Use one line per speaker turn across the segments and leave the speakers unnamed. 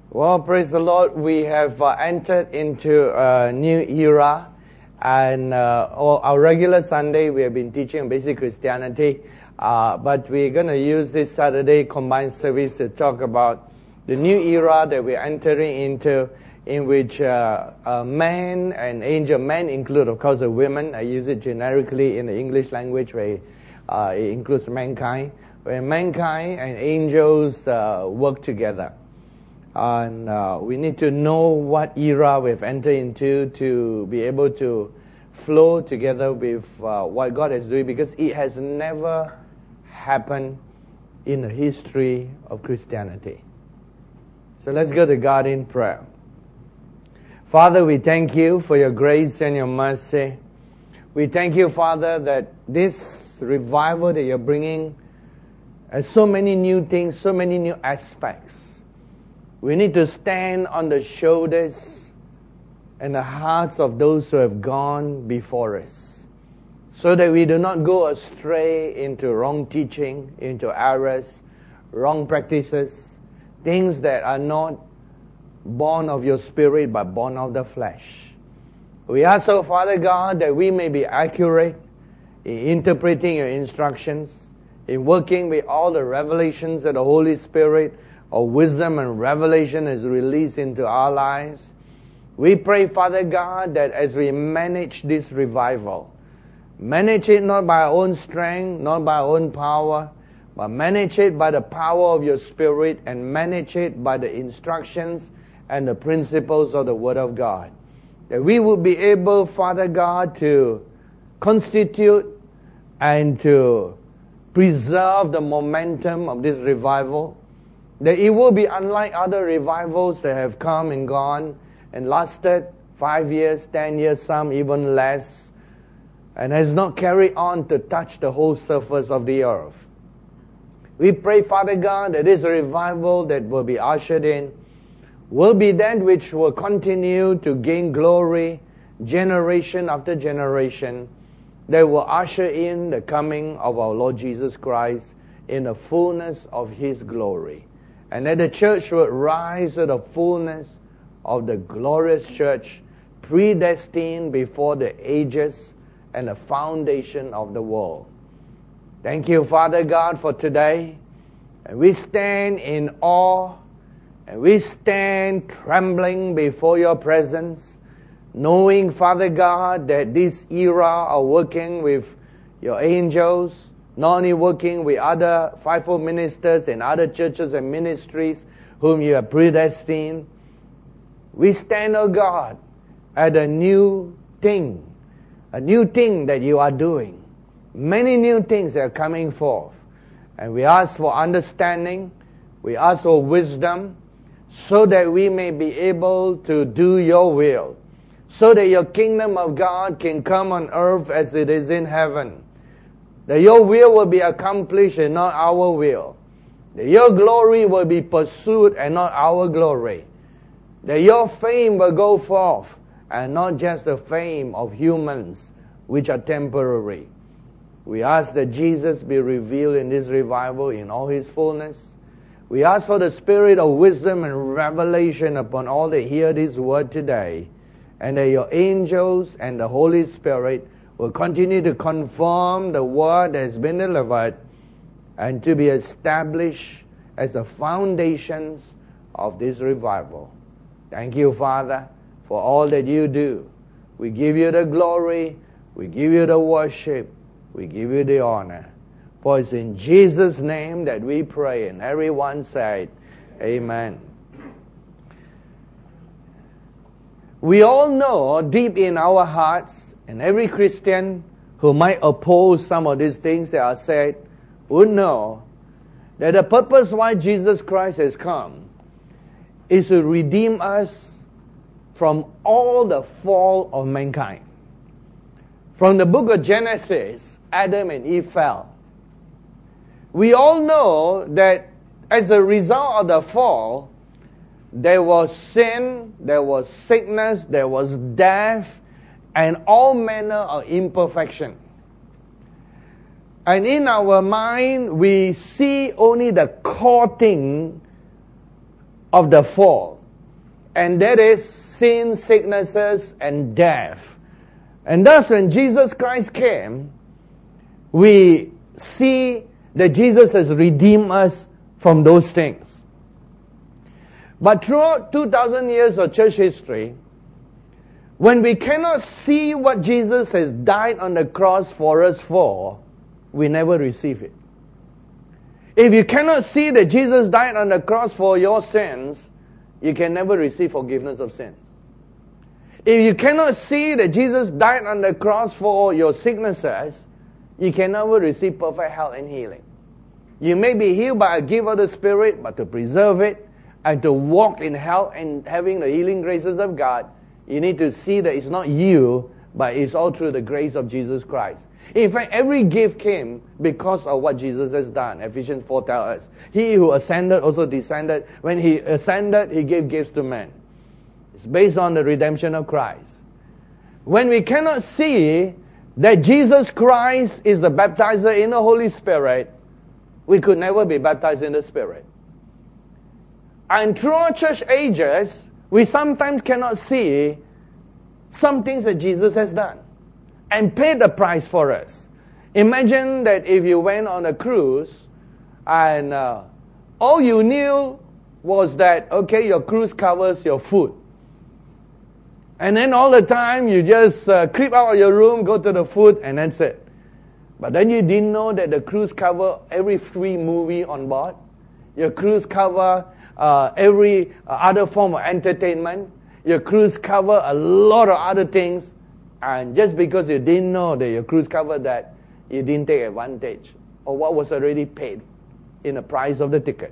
Well, praise the Lord. We have entered into a new era, and our regular Sunday we have been teaching basic Christianity, but we're going to use this Saturday combined service to talk about the new era that we're entering into, in which man and angel, men include of course the women. I use it generically in the English language where it includes mankind, where mankind and angels work together. And we need to know what era we've entered into to be able to flow together with what God is doing, because it has never happened in the history of Christianity. So let's go to God in prayer. Father, we thank you for your grace and your mercy. We thank you, Father, that this revival that you're bringing has so many new things, so many new aspects. We need to stand on the shoulders and the hearts of those who have gone before us, so that we do not go astray into wrong teaching, into errors, wrong practices, things that are not born of your spirit but born of the flesh. We ask, oh Father God, that we may be accurate in interpreting your instructions, in working with all the revelations that the Holy Spirit of wisdom and revelation is released into our lives. We pray, Father God, that as we manage this revival, manage it not by our own strength, not by our own power, but manage it by the power of your Spirit, and manage it by the instructions and the principles of the Word of God. That we will be able, Father God, to constitute and to preserve the momentum of this revival. That it will be unlike other revivals that have come and gone and lasted 5 years, 10 years, some even less, and has not carried on to touch the whole surface of the earth. We pray, Father God, that this revival that will be ushered in will be that which will continue to gain glory generation after generation, that will usher in the coming of our Lord Jesus Christ in the fullness of His glory. And that the church would rise to the fullness of the glorious church, predestined before the ages and the foundation of the world. Thank you, Father God, for today. And we stand in awe, and we stand trembling before your presence, knowing, Father God, that this era are working with your angels, not only working with other fivefold ministers and other churches and ministries whom you have predestined. We stand, O God, at a new thing that you are doing. Many new things are coming forth. And we ask for understanding, we ask for wisdom, so that we may be able to do your will, so that your kingdom of God can come on earth as it is in heaven. That your will be accomplished and not our will. That your glory will be pursued and not our glory. That your fame will go forth and not just the fame of humans which are temporary. We ask that Jesus be revealed in this revival in all His fullness. We ask for the spirit of wisdom and revelation upon all that hear this word today, and that your angels and the Holy Spirit will continue to confirm the word that has been delivered and to be established as the foundations of this revival. Thank you, Father, for all that you do. We give you the glory, we give you the worship, we give you the honor. For it's in Jesus' name that we pray, and everyone said, Amen. We all know deep in our hearts, and every Christian who might oppose some of these things that are said would know that the purpose why Jesus Christ has come is to redeem us from all the fall of mankind. From the book of Genesis, Adam and Eve fell. We all know that as a result of the fall, there was sin, there was sickness, there was death, and all manner of imperfection. And in our mind, we see only the core thing of the fall. And that is sin, sicknesses, and death. And thus when Jesus Christ came, we see that Jesus has redeemed us from those things. But throughout 2,000 years of church history, when we cannot see what Jesus has died on the cross for us for, we never receive it. If you cannot see that Jesus died on the cross for your sins, you can never receive forgiveness of sin. If you cannot see that Jesus died on the cross for your sicknesses, you can never receive perfect health and healing. You may be healed by a gift of the Spirit, but to preserve it and to walk in health and having the healing graces of God, you need to see that it's not you, but it's all through the grace of Jesus Christ. In fact, every gift came because of what Jesus has done. Ephesians 4 tells us, He who ascended also descended. When He ascended, He gave gifts to men. It's based on the redemption of Christ. When we cannot see that Jesus Christ is the baptizer in the Holy Spirit, we could never be baptized in the Spirit. And throughout church ages, we sometimes cannot see some things that Jesus has done and paid the price for us. Imagine that if you went on a cruise and all you knew was that, okay, your cruise covers your food. And then all the time you just creep out of your room, go to the food, and that's it. But then you didn't know that the cruise cover every free movie on board. Your cruise cover every other form of entertainment. Your cruise cover a lot of other things. And just because you didn't know that your cruise covered that, you didn't take advantage of what was already paid in the price of the ticket.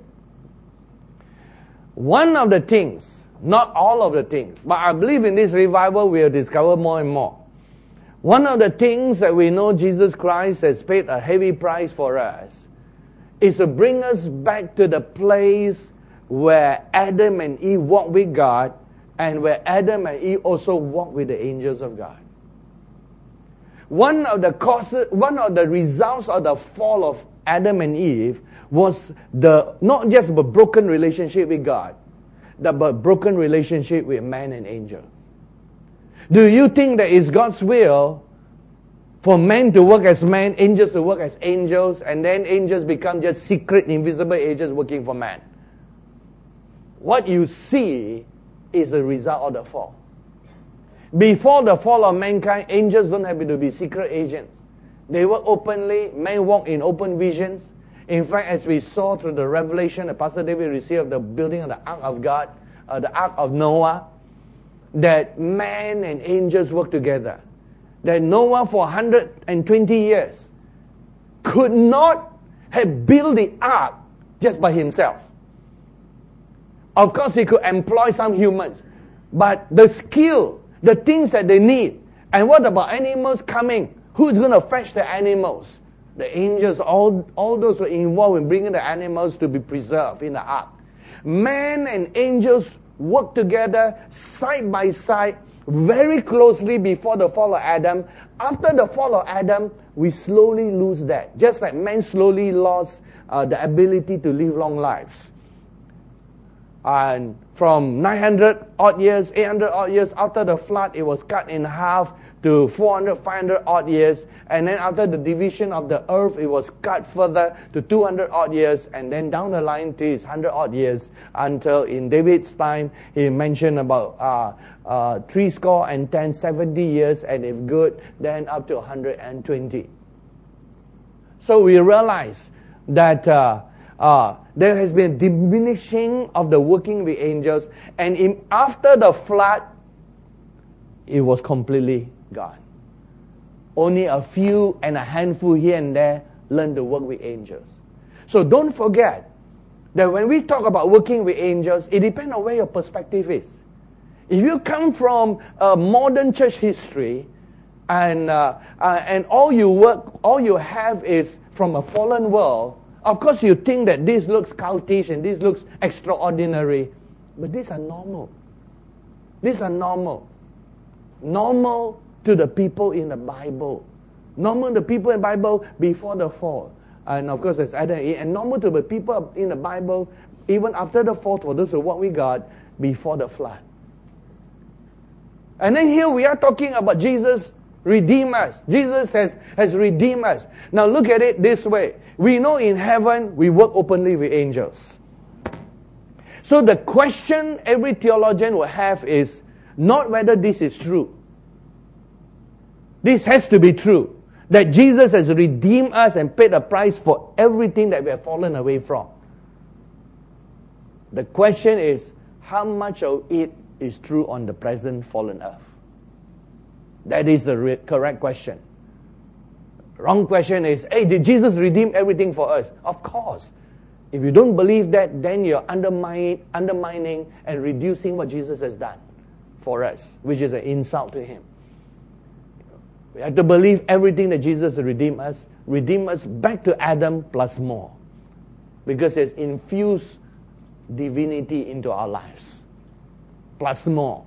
One of the things, not all of the things, but I believe in this revival we'll discover more and more. One of the things that we know Jesus Christ has paid a heavy price for us is to bring us back to the place where Adam and Eve walked with God and where Adam and Eve also walked with the angels of God. One of the results of the fall of Adam and Eve was not just a broken relationship with God, but a broken relationship with man and angel. Do you think that it's God's will for men to work as men, angels to work as angels, and then angels become just secret, invisible agents working for man? What you see is the result of the fall. Before the fall of mankind, angels don't have to be secret agents. They work openly. Men walk in open visions. In fact, as we saw through the revelation that Pastor David received of the building of the Ark of God, the Ark of Noah, that man and angels work together. That Noah for 120 years could not have built the Ark just by himself. Of course, he could employ some humans. But the skill, the things that they need, and what about animals coming? Who's going to fetch the animals? The angels, all those were involved in bringing the animals to be preserved in the ark. Man and angels work together side by side very closely before the fall of Adam. After the fall of Adam, we slowly lose that. Just like man slowly lost the ability to live long lives. And from 900 odd years, 800 odd years after the flood, it was cut in half to 400, 500 odd years. And then after the division of the earth, it was cut further to 200 odd years. And then down the line to his 100 odd years until in David's time, he mentioned about 70 years. And if good, then up to 120. So we realize that there has been diminishing of the working with angels, and after the flood, it was completely gone. Only a few and a handful here and there learned to work with angels. So don't forget that when we talk about working with angels, it depends on where your perspective is. If you come from a modern church history, and all you have is from a fallen world, of course you think that this looks cultish and this looks extraordinary, but these are normal. These are normal. Normal to the people in the Bible. Normal to the people in the Bible before the fall. And of course there's Adam and Eve. And normal to the people in the Bible even after the fall, for those who what we got before the flood. And then here we are talking about Jesus redeem us. Jesus has redeemed us. Now look at it this way. We know in heaven we work openly with angels. So the question every theologian will have is not whether this is true. This has to be true. That Jesus has redeemed us and paid a price for everything that we have fallen away from. The question is, how much of it is true on the present fallen earth? That is the correct question. Wrong question is, hey, did Jesus redeem everything for us? Of course. If you don't believe that, then you're undermining and reducing what Jesus has done for us, which is an insult to Him. We have to believe everything that Jesus redeemed us back to Adam plus more. Because it's infused divinity into our lives. Plus more.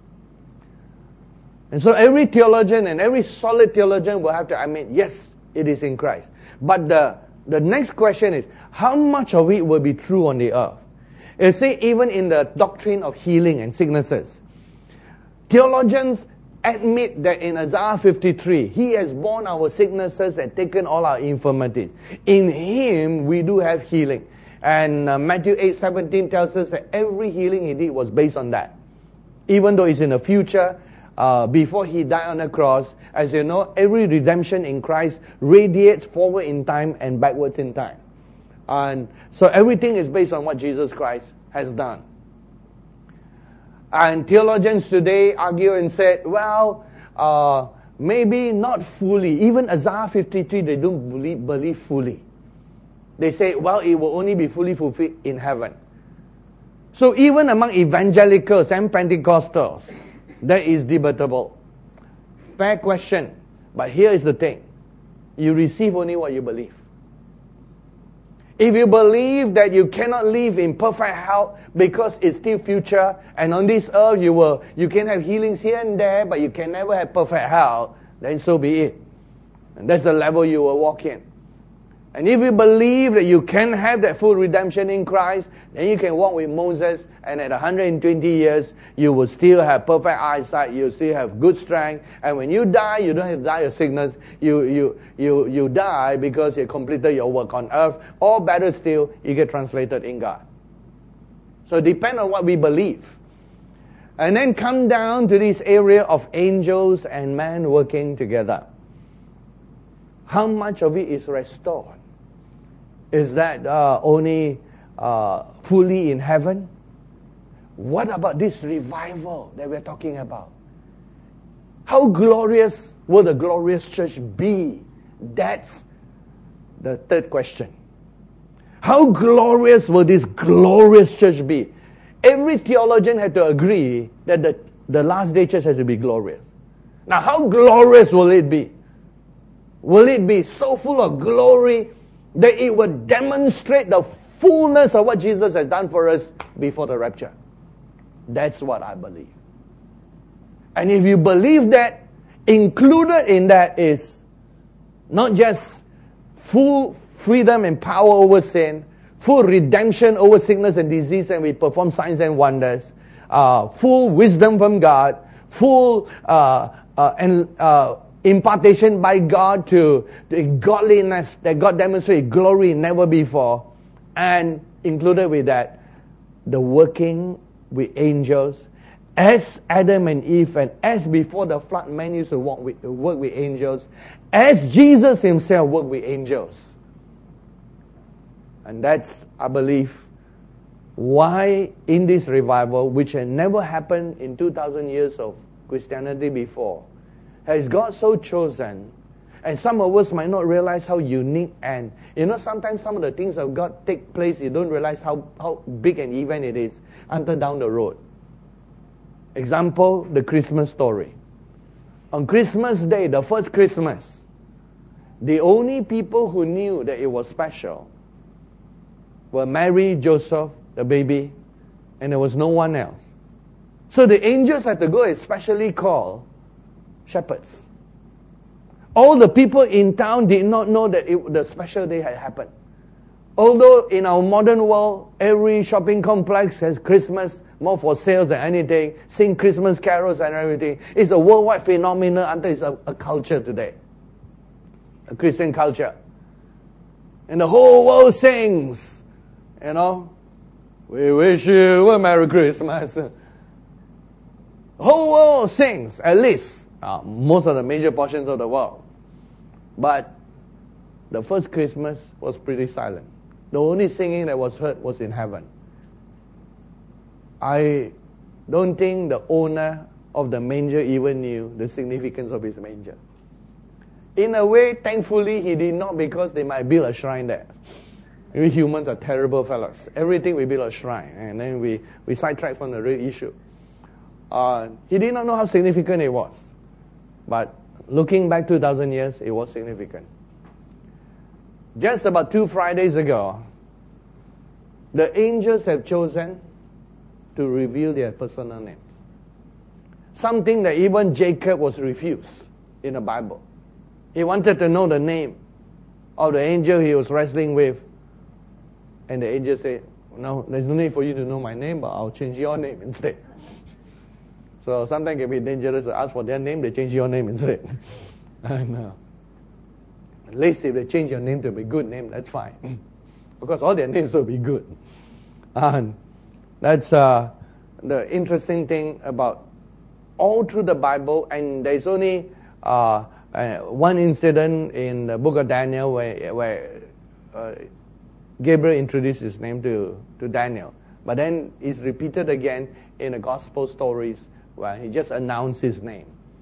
And so every theologian and every solid theologian will have to admit, yes, it is in Christ. But the next question is, how much of it will be true on the earth? You see, even in the doctrine of healing and sicknesses, theologians admit that in Isaiah 53, He has borne our sicknesses and taken all our infirmities. In Him, we do have healing. And Matthew 8:17 tells us that every healing He did was based on that. Even though it's in the future, before He died on the cross, as you know, every redemption in Christ radiates forward in time and backwards in time. And so everything is based on what Jesus Christ has done. And theologians today argue and said, well, maybe not fully. Even Isaiah 53, they don't believe fully. They say, well, it will only be fully fulfilled in heaven. So even among evangelicals and Pentecostals, that is debatable. Fair question. But here is the thing. You receive only what you believe. If you believe that you cannot live in perfect health because it's still future, and on this earth you can have healings here and there, but you can never have perfect health, then so be it. And that's the level you will walk in. And if you believe that you can have that full redemption in Christ, then you can walk with Moses, and at 120 years, you will still have perfect eyesight, you still have good strength, and when you die, you don't have to die of sickness, you die because you completed your work on earth, or better still, you get translated in God. So depend on what we believe. And then come down to this area of angels and man working together. How much of it is restored? Is that only fully in heaven? What about this revival that we're talking about? How glorious will the glorious church be? That's the third question. How glorious will this glorious church be? Every theologian had to agree that the last day church has to be glorious. Now, how glorious will it be? Will it be so full of glory that it will demonstrate the fullness of what Jesus has done for us before the rapture? That's what I believe. And if you believe that, included in that is not just full freedom and power over sin, full redemption over sickness and disease, and we perform signs and wonders, full wisdom from God, full impartation by God to the godliness that God demonstrated glory never before, and included with that, the working with angels, as Adam and Eve, and as before the flood, men used to work with angels, as Jesus Himself worked with angels. And that's, I believe, why in this revival, which had never happened in 2,000 years of Christianity before, has God so chosen, and some of us might not realize how unique, and sometimes some of the things of God take place, you don't realize how big an event it is until down the road. Example, the Christmas story. On Christmas Day, the first Christmas, the only people who knew that it was special were Mary, Joseph, the baby, and there was no one else. So the angels had to go and specially call shepherds. All the people in town did not know that the special day had happened. Although in our modern world, every shopping complex has Christmas more for sales than anything, sing Christmas carols and everything. It's a worldwide phenomenon until it's a culture today. A Christian culture. And the whole world sings, we wish you a Merry Christmas. The whole world sings, at least most of the major portions of the world. But the first Christmas was pretty silent. The only singing that was heard was in heaven. I don't think the owner of the manger even knew the significance of his manger. In a way, thankfully, he did not, because they might build a shrine there. We humans are terrible fellows. Everything we build a shrine, and then we sidetrack from the real issue. He did not know how significant it was. But looking back 2,000 years, it was significant. Just about 2 Fridays ago, the angels have chosen to reveal their personal names. Something that even Jacob was refused in the Bible. He wanted to know the name of the angel he was wrestling with. And the angel said, no, there's no need for you to know my name, but I'll change your name instead. So sometimes it can be dangerous to ask for their name, they change your name instead. And at least if they change your name to be a good name, that's fine. Because all their names will be good. And that's the interesting thing about all through the Bible. And there's only one incident in the book of Daniel where Gabriel introduced his name to Daniel. But then it's repeated again in the gospel stories where he just announced his name.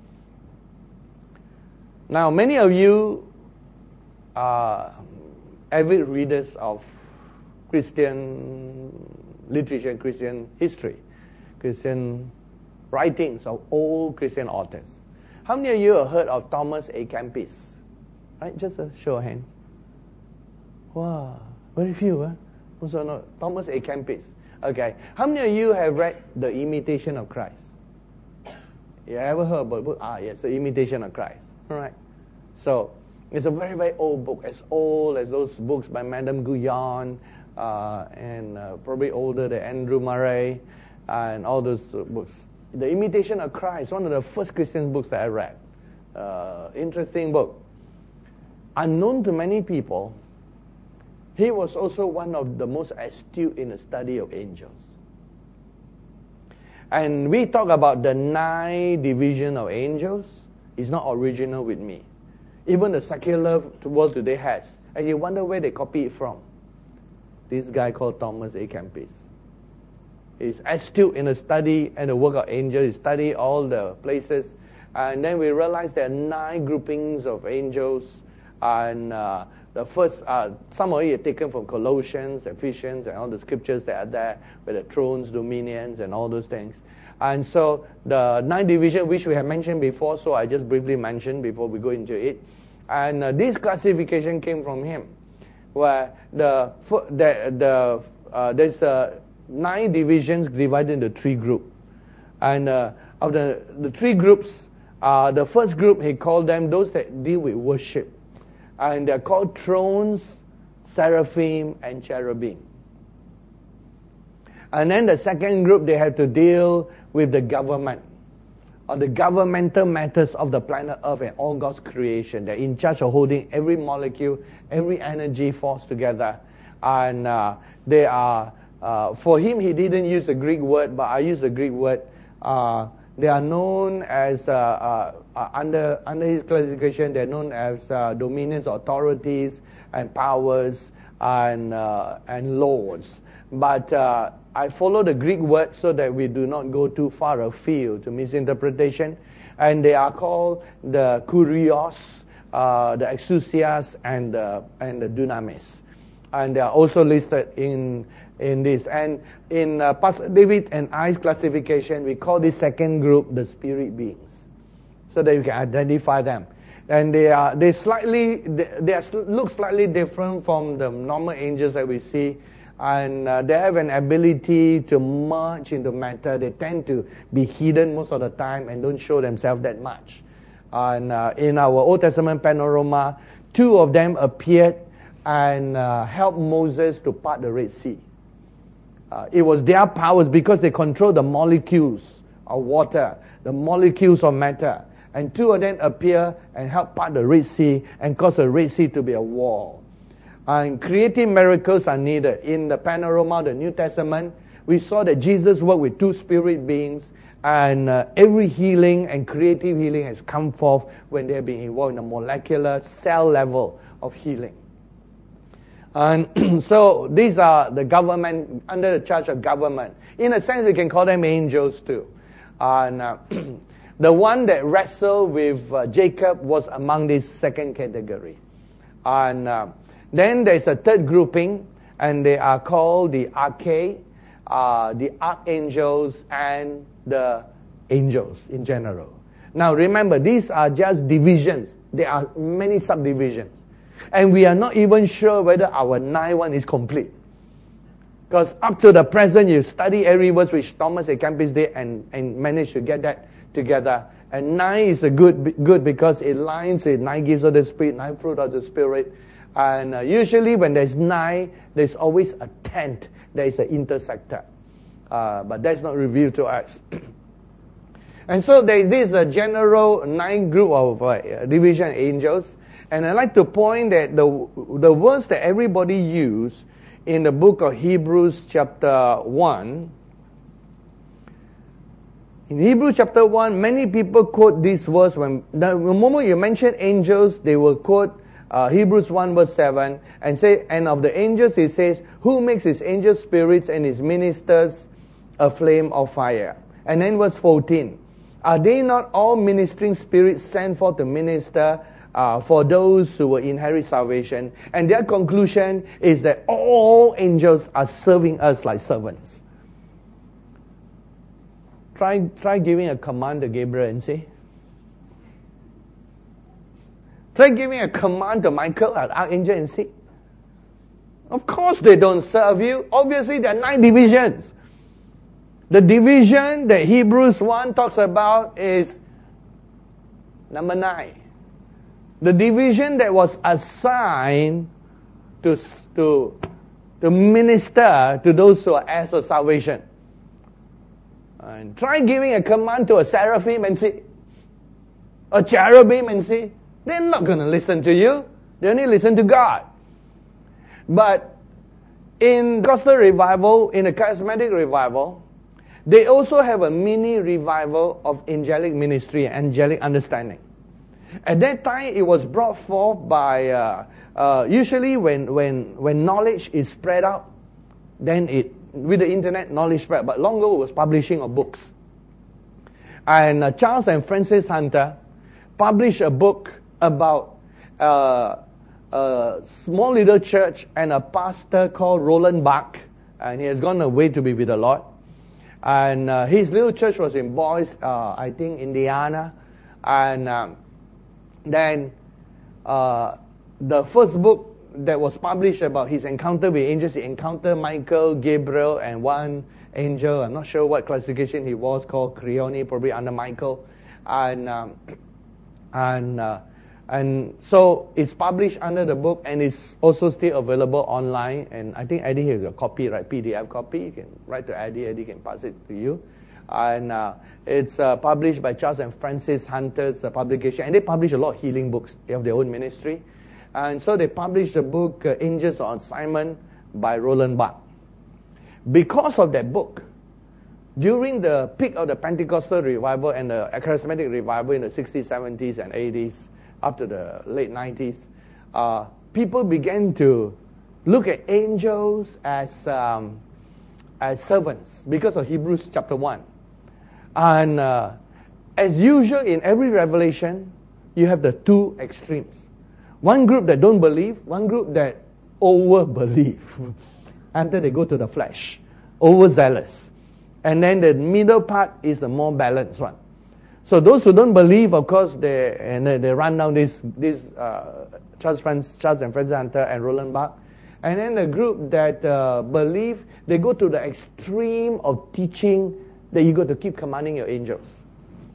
Now, many of you are avid readers of Christian literature and Christian history, Christian writings of old Christian authors. How many of you have heard of Thomas A. Kempis? Right, just a show of hands. Wow, very few, huh? Also not Thomas A. Kempis. Okay, how many of you have read The Imitation of Christ? You ever heard about the book? Yes, The Imitation of Christ. All right. So it's a very, very old book, as old as those books by Madame Guyon, and probably older than Andrew Murray, and all those books. The Imitation of Christ, one of the first Christian books that I read. Interesting book. Unknown to many people, he was also one of the most astute in the study of angels. And we talk about the 9 divisions of angels. It's not original with me. Even the secular world today has. And you wonder where they copy it from. This guy called Thomas A. Kempis. He's astute in the study and the work of angels. He studied all the places. And then we realized there are 9 groupings of angels. And the first, some of it are taken from Colossians, Ephesians, and all the scriptures that are there, with the thrones, dominions, and all those things. And so the 9 division, which we have mentioned before, so I just briefly mentioned before we go into it. And this classification came from him, where there's 9 divisions divided into 3 groups. And of the 3 groups, the first group, he called them those that deal with worship. And they're called thrones, seraphim, and cherubim. And then the second group, they have to deal with the government, or the governmental matters of the planet Earth and all God's creation. They're in charge of holding every molecule, every energy force together. And they are, for him, he didn't use a Greek word, but I use a Greek word. They are known as, under his classification, they're known as dominions, authorities, and powers, and lords. But I follow the Greek word so that we do not go too far afield to misinterpretation. And they are called the kurios, the exousias, and the dunamis. And they are also listed in this. And in Pastor David and I's classification, we call this second group the spirit beings, so that you can identify them. And they look slightly different from the normal angels that we see. And they have an ability to merge into matter. They tend to be hidden most of the time and don't show themselves that much. And in our Old Testament panorama, 2 of them appeared and helped Moses to part the Red Sea. It was their powers because they controlled the molecules of water, the molecules of matter. And two of them appear and help part the Red Sea and cause the Red Sea to be a wall. And creative miracles are needed. In the panorama of the New Testament, we saw that Jesus worked with two spirit beings, and every healing and creative healing has come forth when they have been involved in the molecular cell level of healing. And so these are the government, under the charge of government. In a sense, we can call them angels too. And the one that wrestled with Jacob was among this second category. And then there's a third grouping, and they are called the archangels, the archangels, and the angels in general. Now remember, these are just divisions. There are many subdivisions. And we are not even sure whether our 9 one is complete. Because up to the present, you study every verse which Thomas A. Kempis did and managed to get that together. And 9 is a good because it lines with 9 gifts of the Spirit, 9 fruit of the Spirit. And usually when there's 9, there's always a 10th. There is an intersector. But that's not revealed to us. And so there is this general 9 group of division angels. And I'd like to point that the verse that everybody used in the book of Hebrews chapter 1, in Hebrews chapter 1, many people quote this verse. When the moment you mention angels, they will quote Hebrews 1 verse 7 and say, and of the angels it says, who makes his angels spirits and his ministers a flame of fire. And then verse 14, are they not all ministering spirits sent forth to minister for those who will inherit salvation? And their conclusion is that all angels are serving us like servants. Try giving a command to Gabriel and see. Try giving a command to Michael, an archangel, and see. Of course they don't serve you. Obviously there are 9 divisions. The division that Hebrews 1 talks about is number 9. The division that was assigned to minister to those who are heirs of salvation. And try giving a command to a seraphim and see, a cherubim and see. They're not going to listen to you. They only listen to God. But in Gospel revival, in the charismatic revival, they also have a mini revival of angelic ministry, angelic understanding. At that time, it was brought forth by, usually when knowledge is spread out, then with the internet, knowledge spread. But long ago, it was publishing of books. And Charles and Francis Hunter published a book about a small little church and a pastor called Roland Bach. And he has gone away to be with the Lord. And his little church was in Boise, I think, Indiana. And then the first book that was published about his encounter with angels, he encountered Michael, Gabriel, and one angel. I'm not sure what classification he was, called Creone, probably under Michael. And so it's published under the book, and it's also still available online. And I think Eddie has a copy, right? PDF copy. You can write to Eddie. Eddie can pass it to you. And it's published by Charles and Francis Hunter's publication. And they publish a lot of healing books. They have their own ministry. And so they published the book Angels on Assignment by Roland Bach. Because of that book, during the peak of the Pentecostal revival and the charismatic revival in the 60s, 70s, and 80s, up to the late 90s, people began to look at angels as servants because of Hebrews chapter 1. And as usual in every revelation, you have the two extremes. One group that don't believe, one group that over-believe until they go to the flesh, overzealous. And then the middle part is the more balanced one. So those who don't believe, of course, they run down this Charles and Francis Hunter and Roland Bach. And then the group that believe, they go to the extreme of teaching that you got to keep commanding your angels.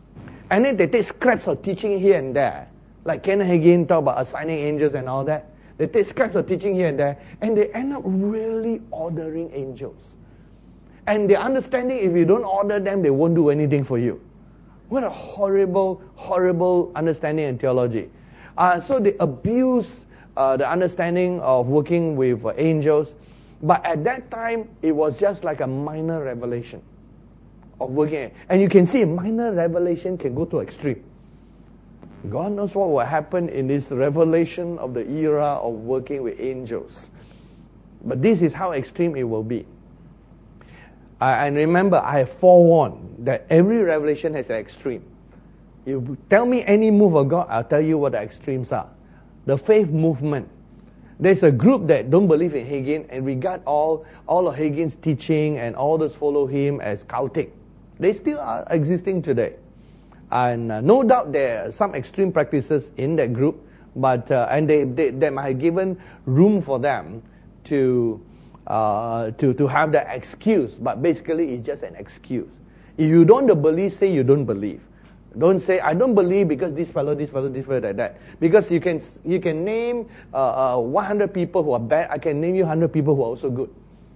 And then they take scraps of teaching here and there. Like Kenneth Hagin talk about assigning angels and all that. They take scraps of teaching here and there, and they end up really ordering angels. And the understanding, if you don't order them, they won't do anything for you. What a horrible, horrible understanding and theology. So they abuse the understanding of working with angels. But at that time, it was just like a minor revelation of working. And you can see minor revelation can go to extreme. God knows what will happen in this revelation of the era of working with angels. But this is how extreme it will be. And remember, I have forewarned that every revelation has an extreme. You tell me any move of God, I'll tell you what the extremes are. The faith movement. There's a group that don't believe in Hagin and regard all of Hagin's teaching and all those follow him as cultic. They still are existing today. And no doubt there are some extreme practices in that group, but and they might have given room for them to have that excuse, but basically it's just an excuse. If you don't believe, say you don't believe. Don't say I don't believe because this fellow, like that. Because you can name 100 people who are bad. I can name you 100 people who are also good.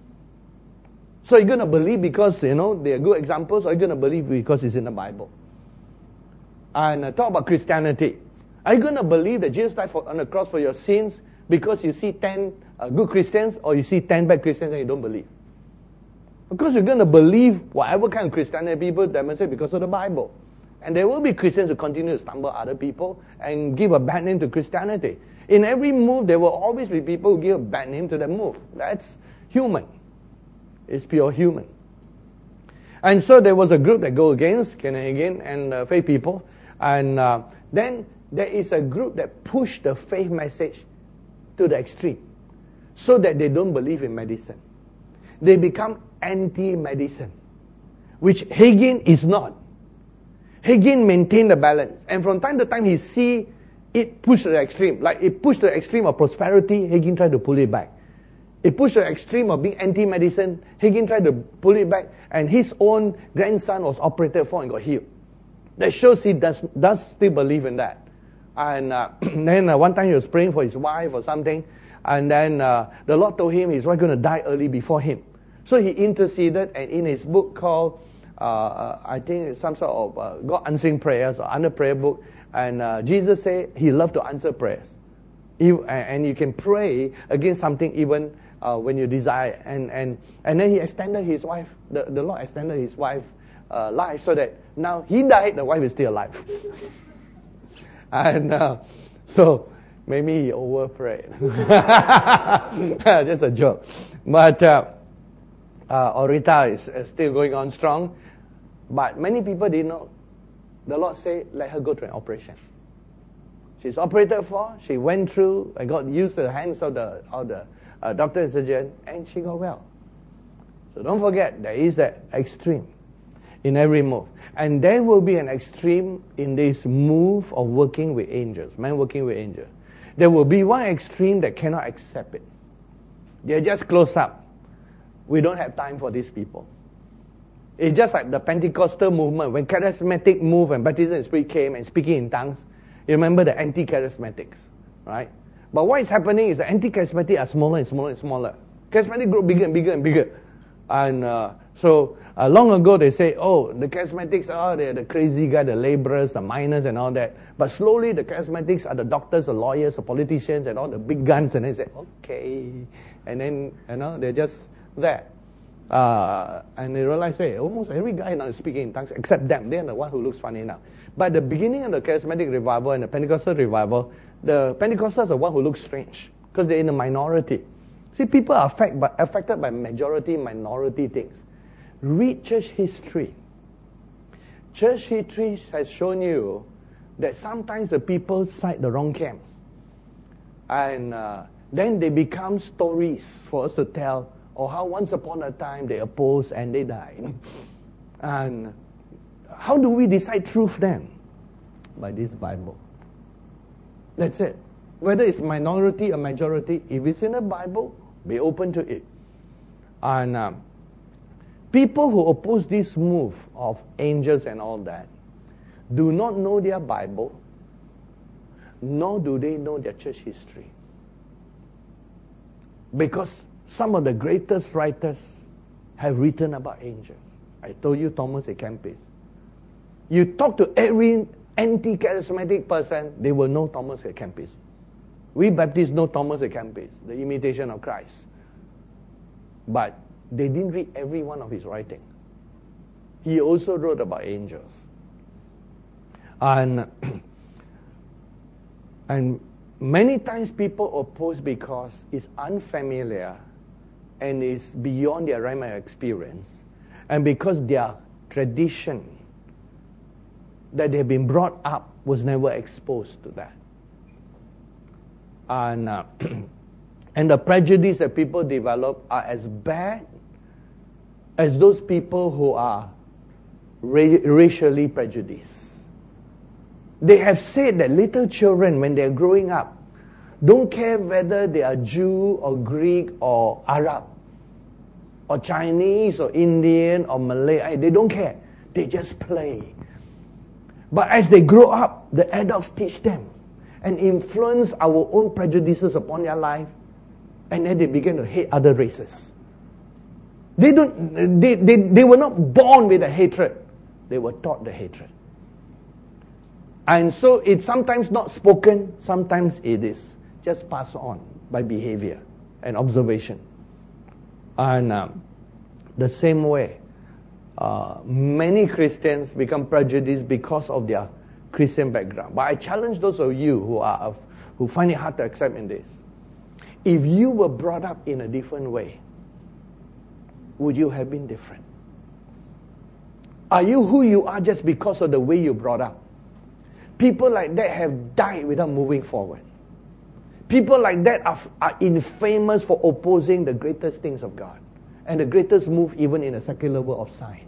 So you're going to believe because they are good examples, or you're going to believe because it's in the Bible. And talk about Christianity. Are you going to believe that Jesus died on the cross for your sins because you see 10 good Christians, or you see 10 bad Christians and you don't believe? Because you're going to believe whatever kind of Christianity people demonstrate because of the Bible. And there will be Christians who continue to stumble other people and give a bad name to Christianity. In every move, there will always be people who give a bad name to that move. That's human. It's pure human. And so there was a group that go against Kenneth Hagin and faith people. And then there is a group that push the faith message to the extreme so that they don't believe in medicine. They become anti-medicine, which Hagin is not. Hagin maintained the balance. And from time to time, he see it push to the extreme. Like it pushed to the extreme of prosperity, Hagin tried to pull it back. It pushed to the extreme of being anti-medicine, Hagin tried to pull it back. And his own grandson was operated for and got healed. That shows he does still believe in that. And then one time he was praying for his wife or something. And then the Lord told him his wife going to die early before him. So he interceded, and in his book called, I think it's some sort of God Answering Prayers, or under prayer book, and Jesus said he loved to answer prayers. And you can pray against something even when you desire. And then he extended his wife, the Lord extended his wife's life so that now he died, the wife is still alive. And so maybe he over-prayed. Just a joke. But Orita is still going on strong. But many people didn't know. The Lord said, let her go through an operation. She's operated for, she went through, and got used to the hands of the doctor and surgeon, and she got well. So don't forget, there is that extreme in every move. And there will be an extreme in this move of working with angels, men working with angels. There will be one extreme that cannot accept it. They're just close up. We don't have time for these people. It's just like the Pentecostal movement. When charismatic move and baptism in spirit came and speaking in tongues, you remember the anti-charismatics, right? But what is happening is the anti-charismatic are smaller and smaller and smaller. Charismatic grow bigger and bigger and bigger. And so long ago they say, oh, the charismatics are they're the crazy guy, the laborers, the miners and all that. But slowly the charismatics are the doctors, the lawyers, the politicians and all the big guns. And they say, okay. And then, they're just there. And they realize, hey, almost every guy now is speaking in tongues except them. They're the one who looks funny now. But the beginning of the charismatic revival and the Pentecostal revival, the Pentecostals are the one who looks strange because they're in the minority. See, people are affected by majority-minority things. Read church history. Church history has shown you that sometimes the people side the wrong camp. And then they become stories for us to tell, or how once upon a time they opposed and they died. And how do we decide truth then? By this Bible. That's it. Whether it's minority or majority, if it's in the Bible, be open to it. And people who oppose this move of angels and all that do not know their Bible, nor do they know their church history. Because some of the greatest writers have written about angels. I told you Thomas A. Kempis. You talk to every anti-charismatic person, they will know Thomas A. Kempis. We Baptists know Thomas A. Kempis, the Imitation of Christ. But they didn't read every one of his writing. He also wrote about angels. And many times people oppose because it's unfamiliar and it's beyond their realm of experience, and because their tradition that they've been brought up was never exposed to that. And and the prejudice that people develop are as bad as those people who are racially prejudiced. They have said that little children, when they're growing up, don't care whether they are Jew or Greek or Arab or Chinese or Indian or Malay. They don't care. They just play. But as they grow up, the adults teach them and influence our own prejudices upon their life, and then they begin to hate other races. They were not born with a hatred. They were taught the hatred. And so it's sometimes not spoken, sometimes it is just passed on by behavior and observation. And the same way, many Christians become prejudiced because of their Christian background. But I challenge those of you who find it hard to accept in this. If you were brought up in a different way, would you have been different? Are you who you are just because of the way you brought up? People like that have died without moving forward. People like that are infamous for opposing the greatest things of God and the greatest move even in the secular world of science.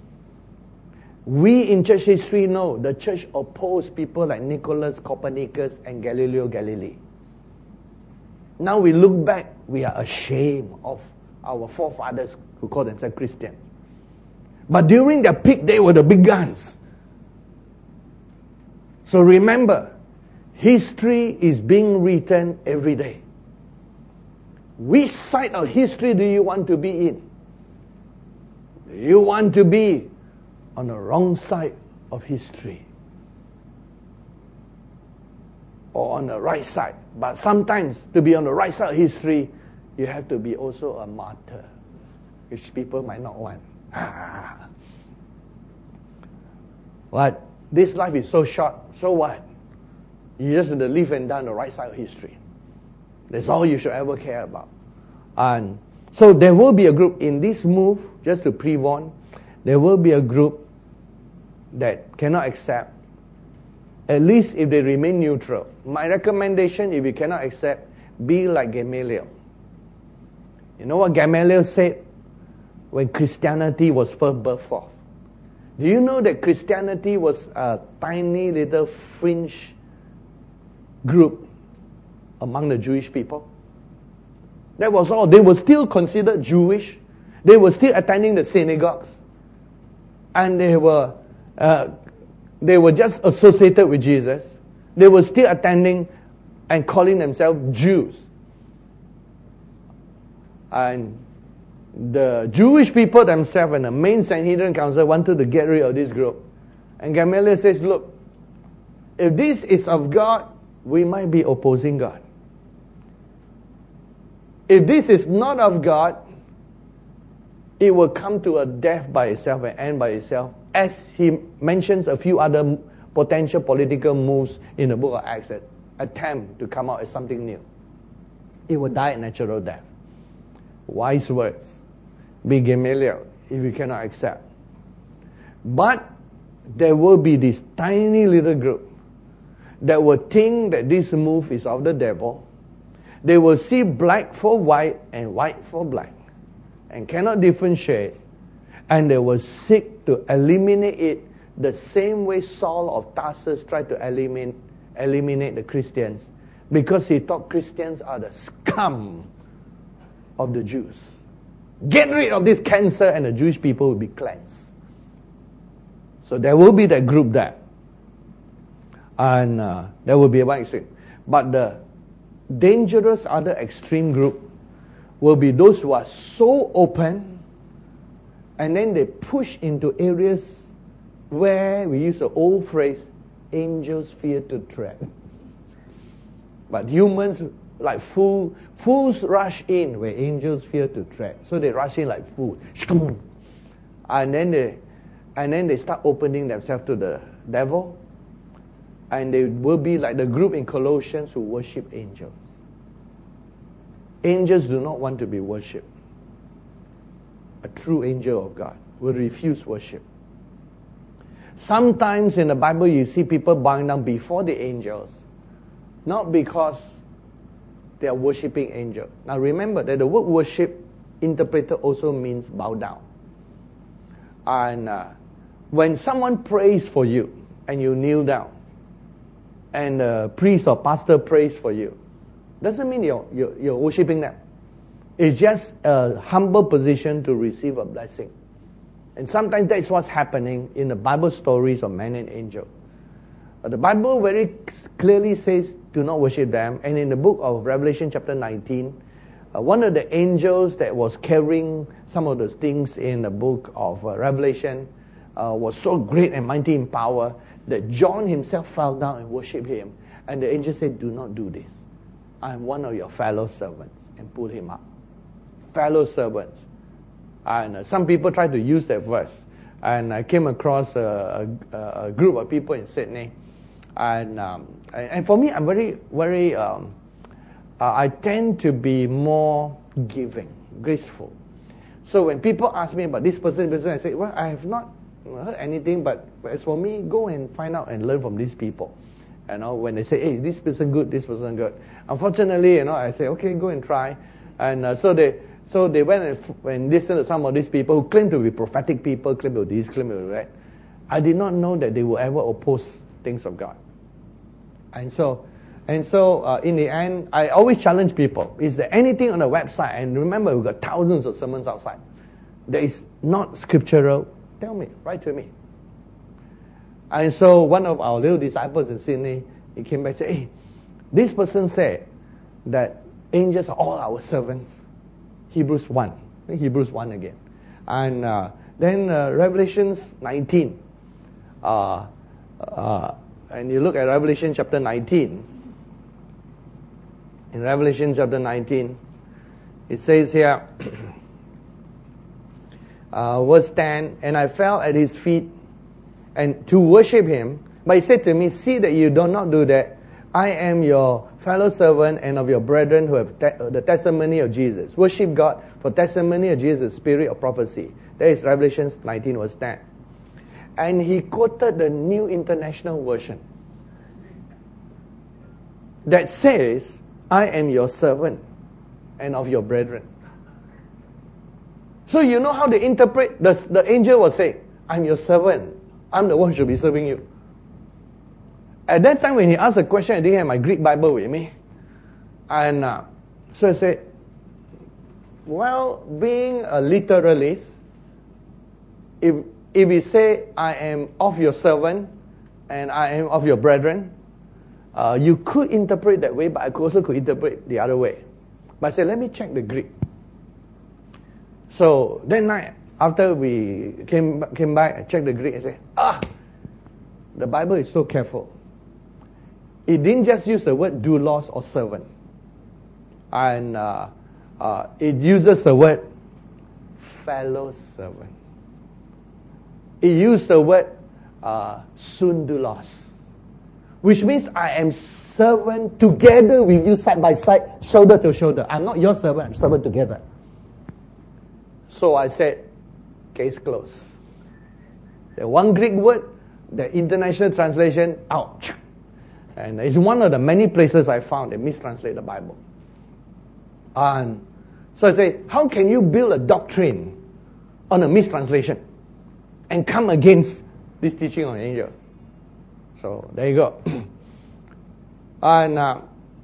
We in church history know the church opposed people like Nicholas Copernicus and Galileo Galilei. Now we look back, we are ashamed of our forefathers who call themselves Christians. But during their peak, they were the big guns. So remember, history is being written every day. Which side of history do you want to be in? Do you want to be on the wrong side of history? Or on the right side? But sometimes, to be on the right side of history, you have to be also a martyr, which people might not want. But this life is so short, so what? You just have to live and die on the right side of history. That's all you should ever care about. And so there will be a group in this move, just to pre-warn, there will be a group that cannot accept, at least if they remain neutral. My recommendation, if you cannot accept, be like Gamaliel. You know what Gamaliel said when Christianity was first birthed forth? Do you know that Christianity was a tiny little fringe group among the Jewish people? That was all. They were still considered Jewish. They were still attending the synagogues. And they were just associated with Jesus. They were still attending and calling themselves Jews. And the Jewish people themselves and the main Sanhedrin Council wanted to get rid of this group. And Gamaliel says, look, if this is of God, we might be opposing God. If this is not of God, it will come to a death by itself and end by itself, as he mentions a few other potential political moves in the book of Acts that attempt to come out as something new. It will die a natural death. Wise words. Be Gamaliel if you cannot accept. But there will be this tiny little group that will think that this move is of the devil. They will see black for white and white for black and cannot differentiate, and they will seek to eliminate it the same way Saul of Tarsus tried to eliminate the Christians, because he thought Christians are the scum of the Jews. Get rid of this cancer and the Jewish people will be cleansed. So there will be that group there. And there will be one extreme. But the dangerous other extreme group will be those who are so open, and then they push into areas where we use the old phrase, angels fear to tread. But humans, like fools rush in where angels fear to tread. So they rush in like fools. And then they start opening themselves to the devil. And they will be like the group in Colossians who worship angels. Angels do not want to be worshipped. A true angel of God will refuse worship. Sometimes in the Bible you see people bowing down before the angels, not because they are worshipping angels. Now remember that the word worship interpreted also means bow down. And when someone prays for you and you kneel down, and the priest or pastor prays for you, doesn't mean you're worshipping them. It's just a humble position to receive a blessing. And sometimes that's what's happening in the Bible stories of man and angel. The Bible very clearly says, do not worship them. And in the book of Revelation chapter 19, one of the angels that was carrying some of those things in the book of Revelation was so great and mighty in power that John himself fell down and worshipped him. And the angel said, do not do this. I am one of your fellow servants, and pulled him up. Fellow servants. And some people try to use that verse. And I came across a group of people in Sydney. And for me, I'm very, I tend to be more giving, graceful. So when people ask me about this person, I say, well, I have not heard anything, but as for me, go and find out and learn from these people. When they say, hey, this person good, this person good. Unfortunately, I say, okay, go and try. And so they went and listened to some of these people who claim to be prophetic people, claim to be this, claim to be that. I did not know that they will ever oppose things of God. And so in the end, I always challenge people. Is there anything on the website? And remember, we've got thousands of sermons outside. That is not scriptural. Tell me, write to me. And so one of our little disciples in Sydney, he came back and said, hey, this person said that angels are all our servants. Hebrews 1. Hebrews 1 again. And then Revelations 19. And you look at Revelation chapter 19. In Revelation chapter 19, it says here, verse 10, and I fell at his feet and to worship him. But he said to me, see that you do not do that. I am your fellow servant and of your brethren who have the testimony of Jesus. Worship God for testimony of Jesus, spirit of prophecy. That is Revelation 19 verse 10. And he quoted the New International Version that says, I am your servant and of your brethren. So you know how they interpret, the angel was saying, I'm your servant. I'm the one who should be serving you. At that time when he asked a question, I didn't have my Greek Bible with me. And so I said, well, being a literalist, if we say, I am of your servant and I am of your brethren, you could interpret that way, but I also could interpret the other way. But I said, let me check the Greek. So that night, after we came back, I checked the Greek and said, the Bible is so careful. It didn't just use the word doulos or servant. And it uses the word fellow servant. It used the word sundulos, which means I am servant together with you side by side, shoulder to shoulder. I'm not your servant, I'm servant together. So I said, case closed. The one Greek word, the international translation, out. And it's one of the many places I found that mistranslate the Bible. And so I say, how can you build a doctrine on a mistranslation and come against this teaching on angels? So there you go. And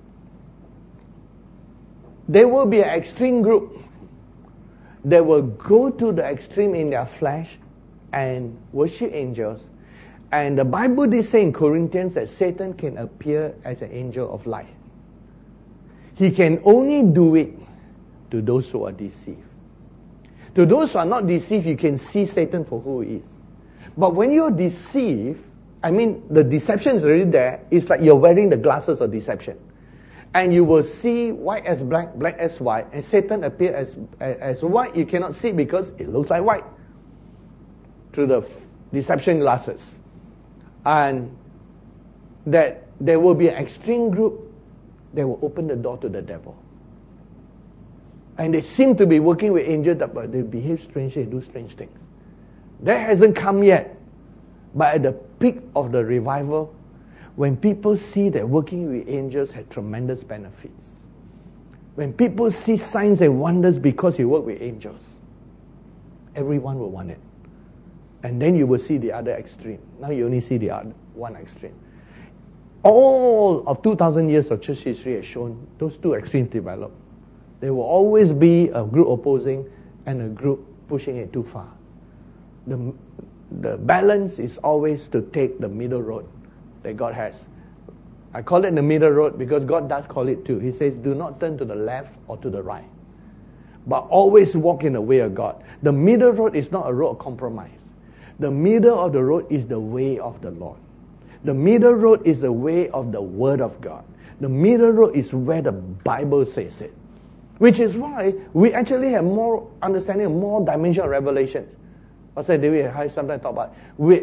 there will be an extreme group that will go to the extreme in their flesh and worship angels. And the Bible did say in Corinthians that Satan can appear as an angel of light. He can only do it to those who are deceived. To those who are not deceived, you can see Satan for who he is. But when you're deceived, the deception is already there. It's like you're wearing the glasses of deception. And you will see white as black, black as white, and Satan appear as white. You cannot see because it looks like white through the deception glasses. And that there will be an extreme group that will open the door to the devil. And they seem to be working with angels, but they behave strangely, they do strange things. That hasn't come yet. But at the peak of the revival, when people see that working with angels had tremendous benefits, when people see signs and wonders because you work with angels, everyone will want it. And then you will see the other extreme. Now you only see the other one extreme. All of 2,000 years of church history has shown those two extremes develop. There will always be a group opposing and a group pushing it too far. The balance is always to take the middle road that God has. I call it the middle road because God does call it too. He says, do not turn to the left or to the right, but always walk in the way of God. The middle road is not a road of compromise. The middle of the road is the way of the Lord. The middle road is the way of the Word of God. The middle road is where the Bible says it. Which is why we actually have more understanding, more dimension of revelation. Pastor David and I sometimes talk about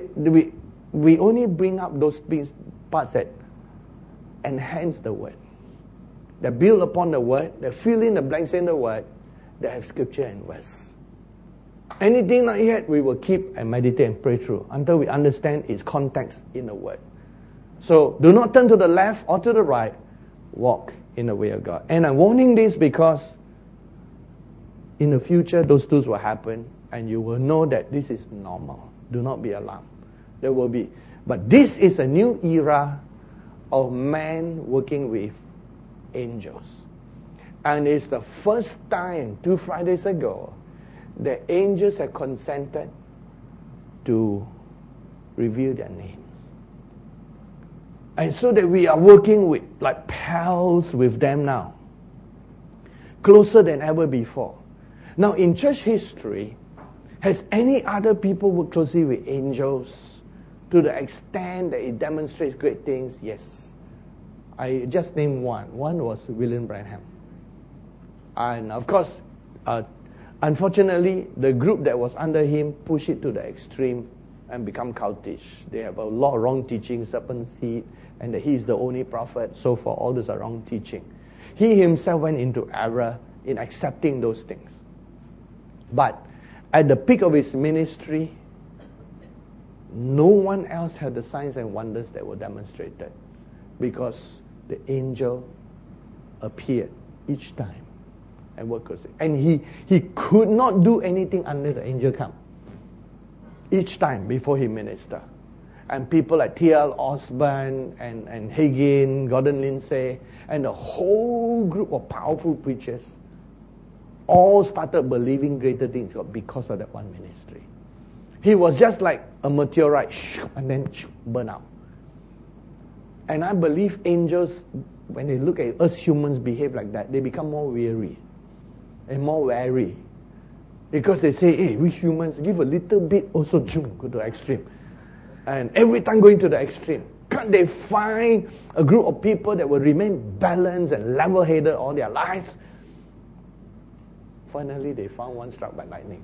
we only bring up those parts that enhance the Word, that build upon the Word, that fill in the blanks in the Word, that have Scripture and verse. Anything not yet, we will keep and meditate and pray through until we understand its context in the Word. So do not turn to the left or to the right. Walk in the way of God. And I'm warning this because in the future, those things will happen and you will know that this is normal. Do not be alarmed. There will be. But this is a new era of man working with angels. And it's the first time, 2 Fridays ago, the angels have consented to reveal their names. And so that we are working with like pals with them now. Closer than ever before. Now in church history, has any other people worked closely with angels to the extent that it demonstrates great things? Yes. I just named one. One was William Branham. And of course, unfortunately, the group that was under him pushed it to the extreme and become cultish. They have a lot of wrong teaching, serpent seed, and that he's the only prophet. So for all those are wrong teaching. He himself went into error in accepting those things. But at the peak of his ministry, no one else had the signs and wonders that were demonstrated because the angel appeared each time and worked with it. And he could not do anything unless the angel come each time before he ministered. And people like T.L. Osborne and Hagin, Gordon Lindsay, and the whole group of powerful preachers all started believing greater things because of that one ministry. He was just like a meteorite, and then burn out. And I believe angels, when they look at us humans behave like that, they become more weary and more wary. Because they say, hey, we humans give a little bit, also go to the extreme. And every time going to the extreme. Can't they find a group of people that will remain balanced and level-headed all their lives? Finally, they found one struck by lightning.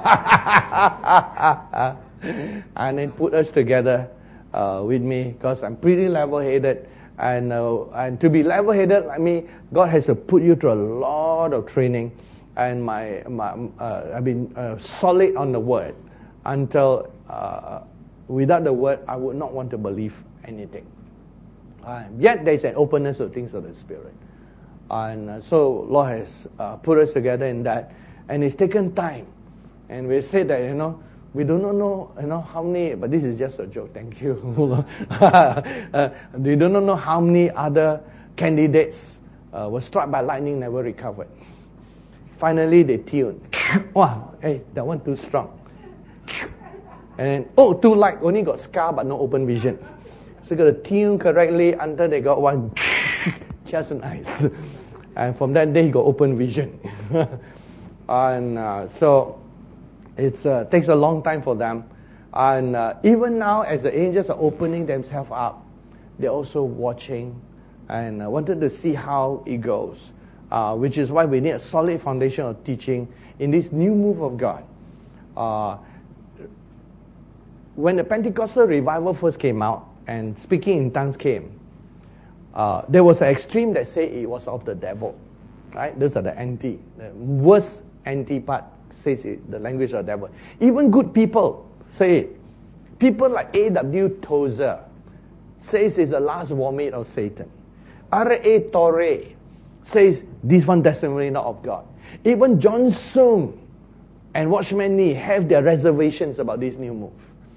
And then put us together with me, because I'm pretty level-headed. And to be level-headed, God has to put you through a lot of training. And I've been solid on the Word until without the Word, I would not want to believe anything. Yet there's an openness to things of the Spirit. And so Lord has put us together in that. And it's taken time. And we say that, we do not know, how many, but this is just a joke, thank you. We do not know how many other candidates were struck by lightning, never recovered. Finally, they tuned. Wow, hey, that one too strong. And then, too light, only got scar but no open vision. So you got to tune correctly until they got one just nice. And from that day, he got open vision. And so it takes a long time for them. And even now, as the angels are opening themselves up, they're also watching and wanted to see how it goes, which is why we need a solid foundation of teaching in this new move of God. When the Pentecostal revival first came out and speaking in tongues came, there was an extreme that said it was of the devil, right? Those are the worst anti part says it, the language of the devil. Even good people say it. People like A.W. Tozer says it's the last vomit of Satan. R.A. Torrey says this one definitely not of God. Even John Sung and Watchman Nee have their reservations about this new move.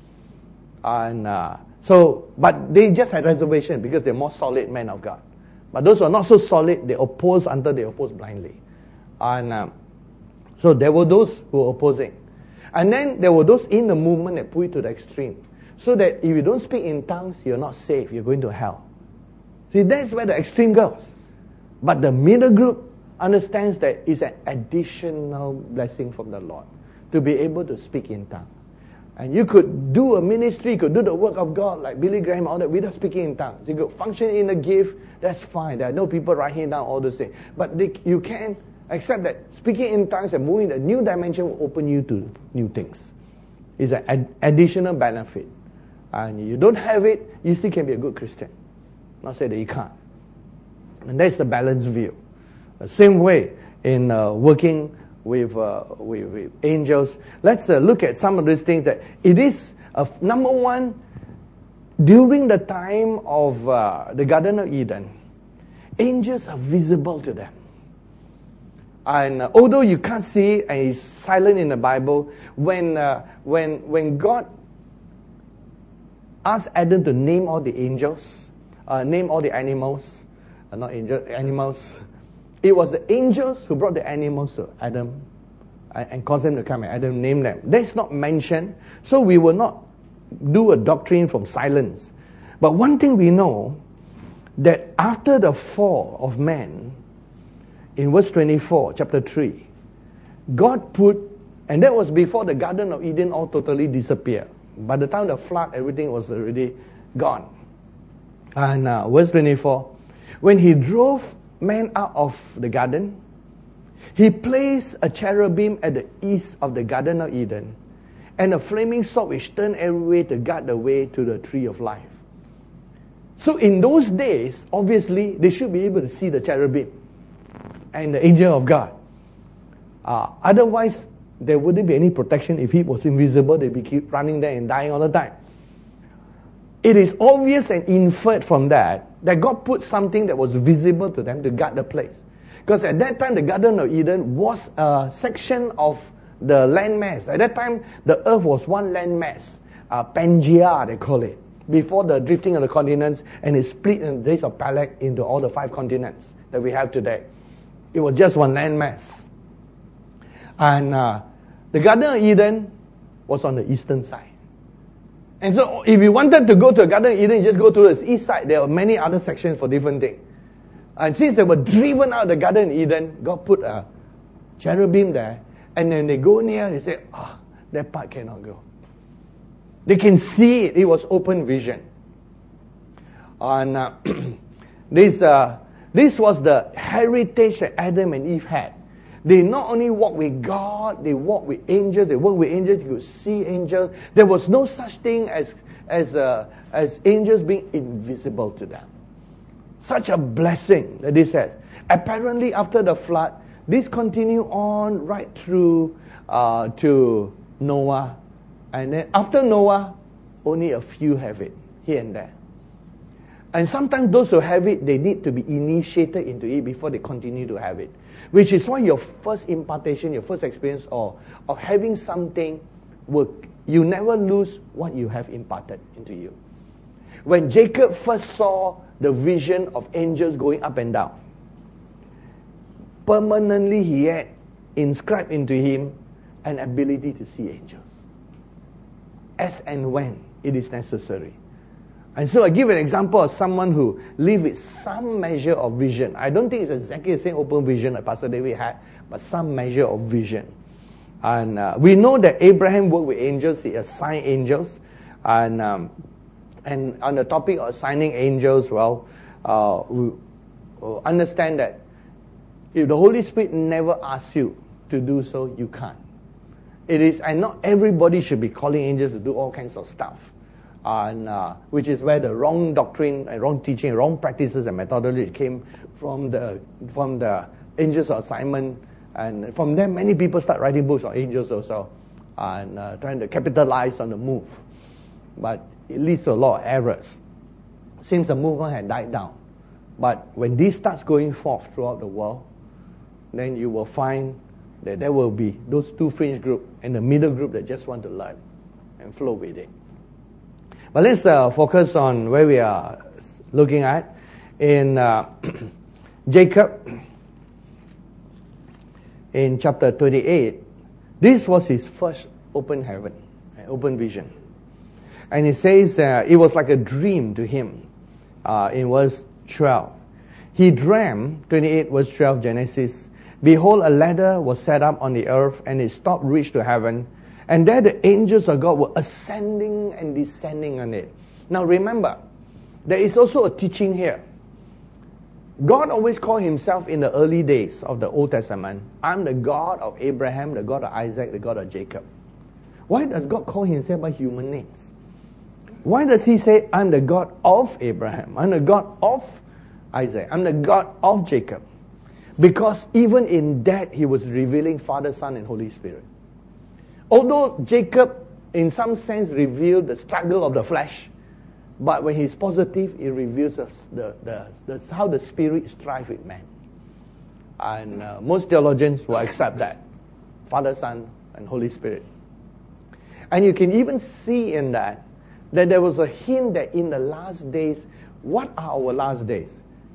And but they just had reservation because they're more solid men of God. But those who are not so solid, they oppose until they oppose blindly. And so there were those who were opposing. And then there were those in the movement that put it to the extreme. So that if you don't speak in tongues, you're not safe. You're going to hell. See, that's where the extreme goes. But the middle group understands that it's an additional blessing from the Lord to be able to speak in tongues. And you could do a ministry, you could do the work of God like Billy Graham, all that, without speaking in tongues. You could function in a gift, that's fine. There are no people writing down all those things. But you can accept that speaking in tongues and moving a new dimension will open you to new things. It's an additional benefit. And you don't have it, you still can be a good Christian. Not say that you can't. And that's the balanced view. The same way in working with angels. Let's look at some of these things that it is, number one, during the time of the Garden of Eden, angels are visible to them. And although you can't see it and it's silent in the Bible, when God asked Adam to name all the angels, name all the animals, not angels, animals, it was the angels who brought the animals to Adam and caused them to come, and Adam named them. That's not mentioned, so we will not do a doctrine from silence. But one thing we know, that after the fall of man, in verse 24, chapter 3, God put, and that was before the Garden of Eden all totally disappeared. By the time the flood, everything was already gone. And verse 24, when he drove man out of the garden, he placed a cherubim at the east of the Garden of Eden, and a flaming sword which turned every way to guard the way to the tree of life. So in those days, obviously, they should be able to see the cherubim and the angel of God. Otherwise, there wouldn't be any protection. If he was invisible, they'd be keep running there and dying all the time. It is obvious and inferred from that God put something that was visible to them to guard the place. Because at that time, the Garden of Eden was a section of the landmass. At that time, the earth was one landmass. Pangea, they call it. Before the drifting of the continents, and it split in the days of Peleg into all the 5 continents that we have today. It was just one landmass. And the Garden of Eden was on the eastern side. And so if you wanted to go to the Garden of Eden, you just go to the east side. There are many other sections for different things. And since they were driven out of the Garden of Eden, God put a cherubim there. And then they go near, they say, that part cannot go. They can see it. It was open vision. And this was the heritage that Adam and Eve had. They not only walked with God, they walked with angels. They worked with angels. You could see angels. There was no such thing as angels being invisible to them. Such a blessing that this has. Apparently, after the flood, this continued on right through to Noah. And then after Noah, only a few have it, here and there. And sometimes those who have it, they need to be initiated into it before they continue to have it. Which is why your first impartation, your first experience of having something, you never lose what you have imparted into you. When Jacob first saw the vision of angels going up and down, permanently he had inscribed into him an ability to see angels. As and when it is necessary. And so I give an example of someone who lived with some measure of vision. I don't think it's exactly the same open vision that Pastor David had, but some measure of vision. And we know that Abraham worked with angels. He assigned angels. And on the topic of assigning angels, we understand that if the Holy Spirit never asks you to do so, you can't. And not everybody should be calling angels to do all kinds of stuff. Which is where the wrong doctrine and wrong teaching, wrong practices and methodology came from the angels of assignment. And from there, many people start writing books on angels also, and trying to capitalize on the move. But it leads to a lot of errors. Seems the movement had died down. But when this starts going forth throughout the world, then you will find that there will be those two fringe groups and the middle group that just want to learn and flow with it. But let's focus on where we are looking at. In Jacob, in chapter 28, this was his first open heaven, open vision. And it says it was like a dream to him in verse 12. He dreamed, 28 verse 12 Genesis, behold, a ladder was set up on the earth, and its top reached to heaven. And there the angels of God were ascending and descending on it. Now remember, there is also a teaching here. God always called himself in the early days of the Old Testament, I'm the God of Abraham, the God of Isaac, the God of Jacob. Why does God call himself by human names? Why does he say, I'm the God of Abraham, I'm the God of Isaac, I'm the God of Jacob? Because even in that, he was revealing Father, Son, and Holy Spirit. Although Jacob, in some sense, revealed the struggle of the flesh, but when he's positive, he reveals us how the Spirit strives with man. And most theologians will accept that. Father, Son, and Holy Spirit. And you can even see in that there was a hint that in the last days, what are our last days?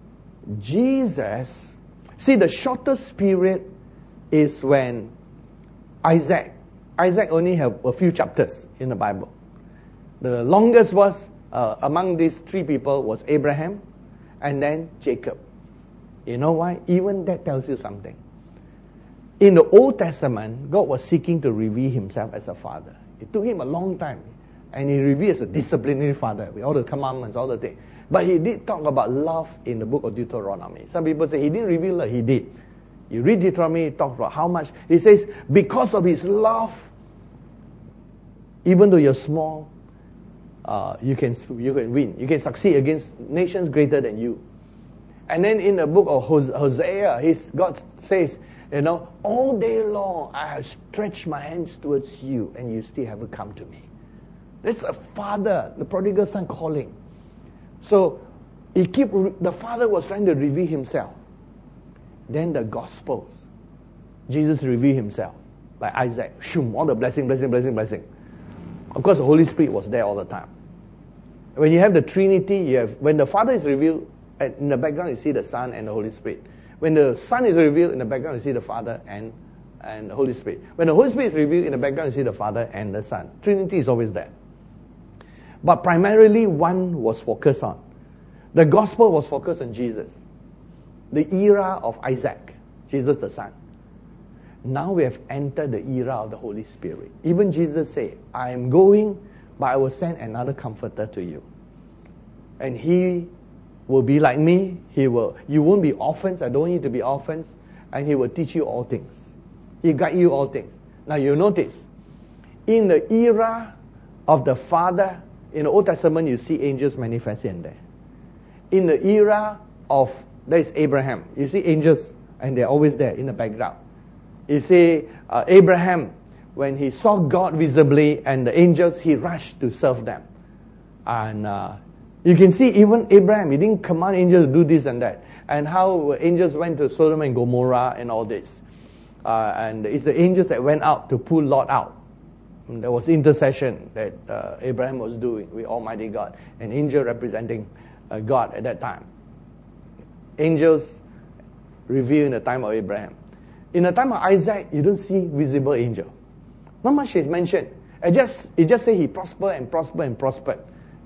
Jesus, see, the shortest period is when Isaac only have a few chapters in the Bible. The longest was among these three people was Abraham and then Jacob. You know why? Even that tells you something. In the Old Testament, God was seeking to reveal himself as a father. It took him a long time. And he revealed as a disciplinary father with all the commandments, all the things. But he did talk about love in the book of Deuteronomy. Some people say he didn't reveal love, he did. You read Deuteronomy, he talks about how much. He says, because of his love, even though you're small, you can win. You can succeed against nations greater than you. And then in the book of Hosea, God says, all day long I have stretched my hands towards you, and you still haven't come to me. That's a father, the prodigal son calling. So the father was trying to reveal himself. Then the Gospels, Jesus revealed himself like Isaac. All the blessing. Of course, the Holy Spirit was there all the time. When you have the Trinity, when the Father is revealed, in the background you see the Son and the Holy Spirit. When the Son is revealed, in the background you see the Father and the Holy Spirit. When the Holy Spirit is revealed, in the background you see the Father and the Son. Trinity is always there. But primarily one was focused on. The Gospel was focused on Jesus. The era of Isaac, Jesus the Son. Now we have entered the era of the Holy Spirit. Even Jesus said, I am going, but I will send another comforter to you. And he will be like me. You won't be orphans. I don't want you to be orphans. And he will teach you all things. He guide you all things. Now you notice, in the era of the Father, in the Old Testament you see angels manifest in there. In the era of, there is Abraham. You see angels and they're always there in the background. You see Abraham, when he saw God visibly and the angels, he rushed to serve them. And you can see even Abraham, he didn't command angels to do this and that. And how angels went to Sodom and Gomorrah and all this. And it's the angels that went out to pull Lot out. And there was intercession that Abraham was doing with Almighty God. An angel representing God at that time. Angels revealed in the time of Abraham. In the time of Isaac, you don't see visible angel. Not much is mentioned. It just says he prospered and prospered and prospered.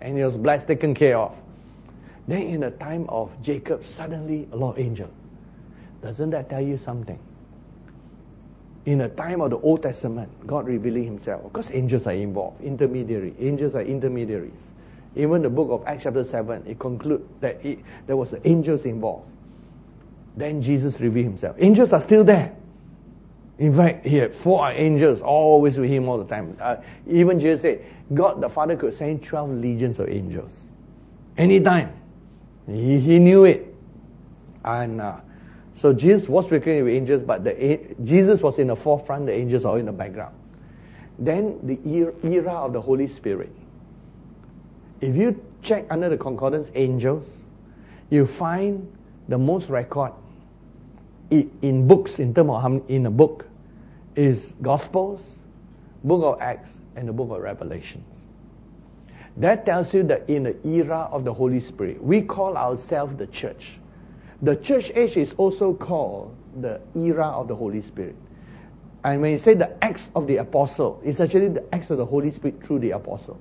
and he was blessed, taken care of. Then in the time of Jacob, suddenly a lot of angels. Doesn't that tell you something? In the time of the Old Testament, God revealing himself. Of course, angels are involved. Angels are intermediaries. Even the book of Acts chapter 7, it concludes that there was angels involved. Then Jesus revealed himself. Angels are still there. In fact, he had 4 angels always with him all the time. Even Jesus said, God the Father could send 12 legions of angels. Anytime. He knew it. And so Jesus was working with angels, but Jesus was in the forefront, the angels are in the background. Then the era of the Holy Spirit. If you check under the concordance angels, you find the most record in books, in terms of in a book, is Gospels, Book of Acts, and the Book of Revelations. That tells you that in the era of the Holy Spirit, we call ourselves the church. The church age is also called the era of the Holy Spirit. And when you say the Acts of the Apostle, it's actually the Acts of the Holy Spirit through the Apostle.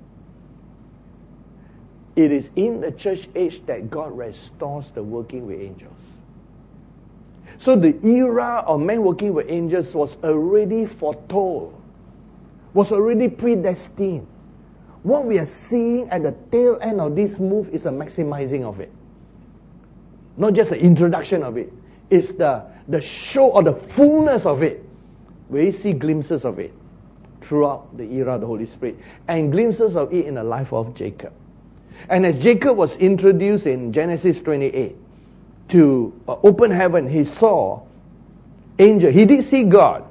It is in the church age that God restores the working with angels. So the era of men working with angels was already foretold, was already predestined. What we are seeing at the tail end of this move is a maximizing of it. Not just the introduction of it. It's the show or the fullness of it. We see glimpses of it throughout the era of the Holy Spirit. And glimpses of it in the life of Jacob. And as Jacob was introduced in Genesis 28 to open heaven, he saw angel. He did see God.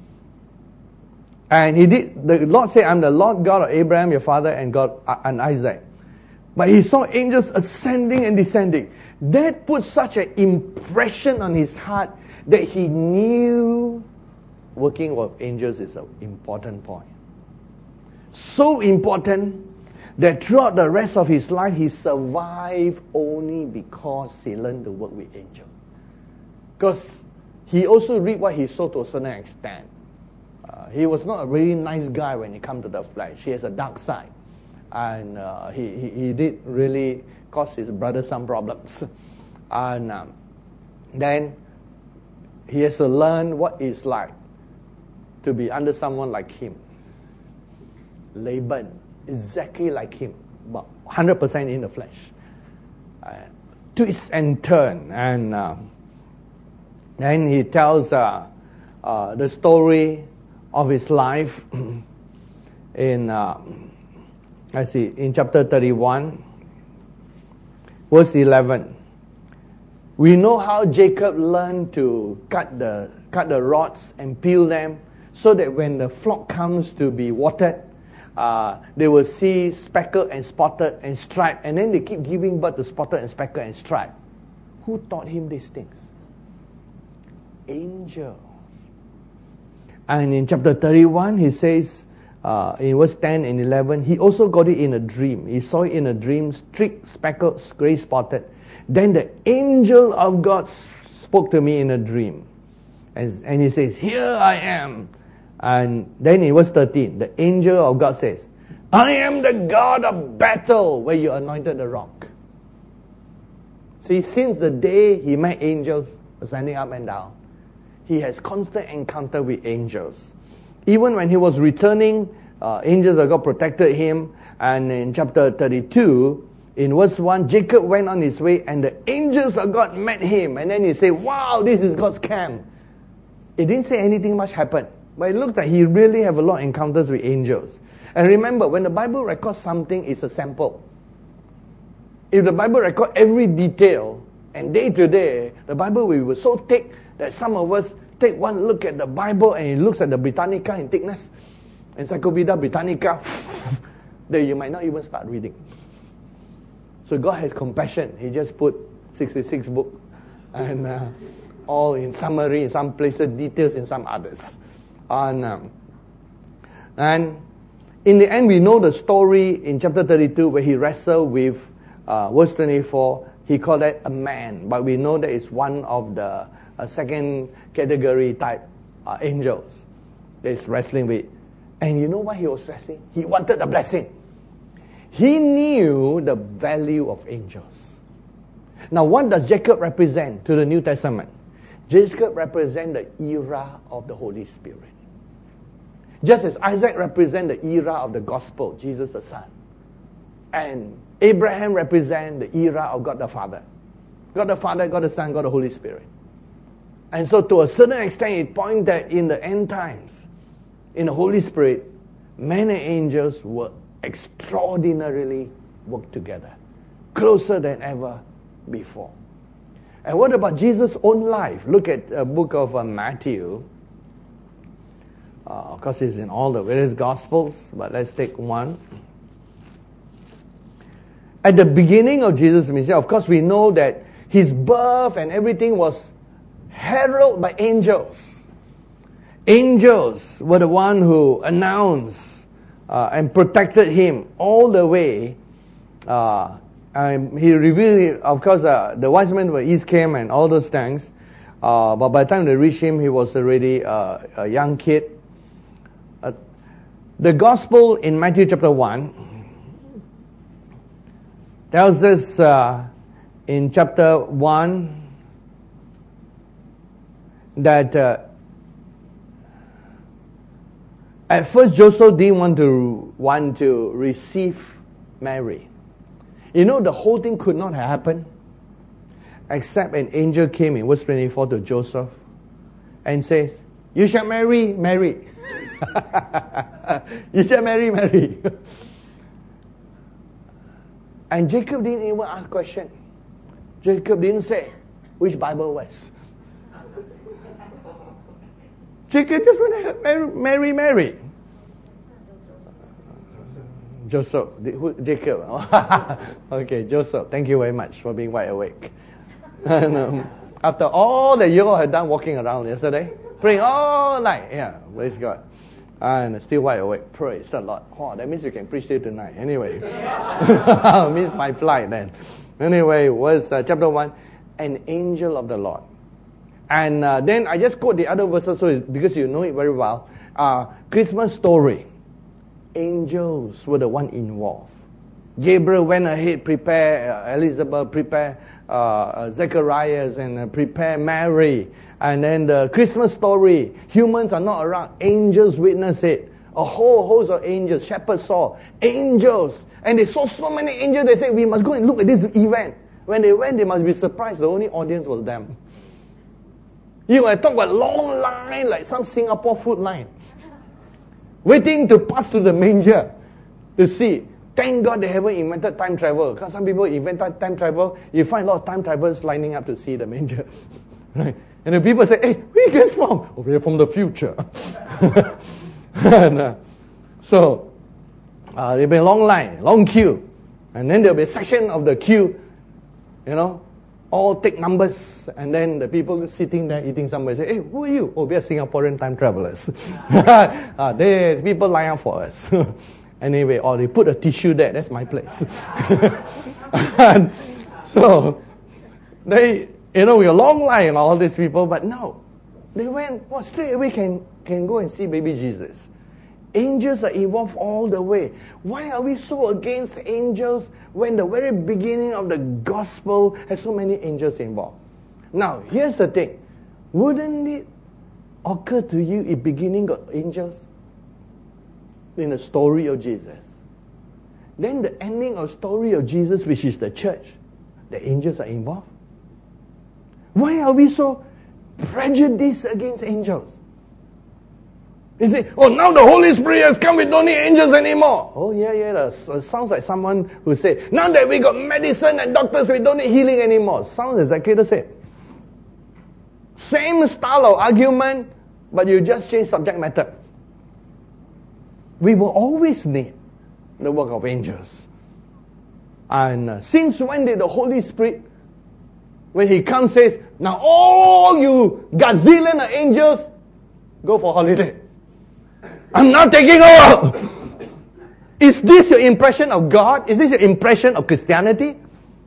And the Lord said, I'm the Lord God of Abraham, your father, and God and Isaac. But he saw angels ascending and descending. That put such an impression on his heart that he knew working with angels is an important point. So important that throughout the rest of his life, he survived only because he learned to work with angels. Because he also reaped what he sowed to a certain extent. He was not a really nice guy when it comes to the flesh. He has a dark side. And he did really cause his brother some problems. And then he has to learn what it's like to be under someone like him. Laban, exactly like him, but 100% in the flesh. Twist and turn. And then he tells the story of his life in chapter 31, verse 11. We know how Jacob learned to cut the rods and peel them so that when the flock comes to be watered, they will see speckled and spotted and striped, and then they keep giving birth to spotted and speckled and striped. Who taught him these things? Angels. And in chapter 31, he says, in verse 10 and 11, he also got it in a dream. He saw it in a dream, streaked, speckled, gray spotted. Then the angel of God spoke to me in a dream. And he says, here I am. And then in verse 13, the angel of God says, I am the God of battle where you anointed the rock. See, since the day he met angels ascending up and down, he has constant encounter with angels. Even when he was returning, angels of God protected him. And in chapter 32, in verse 1, Jacob went on his way and the angels of God met him. And then he said, wow, this is God's camp. It didn't say anything much happened. But it looks like he really have a lot of encounters with angels. And remember, when the Bible records something, it's a sample. If the Bible records every detail, and day to day, the Bible will be so thick that some of us take one look at the Bible and it looks at the Britannica in thickness, Encyclopedia Britannica, that you might not even start reading. So God has compassion. He just put 66 books and all in summary in some places, details in some others. And in the end, we know the story in chapter 32 where he wrestled with, verse 24, he called that a man. But we know that it's one of the second category type angels that he's wrestling with. And you know why he was wrestling? He wanted the blessing. He knew the value of angels. Now, what does Jacob represent to the New Testament? Jacob represents the era of the Holy Spirit. Just as Isaac represents the era of the gospel, Jesus the Son. And Abraham represents the era of God the Father. God the Father, God the Son, God the Holy Spirit. And so to a certain extent, it points that in the end times, in the Holy Spirit, many angels will extraordinarily work together. Closer than ever before. And what about Jesus' own life? Look at the book of Matthew. Of course, it's in all the various Gospels, but let's take one. At the beginning of Jesus' ministry, of course, we know that his birth and everything was heralded by angels. Angels were the one who announced and protected him all the way. He revealed, of course, the wise men were east came and all those things. But by the time they reached him, he was already a young kid. The gospel in Matthew chapter 1 tells us in chapter 1 that at first Joseph didn't want to receive Mary. You know, the whole thing could not have happened except an angel came in verse 24 to Joseph and says, "You shall marry Mary." You shall marry Mary. And Jacob didn't even ask question. Jacob didn't say, which Bible verse? Jacob just went to marry Mary. Joseph. Jacob. Okay, Joseph. Thank you very much for being wide awake. And, after all that you all had done walking around yesterday, praying all night. Yeah, praise God. And still wide awake. Praise the Lord. Oh, that means you can preach till tonight. Anyway. Means my flight then. Anyway, was chapter 1. An angel of the Lord. And then I just quote the other verses because you know it very well. Christmas story. Angels were the one involved. Gabriel went ahead, prepare Elizabeth, prepare Zacharias, and prepare Mary. And then the Christmas story, humans are not around, angels witness it. A whole host of angels, shepherds saw angels, and they saw so many angels. They said, "We must go and look at this event." When they went, they must be surprised. The only audience was them. You I talk about long line, like some Singapore food line, waiting to pass through the manger to see. Thank God they haven't invented time travel. Because some people invented time travel, you find a lot of time travelers lining up to see the manger. Right? And the people say, "Hey, where you guys from?" "Oh, we're from the future." And, so, there'll be a long line, long queue. And then there'll be a section of the queue, all take numbers. And then the people sitting there eating somewhere say, "Hey, who are you?" "Oh, we are Singaporean time travelers." People line up for us. Anyway, or they put a tissue there. That's my place. And so, we a long line, all these people, but no. They went, straight away can go and see baby Jesus. Angels are involved all the way. Why are we so against angels when the very beginning of the gospel has so many angels involved? Now, here's the thing. Wouldn't it occur to you in beginning got angels? In the story of Jesus. Then the ending of story of Jesus, which is the church, the angels are involved. Why are we so prejudiced against angels? You say, "Oh, now the Holy Spirit has come, we don't need angels anymore." Oh, yeah, that sounds like someone who said, "Now that we got medicine and doctors, we don't need healing anymore." Sounds exactly the same. Same style of argument, but you just change subject matter. We will always need the work of angels. And since when did the Holy Spirit, when He comes, says, "Now all you gazillion of angels, go for holiday. I'm not taking over." Is this your impression of God? Is this your impression of Christianity?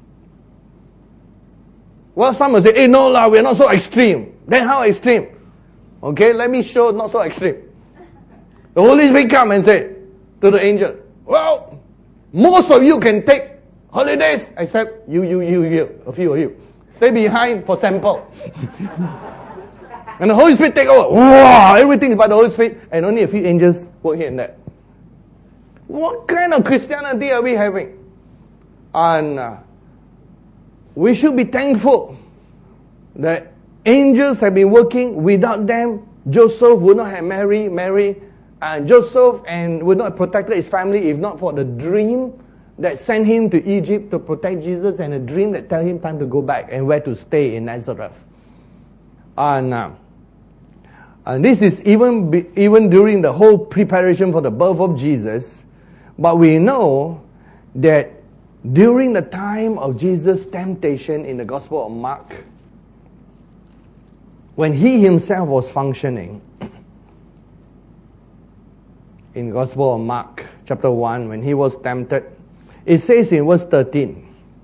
Well, some will say, "Hey, no lah, we're not so extreme." Then how extreme? Okay, let me show not so extreme. The Holy Spirit come and say to the angel, "Well, Most of you can take holidays, except you, a few of you. Stay behind for sample. And the Holy Spirit take over. Wow, everything is by the Holy Spirit, and only a few angels work here and there. What kind of Christianity are we having? And we should be thankful that angels have been working. Without them, Joseph would not have married Mary, and Joseph would not have protected his family if not for the dream that sent him to Egypt to protect Jesus, and a dream that tell him time to go back and where to stay in Nazareth. And this is even during the whole preparation for the birth of Jesus. But we know that during the time of Jesus' temptation in the Gospel of Mark, when he himself was functioning, in Gospel of Mark, chapter 1, when he was tempted, it says in verse 13,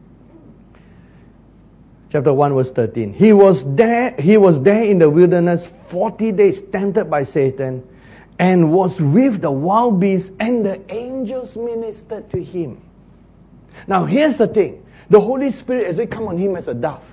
chapter 1, verse 13, he was there in the wilderness 40 days, tempted by Satan, and was with the wild beasts, and the angels ministered to him. Now here's the thing. The Holy Spirit has come on him as a dove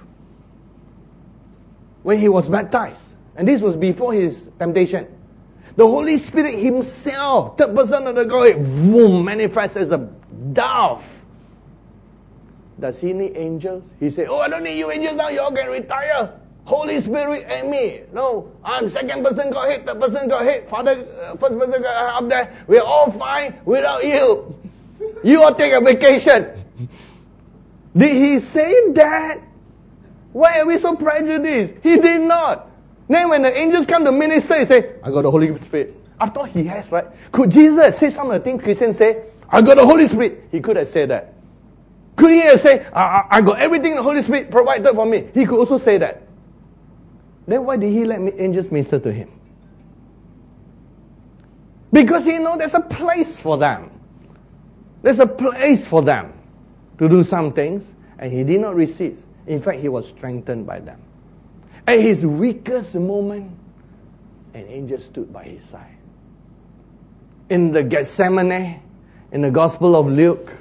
when he was baptized. And this was before his temptation. The Holy Spirit himself, third person of the Godhead, manifests as a dove. Does he need angels? He said, I don't need you angels now, you all can retire. Holy Spirit and me. No, I'm second person Godhead, third person Godhead, Father, first person Godhead up there. We're all fine without you. You all take a vacation. Did he say that? Why are we so prejudiced? He did not. Then when the angels come to minister, he say, I got the Holy Spirit. After all, he has, right? Could Jesus say some of the things Christians say? I got the Holy Spirit. He could have said that. Could he have said, I got everything the Holy Spirit provided for me? He could also say that. Then why did he let angels minister to him? Because he knows there's a place for them. There's a place for them to do some things, and he did not resist. In fact, he was strengthened by them. At his weakest moment, an angel stood by his side. In the Gethsemane, in the Gospel of Luke,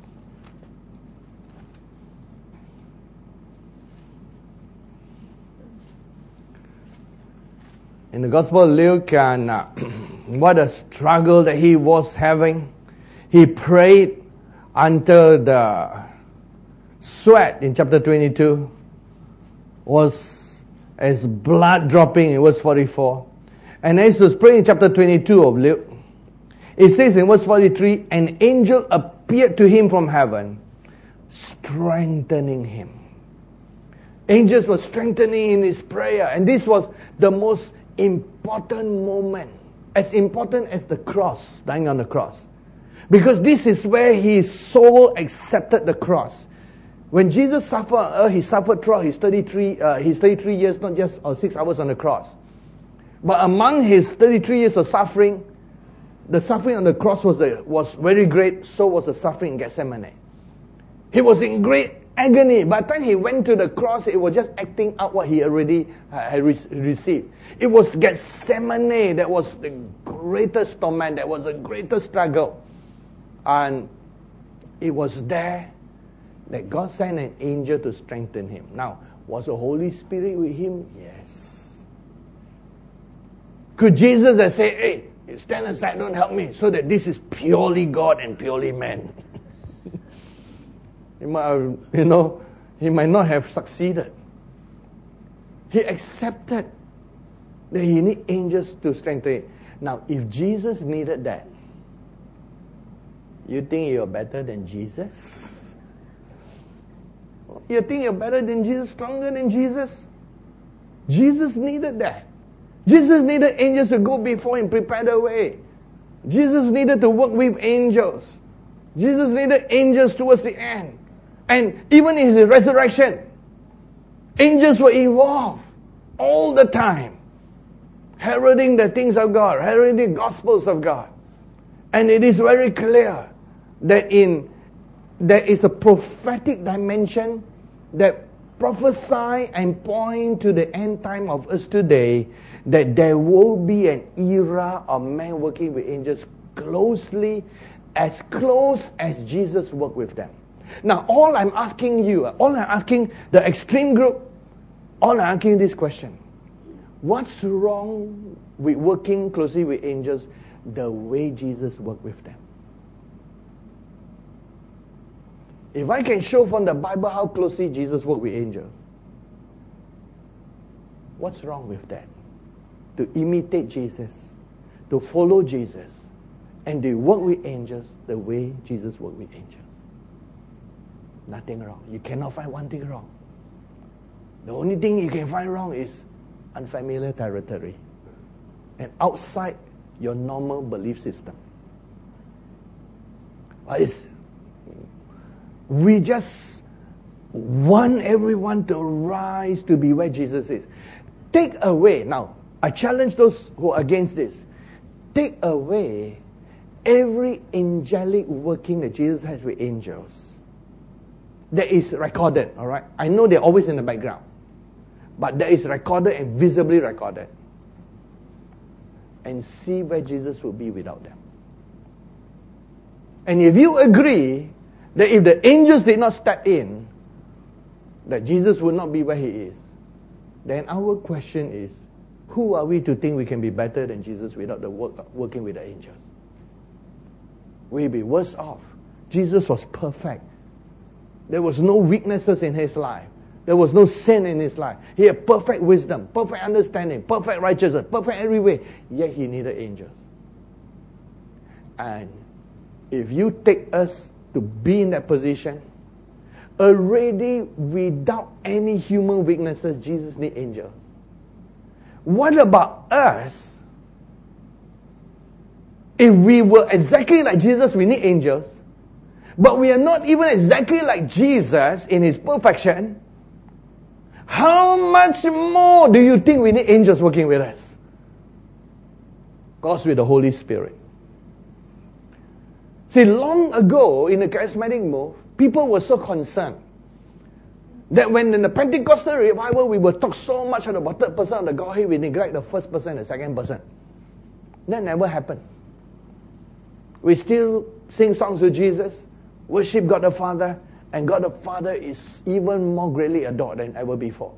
and what a struggle that he was having. He prayed until the sweat in chapter 22 was as blood dropping in verse 44. And as he was praying in chapter 22 of Luke, it says in verse 43, an angel appeared to him from heaven, strengthening him. Angels were strengthening in his prayer, and this was the most important moment, as important as the cross, dying on the cross. Because this is where his soul accepted the cross. When Jesus suffered, he suffered throughout his 33 years, not just 6 hours on the cross. But among his 33 years of suffering, the suffering on the cross was very great, so was the suffering in Gethsemane. He was in great agony. By the time he went to the cross, it was just acting out what he already had received. It was Gethsemane that was the greatest torment, that was the greatest struggle. And it was there that God sent an angel to strengthen him. Now, was the Holy Spirit with him? Yes. Could Jesus have said, hey, stand aside, don't help me, so that this is purely God and purely man? He might not have succeeded. He accepted that he need angels to strengthen him. Now, if Jesus needed that, you think you're better than Jesus? You think you're better than Jesus, stronger than Jesus? Jesus needed that. Jesus needed angels to go before him, prepare the way. Jesus needed to work with angels. Jesus needed angels towards the end. And even in his resurrection, angels were involved all the time, heralding the things of God, heralding the gospels of God. And it is very clear that there is a prophetic dimension that prophesy and point to the end time of us today, that there will be an era of men working with angels closely as close as Jesus worked with them. Now, all I'm asking you, all I'm asking the extreme group, all I'm asking this question. What's wrong with working closely with angels the way Jesus worked with them? If I can show from the Bible how closely Jesus worked with angels, what's wrong with that? To imitate Jesus, to follow Jesus, and to work with angels the way Jesus worked with angels. Nothing wrong. You cannot find one thing wrong. The only thing you can find wrong is unfamiliar territory and outside your normal belief system. We just want everyone to rise to be where Jesus is. Take away, now, I challenge those who are against this. Take away every angelic working that Jesus has with angels that is recorded, all right? I know they're always in the background, but that is recorded and visibly recorded. And see where Jesus would be without them. And if you agree that if the angels did not step in, that Jesus would not be where he is, then our question is, who are we to think we can be better than Jesus without the working with the angels? We'll be worse off. Jesus was perfect. There was no weaknesses in his life. There was no sin in his life. He had perfect wisdom, perfect understanding, perfect righteousness, perfect every way. Yet he needed angels. And if you take us to be in that position, already without any human weaknesses, Jesus needs angels. What about us? If we were exactly like Jesus, we need angels. But we are not even exactly like Jesus in his perfection. How much more do you think we need angels working with us? Of course, with the Holy Spirit. See, long ago in the charismatic move, people were so concerned that when in the Pentecostal revival, we will talk so much about the third person of the Godhead, we neglect the first person and the second person. That never happened. We still sing songs to Jesus, worship God the Father, and God the Father is even more greatly adored than ever before.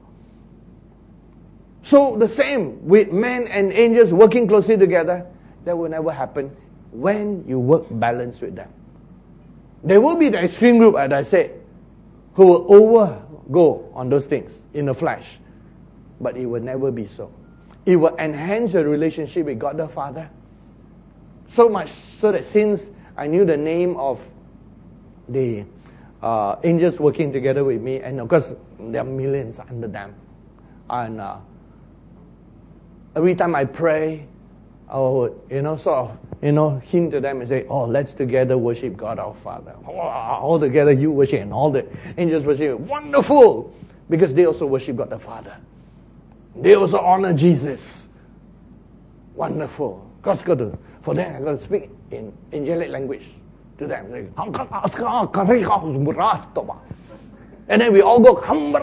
So the same with men and angels working closely together, that will never happen when you work balanced with them. There will be the extreme group, as I said, who will overgo on those things in the flesh. But it will never be so. It will enhance your relationship with God the Father. So much so that since I knew the name of the angels working together with me, and of course there are millions under them, and every time I pray, I would hint to them and say, oh, let's together worship God our Father. All together you worship, and all the angels worship. Wonderful! Because they also worship God the Father. They also honor Jesus. Wonderful. For them, I'm going to speak in angelic language to them. And then we all go,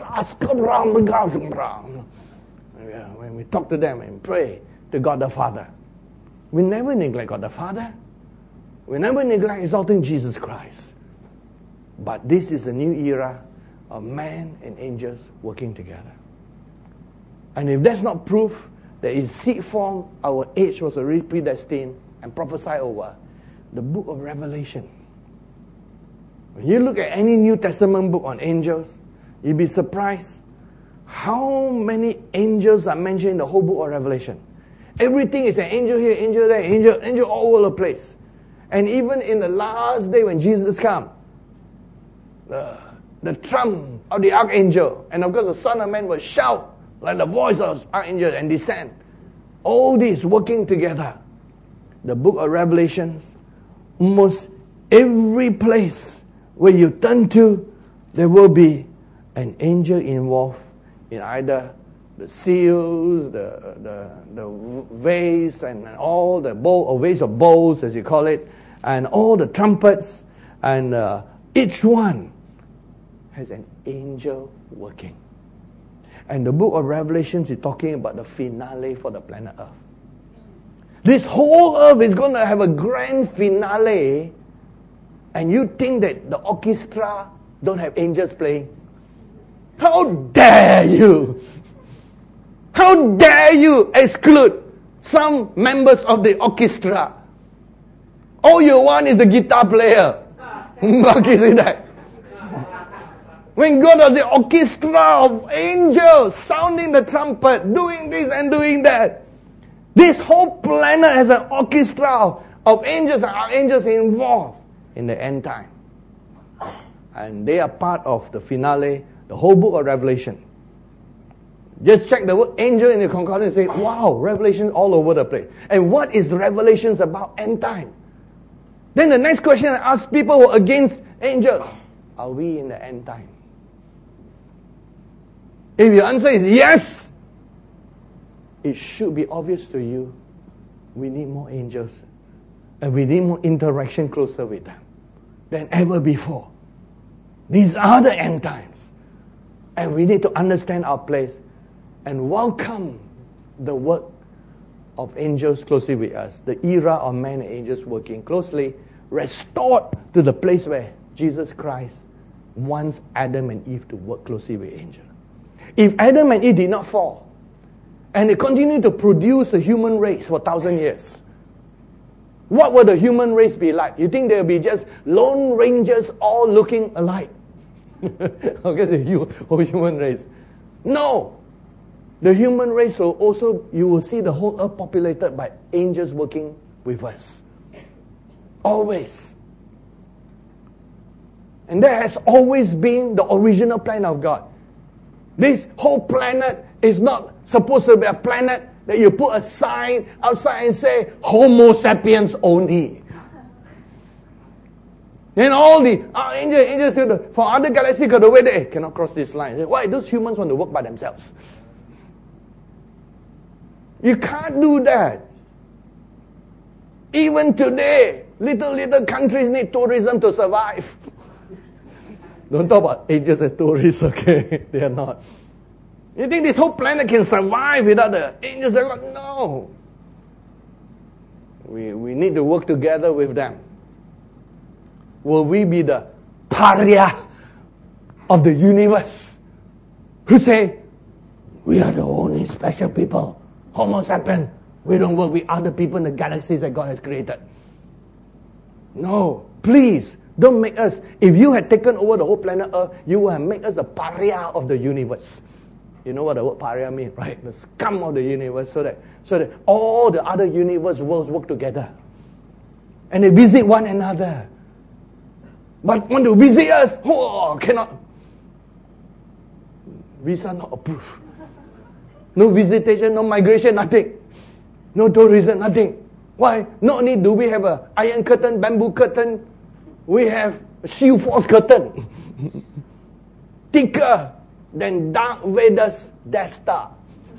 when we talk to them and pray to God the Father. We never neglect God the Father. We never neglect exalting Jesus Christ. But this is a new era of man and angels working together. And if that's not proof that in seed form our age was already predestined and prophesied over, the book of Revelation. When you look at any New Testament book on angels, you'll be surprised how many angels are mentioned in the whole book of Revelation. Everything is an angel here, angel there, angel all over the place. And even in the last day when Jesus comes, the trump of the archangel, and of course the Son of Man will shout like the voice of archangel and descend. All this working together. The book of Revelations, almost every place where you turn to, there will be an angel involved in either the seals, the vase, and all the bowl, or vase of bowls as you call it, and all the trumpets, and each one has an angel working. And the book of Revelations is talking about the finale for the planet Earth. This whole earth is going to have a grand finale And you think that the orchestra don't have angels playing? How dare you? How dare you exclude some members of the orchestra? All you want is the guitar player. When God has the orchestra of angels sounding the trumpet, doing this and doing that. This whole planet has an orchestra of angels and archangels involved in the end time. And they are part of the finale, the whole book of Revelation. Just check the word angel in the concordance and say, wow, Revelation all over the place. And what is Revelations about? End time. Then the next question I ask people who are against angels, are we in the end time? If your answer is yes, it should be obvious to you, we need more angels. And we need more interaction closer with them than ever before. These are the end times. And we need to understand our place and welcome the work of angels closely with us. The era of men and angels working closely, restored to the place where Jesus Christ wants Adam and Eve to work closely with angels. If Adam and Eve did not fall, and they continued to produce a human race for 1,000 years, what would the human race be like? You think they'll be just lone rangers all looking alike? Okay, the whole human race. No! The human race will also, you will see the whole earth populated by angels working with us. Always. And that has always been the original plan of God. This whole planet is not supposed to be a planet that you put a sign outside and say, Homo sapiens only. Then all the angels for other galaxies got the way they cannot cross this line. Why? Those humans want to work by themselves. You can't do that. Even today, little countries need tourism to survive. Don't talk about angels and tourists, okay? They are not. You think this whole planet can survive without the angels? No. We need to work together with them. Will we be the pariah of the universe who say, we are the only special people, Homo sapiens, we don't work with other people in the galaxies that God has created? No, please, don't make us, if you had taken over the whole planet Earth, you would have made us the pariah of the universe. You know what the word pariah means, right? The scum of the universe, so that all the other universe worlds work together. And they visit one another. But want to visit us, cannot. Visa not approved. No visitation, no migration, nothing. No tourism, nothing. Why? Not only do we have a iron curtain, bamboo curtain, we have a shield force curtain. Thicker than Darth Vader's Death Star.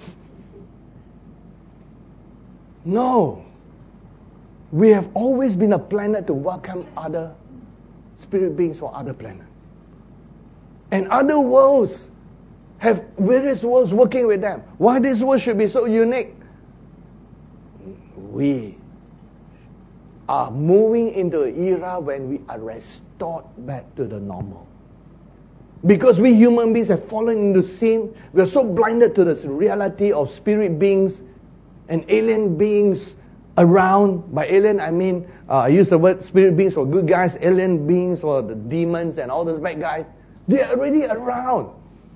No. We have always been a planet to welcome other spirit beings from other planets. And other worlds have various worlds working with them. Why this world should be so unique? We are moving into an era when we are restored back to the normal. Because we human beings have fallen into sin, we are so blinded to this reality of spirit beings and alien beings around. By alien, I mean, I use the word spirit beings for good guys, alien beings for the demons and all those bad guys. They are already around.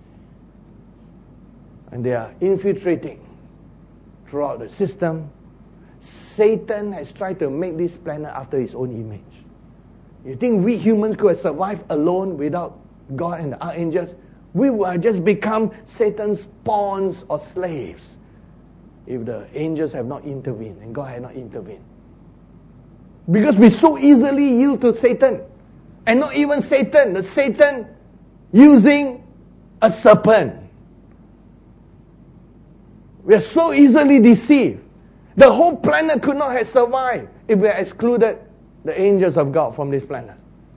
And they are infiltrating throughout the system. Satan has tried to make this planet after his own image. You think we humans could have survived alone without God and the archangels? We would have just become Satan's pawns or slaves if the angels have not intervened and God had not intervened. Because we so easily yield to Satan. And not even Satan, the Satan using a serpent. We are so easily deceived. The whole planet could not have survived if we had excluded the angels of God from this planet.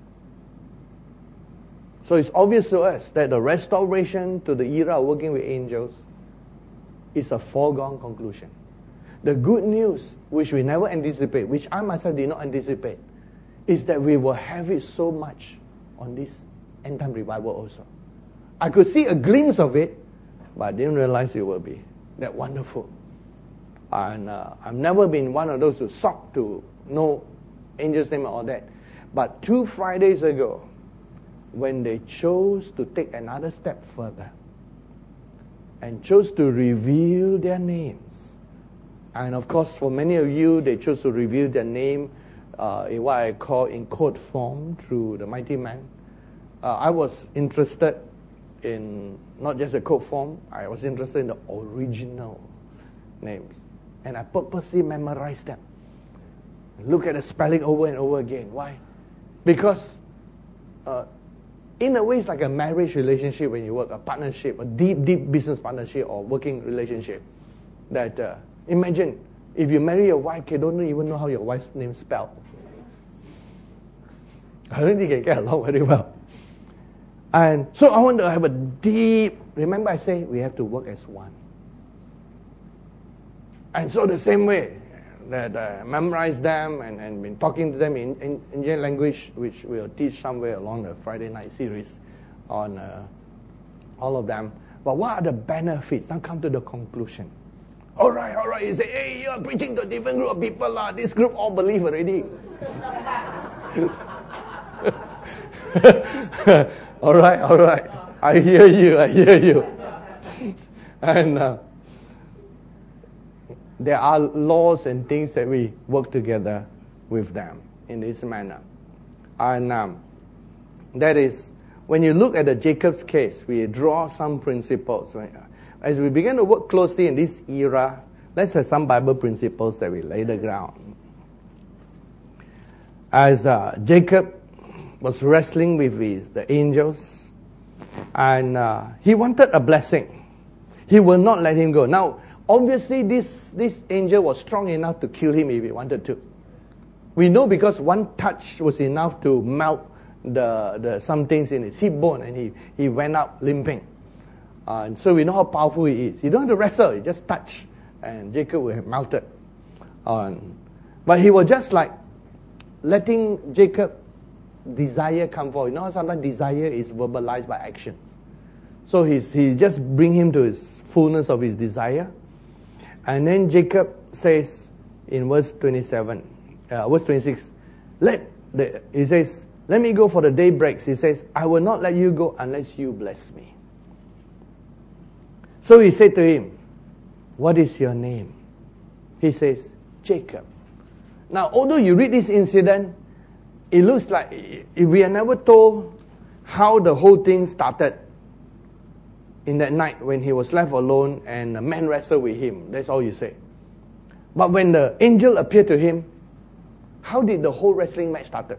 So it's obvious to us that the restoration to the era of working with angels is a foregone conclusion. The good news, which we never anticipate, which I myself did not anticipate, is that we will have it so much on this end time revival also. I could see a glimpse of it, but I didn't realize it will be that wonderful. And I've never been one of those who sought to know angels' name and all that. But 2 Fridays ago, when they chose to take another step further and chose to reveal their names, and of course for many of you, they chose to reveal their name in what I call in code form through the mighty man. I was interested in not just the code form, I was interested in the original names. And I purposely memorized them. Look at the spelling over and over again. Why? Because in a way it's like a marriage relationship when you work, a partnership, a deep, deep business partnership or working relationship. That imagine if you marry your wife, you don't even know how your wife's name is spelled. I don't think you can get along very well. And so I want to have a deep, remember I say we have to work as one. And so the same way that I memorized them and been talking to them in Indian language, which we'll teach somewhere along the Friday night series on all of them. But what are the benefits? Now come to the conclusion. All right. You say, hey, you're preaching to a different group of people. This group all believe already. All right. I hear you. And there are laws and things that we work together with them in this manner. And that is, when you look at the Jacob's case, we draw some principles. Right? As we begin to work closely in this era, let's have some Bible principles that we lay the ground. As Jacob was wrestling with the angels, and he wanted a blessing. He will not let him go. Now, obviously, this angel was strong enough to kill him if he wanted to. We know because one touch was enough to melt the some things in his hip bone, and he went out limping. And so we know how powerful he is. You don't have to wrestle, you just touch, and Jacob will have melted. But he was just like letting Jacob desire come forward. You know, sometimes desire is verbalized by actions. So he just bring him to his fullness of his desire. And then Jacob says in verse 26, he says, let me go for the day breaks. He says, I will not let you go unless you bless me. So he said to him, what is your name? He says, Jacob. Now, although you read this incident, it looks like if we are never told how the whole thing started in that night when he was left alone and the man wrestled with him. That's all you say. But when the angel appeared to him, how did the whole wrestling match started?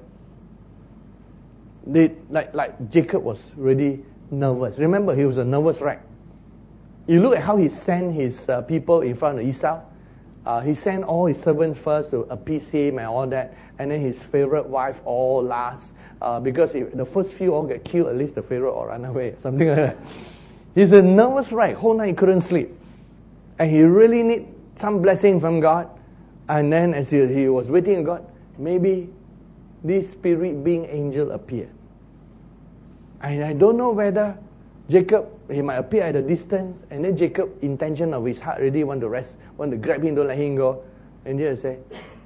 Like Jacob was really nervous. Remember, he was a nervous wreck. You look at how he sent his people in front of Esau. He sent all his servants first to appease him and all that, and then his favorite wife all last, because if the first few all get killed, at least the favorite all run away, something like that. He's a nervous wreck. Whole night he couldn't sleep, and he really need some blessing from God. And then as he was waiting on God, maybe this spirit being angel appeared. And I don't know whether Jacob, he might appear at a distance, and then Jacob, intention of his heart, really want to grab him, don't let him go. And just say,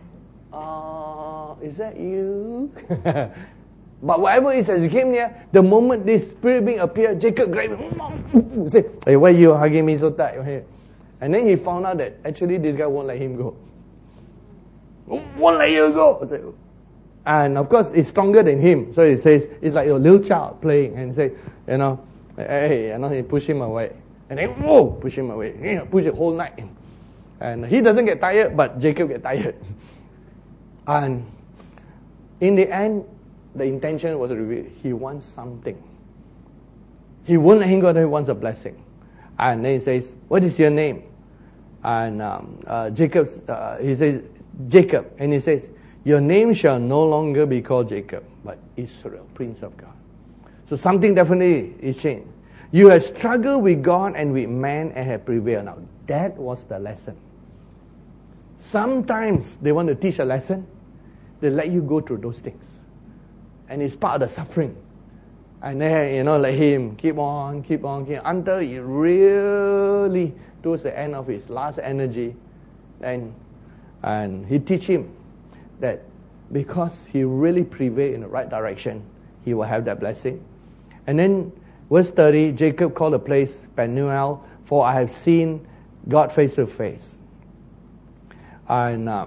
is that you? But whatever it is, as he came near, the moment this spirit being appeared, Jacob grabbed him, say, hey, why you hugging me so tight? And then he found out that actually this guy won't let him go. Won't let you go. And of course, it's stronger than him. So he says, it's like a little child playing. And he says, hey, he push him away. And then, push him away. Push it whole night. And he doesn't get tired, but Jacob get tired. And in the end, the intention was revealed. He wants something. He won't let him go, he wants a blessing. And then he says, what is your name? And he says, Jacob. And he says, your name shall no longer be called Jacob, but Israel, Prince of God. So something definitely is changed. You have struggled with God and with man and have prevailed. Now, that was the lesson. Sometimes they want to teach a lesson. They let you go through those things. And it's part of the suffering. And then, let him keep on, until he really, towards the end of his last energy, and he teach him that because he really prevailed in the right direction, he will have that blessing. And then, verse 30, Jacob called the place Peniel, for I have seen God face to face. And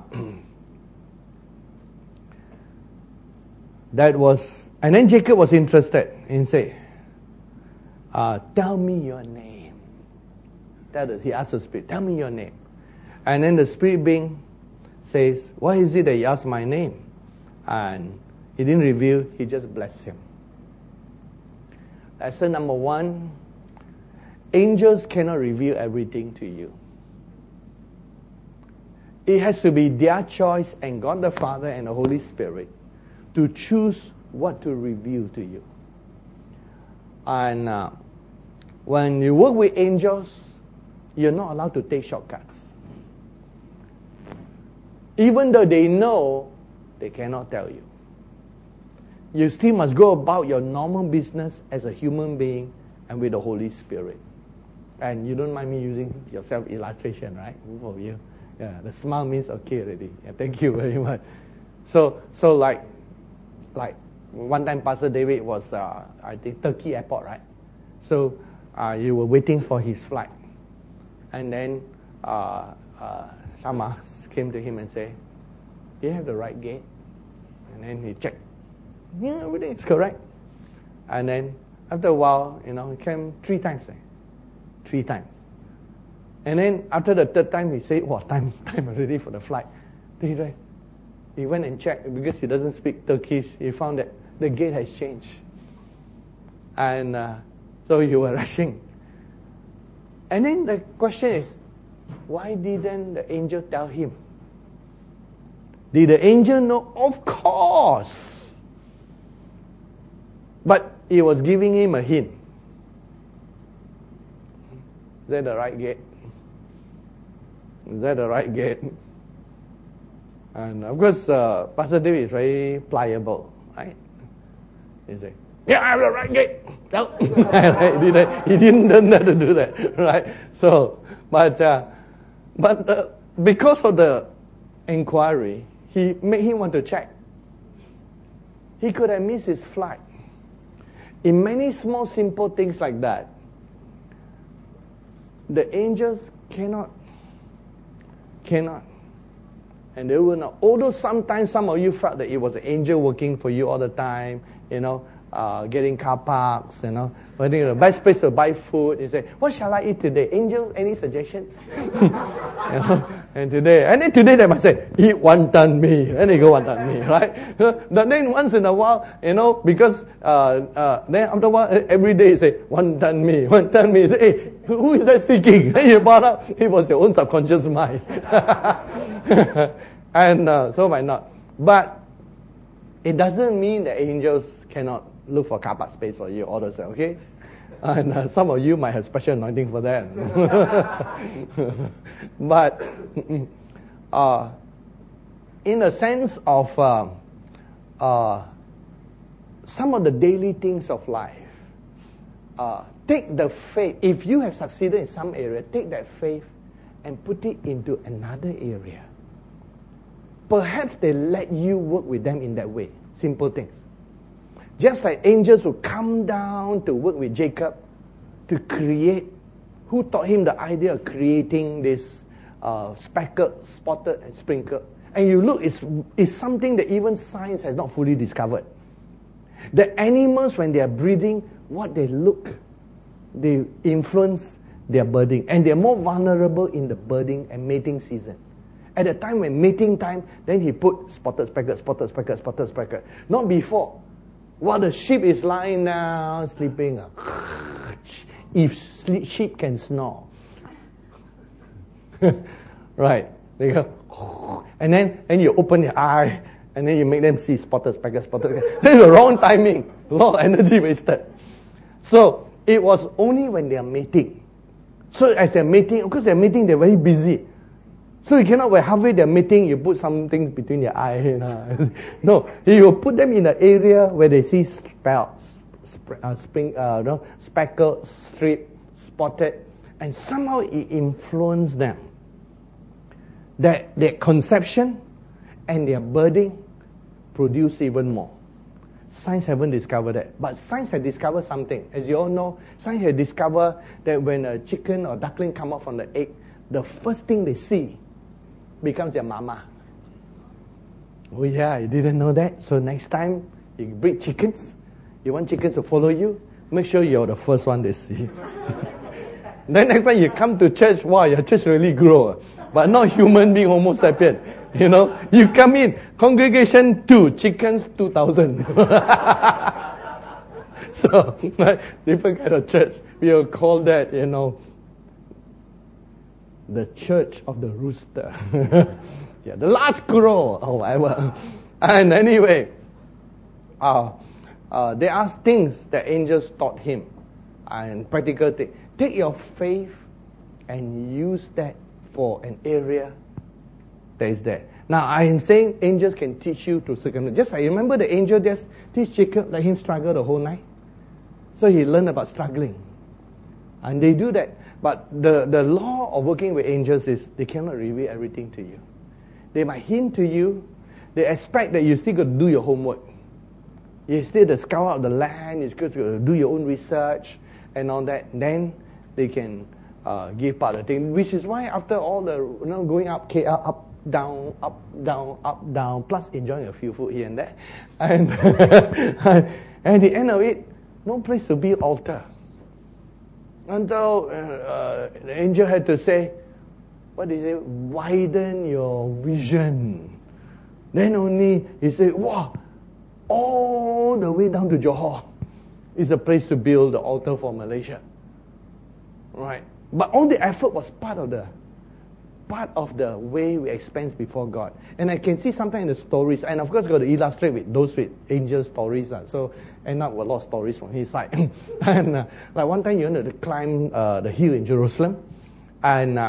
and then Jacob was interested and said, tell me your name. He asked the spirit, tell me your name. And then the spirit being says, why is it that you asked my name? And he didn't reveal, he just blessed him. Lesson number 1, angels cannot reveal everything to you. It has to be their choice and God the Father and the Holy Spirit to choose what to reveal to you. And when you work with angels, you're not allowed to take shortcuts. Even though they know, they cannot tell you. You still must go about your normal business as a human being and with the Holy Spirit. And you don't mind me using your self-illustration, right? Both of you. Yeah, the smile means okay already. Yeah, thank you very much. So like one time Pastor David was, I think, Turkey airport, right? So you were waiting for his flight. And then Shama came to him and said, do you have the right gate? And then he checked. Yeah, everything is correct. And then after a while, he came 3 times. 3 times. And then after the 3rd time, he said, time already for the flight. Then he went and checked, because he doesn't speak Turkish. He found that the gate has changed. And so you were rushing. And then the question is, why didn't the angel tell him? Did the angel know? Of course. But he was giving him a hint. Is that the right gate? Is that the right gate? And of course, Pastor David is very pliable, right? He said, yeah, I have the right gate. No. He didn't learn how to do that, right? So, but because of the inquiry, he made him want to check. He could have missed his flight. In many small, simple things like that, the angels cannot, and they will not. Although sometimes some of you felt that it was an angel working for you all the time, getting car parks, finding the best place to buy food. You say, what shall I eat today? Angels, any suggestions? And then today they might say, eat wonton mee. And they go wonton mee, right? But then once in a while, because then after a while, every day you say, wonton mee. You say, hey, who is that speaking? Then you brought up, it was your own subconscious mind. And so might not. But it doesn't mean that angels cannot look for car park space for you, all those, okay? And some of you might have special anointing for that. But in a sense of some of the daily things of life, take the faith. If you have succeeded in some area, take that faith and put it into another area. Perhaps they let you work with them in that way. Simple things. Just like angels will come down to work with Jacob to create, who taught him the idea of creating this speckled, spotted, and sprinkled. And you look, it's something that even science has not fully discovered. The animals, when they are breeding, what they look, they influence their birding. And they're more vulnerable in the birding and mating season. At the time when mating time, then he put spotted, speckled, spotted, speckled, spotted, speckled. Not before. While the sheep is lying down, sleeping. If sheep can snore. Right. They go, and then you open your eye, and then you make them see spotted, speckled, spotted. That's the wrong timing. A lot of energy wasted. So, it was only when they are mating. So as they're mating, because they're mating, they're very busy. So you cannot, when halfway they're meeting, you put something between their eye. No, you will put them in the area where they see speckled, strip, spotted, and somehow it influenced them. Their conception and their birding produce even more. Science haven't discovered that. But science has discovered something. As you all know, science has discovered that when a chicken or duckling come out from the egg, the first thing they see becomes their mama. Oh yeah, you didn't know that? So next time you breed chickens, you want chickens to follow you, make sure you're the first one they see. Then next time you come to church, wow, your church really grow. But not human being, Homo sapien. You come in, congregation 2, chickens 2,000. So, different kind of church. We will call that, the church of the rooster. Yeah, the last crow or whatever. And anyway, there are things that angels taught him, and practical things. Take your faith and use that for an area that is there. Now, I am saying angels can teach you to circumvent. Just I remember the angel just teach Jacob, let him struggle the whole night. So he learned about struggling. And they do that. But the law of working with angels is they cannot reveal everything to you. They might hint to you. They expect that you still got to do your homework. You still got to scout out the land. You still got to do your own research and all that. Then they can give part of the thing. Which is why after all the going up, up, down, plus enjoying a few food here and there. And at the end of it, no place to build altar. Until the angel had to say, what did he say? Widen your vision. Then only he said, wow, all the way down to Johor is a place to build the altar for Malaysia. Right. But all the effort was part of the way we expense before God. And I can see sometimes in the stories, and of course got to illustrate with those with angel stories. So end up with a lot of stories from his side. And like one time you wanted to climb the hill in Jerusalem, and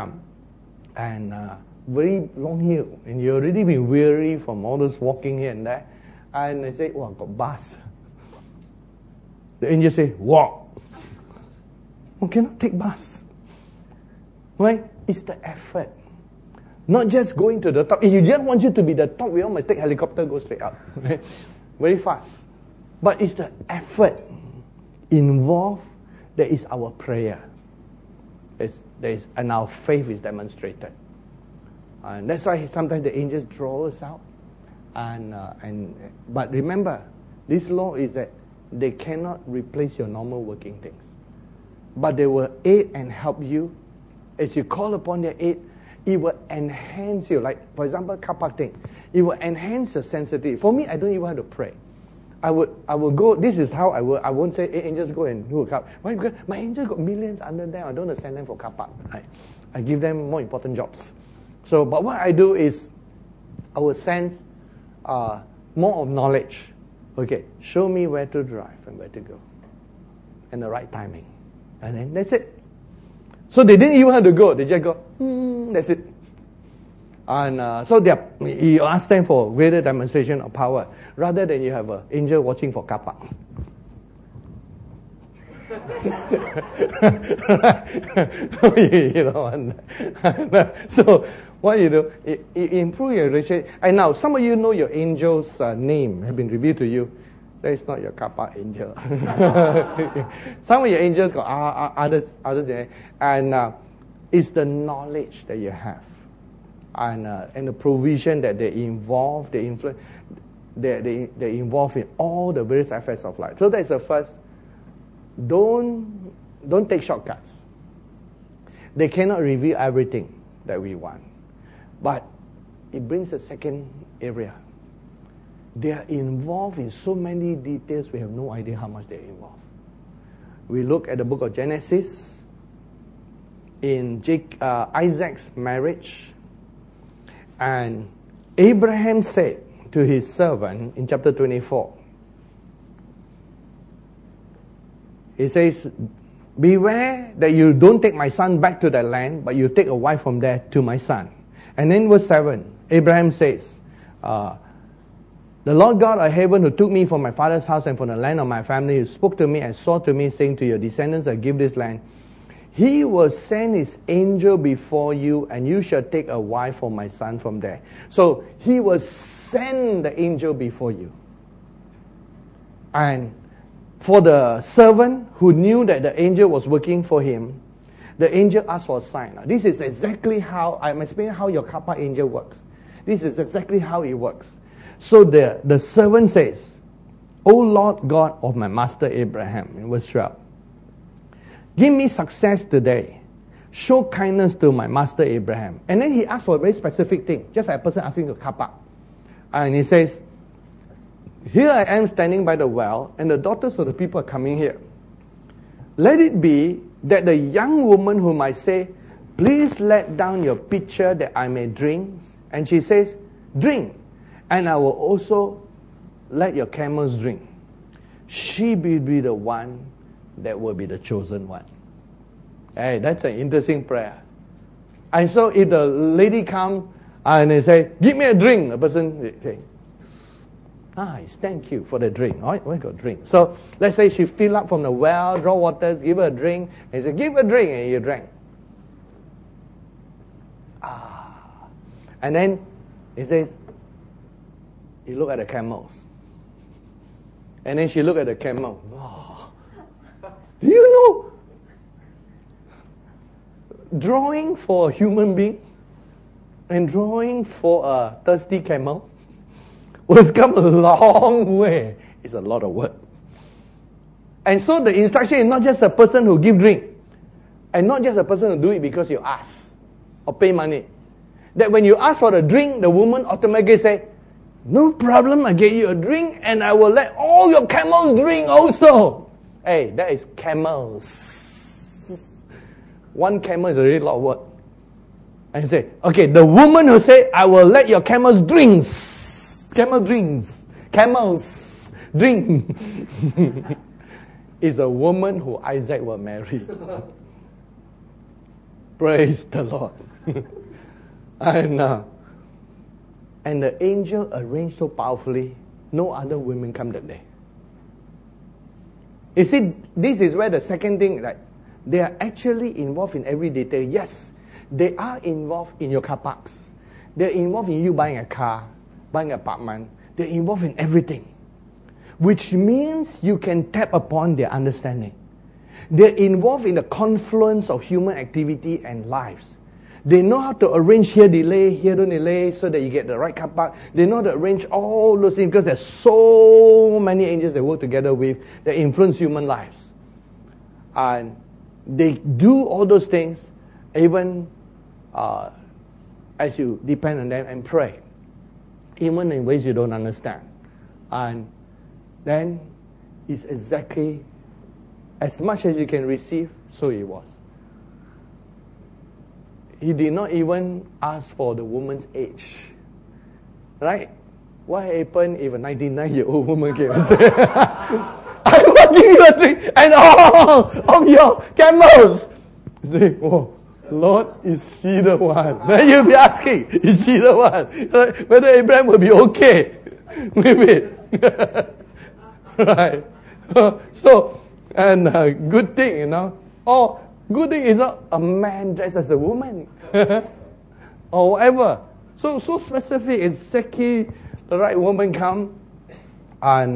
very long hill, and you already been weary from all this walking here and there. And they say, "Wow, got bus." The angel say, "Walk." We cannot take bus. Right? It's the effort. Not just going to the top. If you just want you to be the top, we all must take helicopter, go straight up. Right? Very fast. But it's the effort involved that is our prayer. And our faith is demonstrated. And that's why sometimes the angels draw us out. But remember, this law is that they cannot replace your normal working things. But they will aid and help you. As you call upon their aid, it will enhance you. Like, for example, car park thing. It will enhance your sensitivity. For me, I don't even have to pray. I will go, this is how I will. I won't say, hey, angels go and do a car. Why? Because my angels got millions under them. I don't want to send them for car park. I give them more important jobs. So, but what I do is, I will sense more of knowledge. Okay, show me where to drive and where to go. And the right timing. And then that's it. So they didn't even have to go. They just go, that's it. And so you ask them for greater demonstration of power, rather than you have an angel watching for car park. You know, so what you do, you improve your relationship. And now, some of you know your angel's name have been revealed to you. That is not your car park angel. Some of your angels got others, and it's the knowledge that you have, and the provision that they involve, they influence, they involve in all the various aspects of life. So that's the first. Don't take shortcuts. They cannot reveal everything that we want, but it brings a second area. They are involved in so many details, we have no idea how much they're involved. We look at the book of Genesis, in Isaac's marriage, and Abraham said to his servant in chapter 24, he says, beware that you don't take my son back to that land, but you take a wife from there to my son. And then verse 7, Abraham says, the Lord God of heaven who took me from my father's house and from the land of my family, who spoke to me and swore to me, saying, to your descendants I give this land, He will send His angel before you, and you shall take a wife for my son from there. So He will send the angel before you. And for the servant who knew that the angel was working for him, the angel asked for a sign. Now, this is exactly how, I'm explaining how your kappa angel works. This is exactly how it works. So the servant says, O Lord God of my master Abraham, in verse 12, give me success today. Show kindness to my master Abraham. And then he asked for a very specific thing, just like a person asking to kappa. And he says, here I am standing by the well, and the daughters of the people are coming here. Let it be that the young woman whom I say, please let down your pitcher that I may drink. And she says, drink, and I will also let your camels drink. She will be the one that will be the chosen one. Hey, that's an interesting prayer. And so if the lady comes and they say, give me a drink, the person say, nice, thank you for the drink. All right, we got drink. So let's say she fill up from the well, draw waters, give her a drink, and say, give her a drink, and you drank. And then he says, you look at the camels. And then she looked at the camel. Oh. Do you know, drawing for a human being and drawing for a thirsty camel was come a long way. It's a lot of work. And so the instruction is not just a person who give drink, and not just a person who do it because you ask or pay money. That when you ask for a drink, the woman automatically say, no problem, I get you a drink and I will let all your camels drink also. Hey, that is camels. One camel is a really lot of work. And say, okay, the woman who say, I will let your camels drink. Camel drinks. Camels drink. Is a woman who Isaac will marry. Praise the Lord. And the angel arranged so powerfully, no other women come that day. You see, this is where the second thing, like, they are actually involved in every detail. Yes, they are involved in your car parks. They're involved in you buying a car, buying an apartment. They're involved in everything. Which means you can tap upon their understanding. They're involved in the confluence of human activity and lives. They know how to arrange here delay, here don't delay, so that you get the right car park. They know how to arrange all those things because there's so many angels they work together with that influence human lives. And they do all those things even as you depend on them and pray, even in ways you don't understand. And then it's exactly as much as you can receive, so it was. He did not even ask for the woman's age. Right? What happened if a 99-year-old woman came and said, I will give you a drink and all of your camels? You say, oh, Lord, is she the one? Then you'll be asking, is she the one? Whether Abraham will be okay with it. Right? So, and good thing, you know. Oh, good thing is not a man dressed as a woman. Or whatever. So specific. Exactly the right woman come. And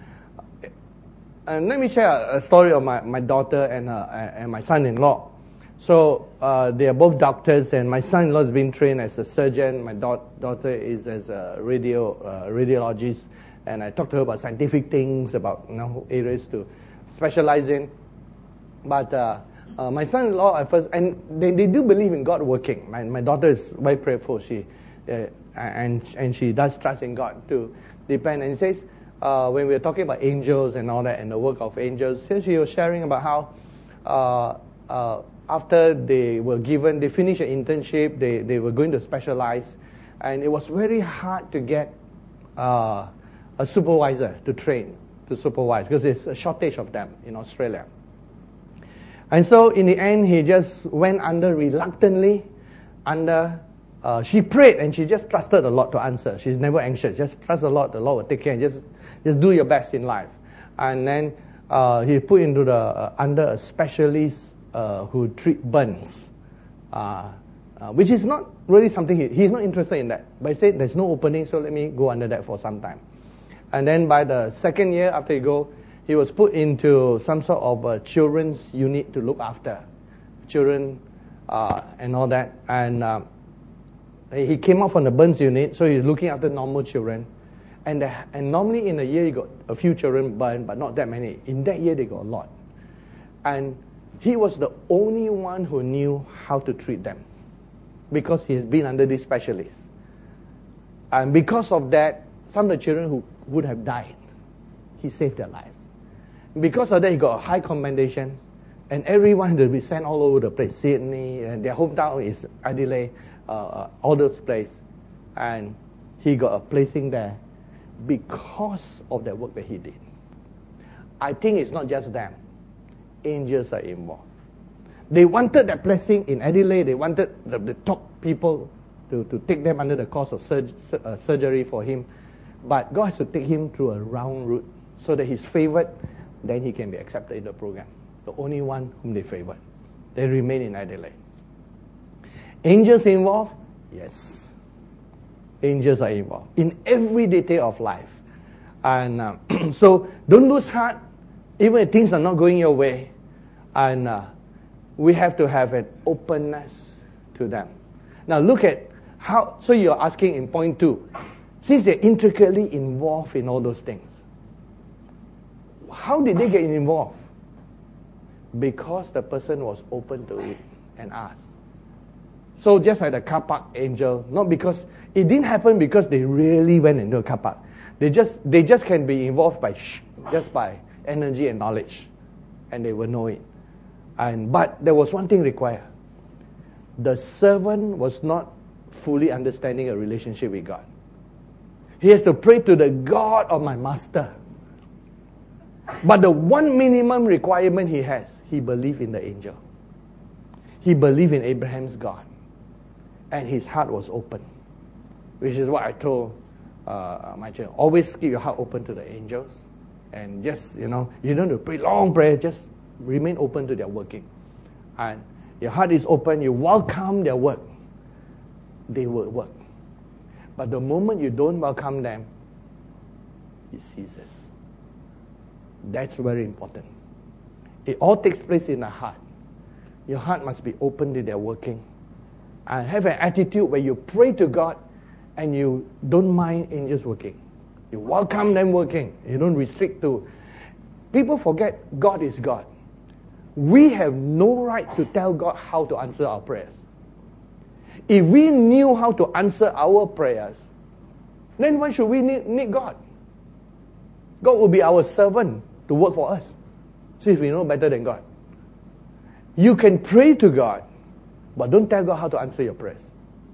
let me share a story of my daughter and my son-in-law. So they are both doctors, and my son-in-law has been trained as a surgeon. My daughter is as a radiologist. And I talked to her about scientific things, about areas to specialize in. But my son-in-law at first, and they do believe in God working. My daughter is very prayerful. She and she does trust in God to depend. And says when we were talking about angels and all that and the work of angels, she was sharing about how after they finished an internship, they were going to specialize, and it was very hard to get a supervisor to train to supervise because there's a shortage of them in Australia. And so in the end, he just went reluctantly under she prayed and she just trusted the Lord to answer. She's never anxious. Just trust the Lord. The Lord will take care. Just do your best in life. And then he put into under a specialist who treat burns, which is not really something he's not interested in that. But he said there's no opening, so let me go under that for some time. And then by the second year after he was put into some sort of a children's unit to look after children and all that. And he came out from the burns unit, so he's looking after normal children. And normally in a year you got a few children burned, but not that many. In that year they got a lot. And he was the only one who knew how to treat them, because he has been under this specialist. And because of that, some of the children who would have died, he saved their lives. Because of that, he got a high commendation, and everyone will be sent all over the place. Sydney, and their hometown is Adelaide, all those places. And he got a placing there because of the work that he did. I think it's not just them. Angels are involved. They wanted that blessing in Adelaide. They wanted the top people to take them under the course of surgery for him. But God has to take him through a round route so that he's favored, then he can be accepted in the program. The only one whom they favored. They remain in Adelaide. Angels involved? Yes. Angels are involved in every detail of life. And so don't lose heart, even if things are not going your way. And we have to have an openness to them. Now look at how, so you're asking in point 2, since they're intricately involved in all those things, how did they get involved? Because the person was open to it and asked. So just like the car park angel, not because, it didn't happen because they really went into a car park. They just can be involved just by energy and knowledge, and they will know it. But there was one thing required. The servant was not fully understanding a relationship with God. He has to pray to the God of my master. But the one minimum requirement he has, he believed in the angel. He believed in Abraham's God. And his heart was open. Which is what I told my children. Always keep your heart open to the angels. And just, you don't have to pray long prayer. Just remain open to their working. And your heart is open. You welcome their work. They will work. But the moment you don't welcome them, it ceases. That's very important. It all takes place in the heart. Your heart must be open to their working. And have an attitude where you pray to God and you don't mind angels working. You welcome them working. You don't restrict to. People forget God is God. We have no right to tell God how to answer our prayers. If we knew how to answer our prayers, then why should we need God? God will be our servant to work for us, since we know better than God. You can pray to God, but don't tell God how to answer your prayers.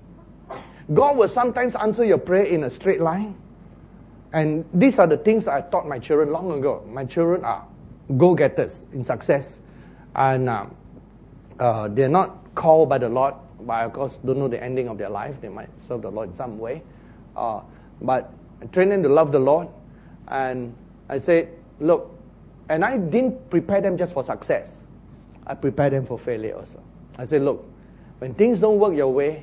God will sometimes answer your prayer in a straight line. And these are the things I taught my children long ago. My children are go-getters in success. And they're not called by the Lord, but of course don't know the ending of their life. They might serve the Lord in some way. But I train them to love the Lord. And I said, look, and I didn't prepare them just for success. I prepared them for failure also. I said, look, when things don't work your way,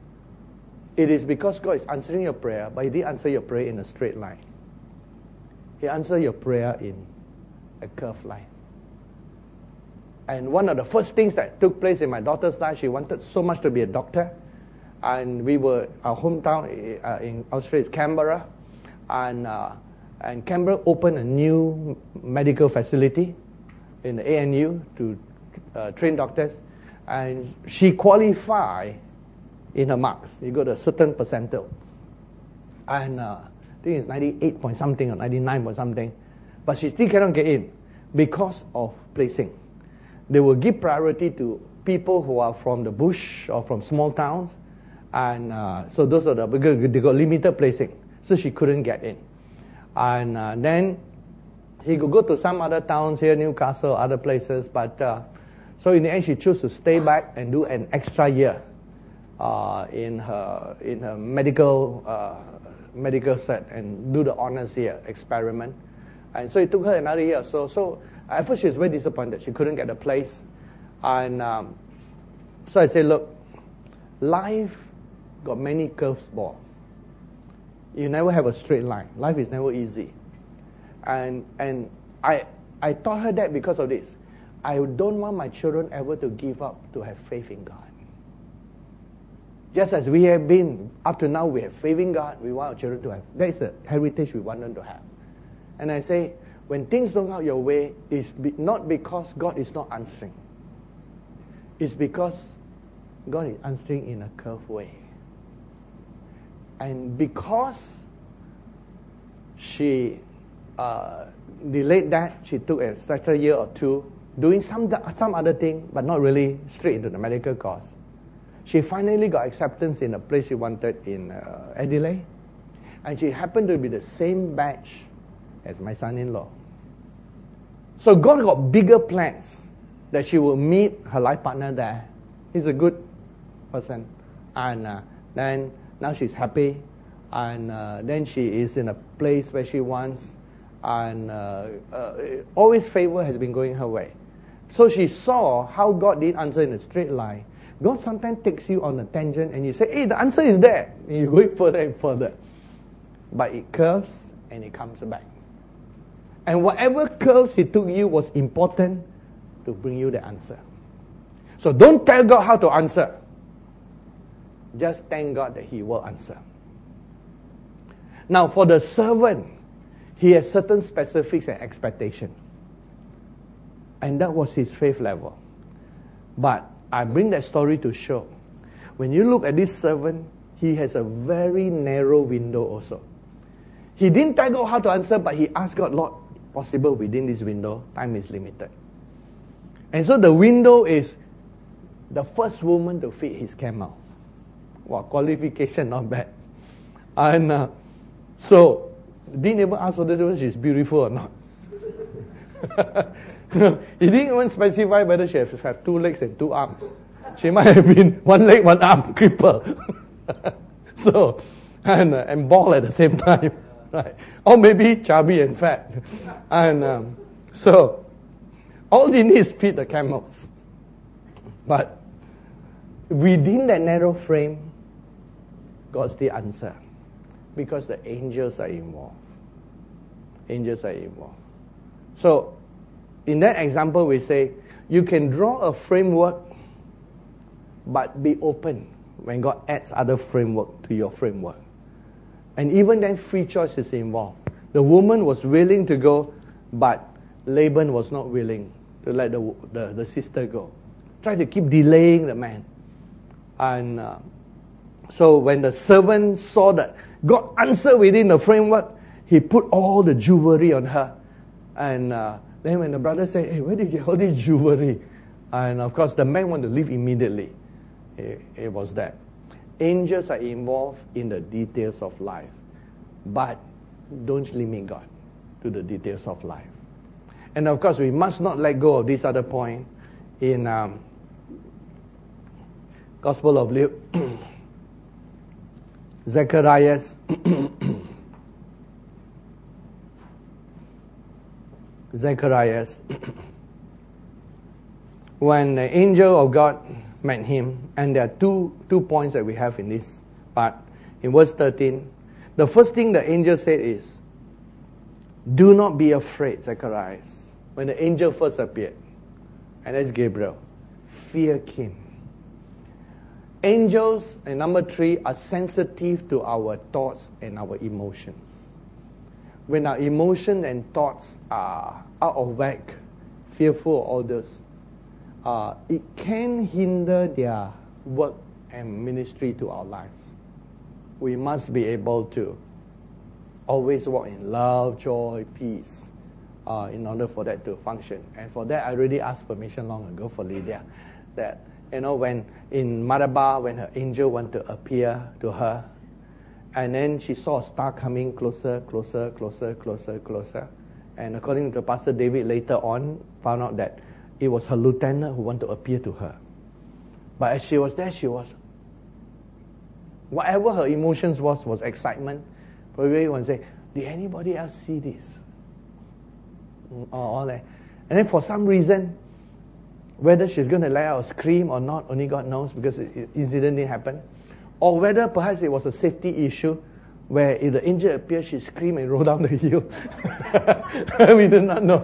it is because God is answering your prayer, but He didn't answer your prayer in a straight line. He answered your prayer in a curved line. And one of the first things that took place in my daughter's life, she wanted so much to be a doctor. And our hometown in Australia is Canberra. And Canberra opened a new medical facility in the ANU to train doctors. And she qualified in her marks. You got a certain percentile. And I think it's 98 point something or 99 point something. But she still cannot get in because of placing. They will give priority to people who are from the bush or from small towns. And so those are because they got limited placing. So she couldn't get in. And then he could go to some other towns here, Newcastle, other places. But so in the end, she chose to stay back and do an extra year in her medical set and do the honors year experiment. And so it took her another year or so. So at first she was very disappointed. She couldn't get a place. And so I said, look, life got many curveball. You never have a straight line. Life is never easy. And I taught her that because of this. I don't want my children ever to give up to have faith in God. Just as we have been, up to now we have faith in God, we want our children to have. That is the heritage we want them to have. And I say, when things don't go your way, it's not because God is not answering. It's because God is answering in a curved way. And because she delayed that, she took an extra year or two, doing some other thing, but not really straight into the medical course. She finally got acceptance in a place she wanted in Adelaide. And she happened to be the same batch as my son-in-law. So God got bigger plans that she will meet her life partner there. He's a good person. And then now she's happy. And then she is in a place where she wants. And always favor has been going her way. So she saw how God didn't answer in a straight line. God sometimes takes you on a tangent and you say, hey, the answer is there. And you go further and further. But it curves and it comes back. And whatever curves He took you was important to bring you the answer. So don't tell God how to answer. Just thank God that He will answer. Now for the servant, he has certain specifics and expectations. And that was his faith level. But I bring that story to show. When you look at this servant, he has a very narrow window also. He didn't tell God how to answer, but he asked God, Lord, possible within this window, time is limited. And so the window is the first woman to feed his camel. Wow, qualification not bad. And so, didn't even ask whether she's beautiful or not. He didn't even specify whether she has 2 legs and 2 arms. She might have been 1 leg, 1 arm, cripple. So, and bald at the same time. Right? Or maybe chubby and fat. And so, all they need is feed the camels. But within that narrow frame, God's the answer. Because the angels are involved. Angels are involved. So, in that example, we say, you can draw a framework, but be open when God adds other framework to your framework. And even then, free choice is involved. The woman was willing to go, but Laban was not willing to let the sister go. Try to keep delaying the man. And so when the servant saw that God answered within the framework, he put all the jewelry on her. And then when the brother said, hey, where did you get all this jewelry? And of course, the man wanted to leave immediately. It was that. Angels are involved in the details of life. But don't limit God to the details of life. And of course, we must not let go of this other point in Gospel of Luke. Zacharias. Zacharias. When the angel of God met him, and there are two points that we have in this part. In verse 13, the first thing the angel said is, do not be afraid, Zacharias. When the angel first appeared, and that's Gabriel, fear him. Angels, and number 3, are sensitive to our thoughts and our emotions. When our emotions and thoughts are out of whack, fearful of all this, it can hinder their work and ministry to our lives. We must be able to always walk in love, joy, peace, in order for that to function. And for that, I already asked permission long ago for Lydia, that, when in Malabar, when her angel wanted to appear to her, and then she saw a star coming closer, closer, closer, closer, closer. And according to Pastor David later on, found out that it was her lieutenant who wanted to appear to her. But as she was there, she was Whatever her emotions was excitement. Probably one say, did anybody else see this? Or all that. And then for some reason, whether she's going to let out a scream or not, only God knows, because the incident didn't happen. Or whether perhaps it was a safety issue, where if the angel appears, she screamed and rolled down the hill. We do not know.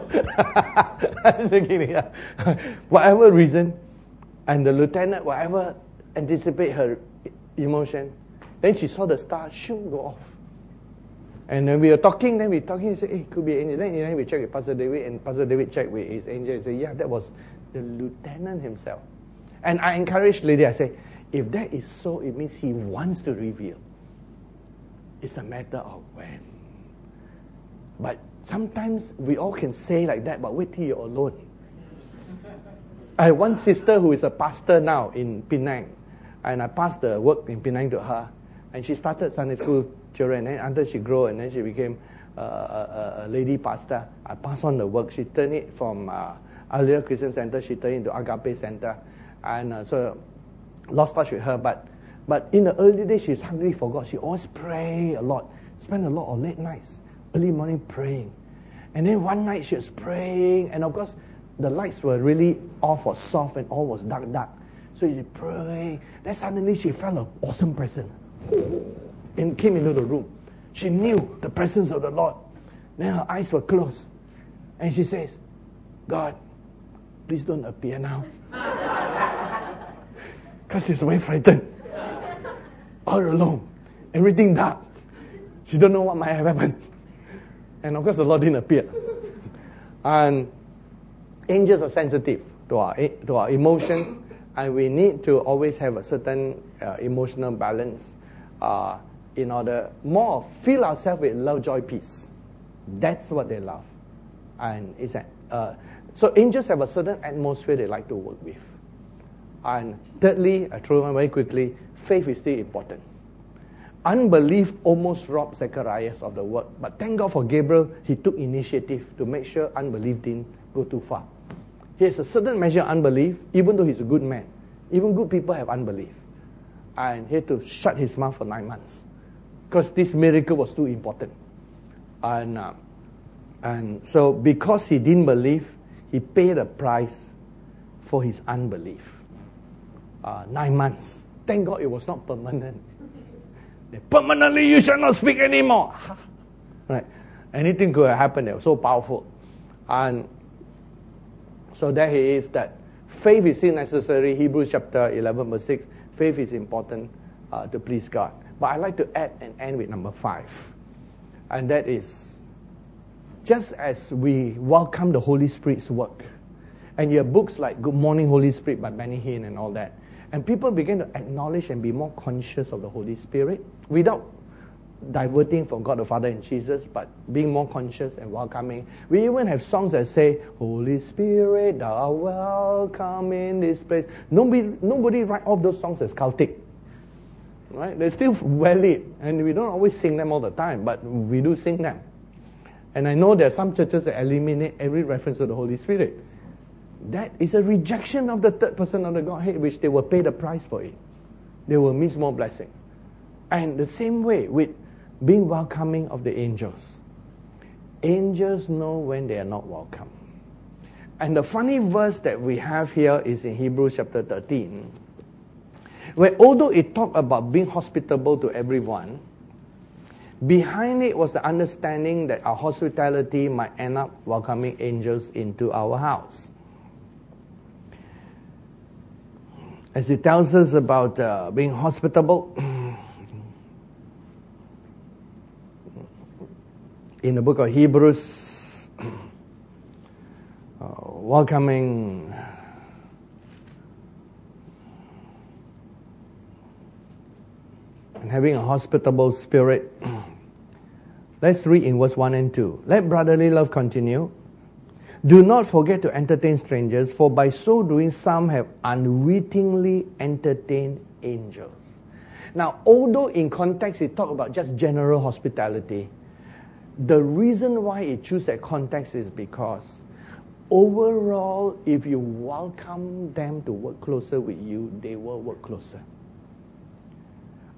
Whatever reason, and the lieutenant, whatever anticipate her emotion, then she saw the star, shoom, go off. And then we were talking, he said, hey, it could be angel. Then we checked with Pastor David, and Pastor David checked with his angel. He said, yeah, that was the lieutenant himself. And I encouraged Lydia, I said, if that is so, it means he wants to reveal. It's a matter of when. But sometimes we all can say like that, but wait till you're alone. I have one sister who is a pastor now in Penang, and I passed the work in Penang to her, and she started Sunday school children, and then until she grew, and then she became a lady pastor. I passed on the work. She turned it from Earlier Christian Center, she turned it into Agape Center, and so lost touch with her. But in the early days, she was hungry for God. She always pray a lot, spend a lot of late nights, early morning praying. And then one night she was praying, and of course the lights were really off or soft, and all was dark. So she prayed. Then suddenly she felt an awesome presence and came into the room. She knew the presence of the Lord. Then her eyes were closed. And she says, God, please don't appear now. Because she's very frightened. All alone. Everything dark. She don't know what might have happened. And of course the Lord didn't appear. And angels are sensitive to our emotions. And we need to always have a certain emotional balance in order more fill ourselves with love, joy, peace. That's what they love. And it's so angels have a certain atmosphere they like to work with. And thirdly, I throw one very quickly, faith is still important. Unbelief almost robbed Zacharias of the work. But thank God for Gabriel, he took initiative to make sure unbelief didn't go too far. He has a certain measure of unbelief, even though he's a good man. Even good people have unbelief. And he had to shut his mouth for 9 months. Because this miracle was too important. And so because he didn't believe, he paid a price for his unbelief. 9 months. Thank God it was not permanent. Permanently you shall not speak anymore. Right? Anything could have happened. They were so powerful. And so there he is, that faith is still necessary. Hebrews chapter 11 verse 6. Faith is important to please God. But I'd like to add and end with number 5. And that is, just as we welcome the Holy Spirit's work, and you have books like Good Morning Holy Spirit by Benny Hinn and all that, and people begin to acknowledge and be more conscious of the Holy Spirit without diverting from God the Father and Jesus, but being more conscious and welcoming. We even have songs that say, Holy Spirit, thou art welcome in this place. Nobody write off those songs as cultic. Right? They're still valid, and we don't always sing them all the time, but we do sing them. And I know there are some churches that eliminate every reference to the Holy Spirit. That is a rejection of the third person of the Godhead, which they will pay the price for it. They will miss more blessing. And the same way with being welcoming of the angels. Angels know when they are not welcome. And the funny verse that we have here is in Hebrews chapter 13, where although it talked about being hospitable to everyone, behind it was the understanding that our hospitality might end up welcoming angels into our house. As it tells us about being hospitable, in the book of Hebrews, welcoming and having a hospitable spirit. Let's read in verse 1 and 2. Let brotherly love continue. Do not forget to entertain strangers, for by so doing some have unwittingly entertained angels. Now, although in context it talks about just general hospitality, the reason why it chooses that context is because overall, if you welcome them to work closer with you, they will work closer.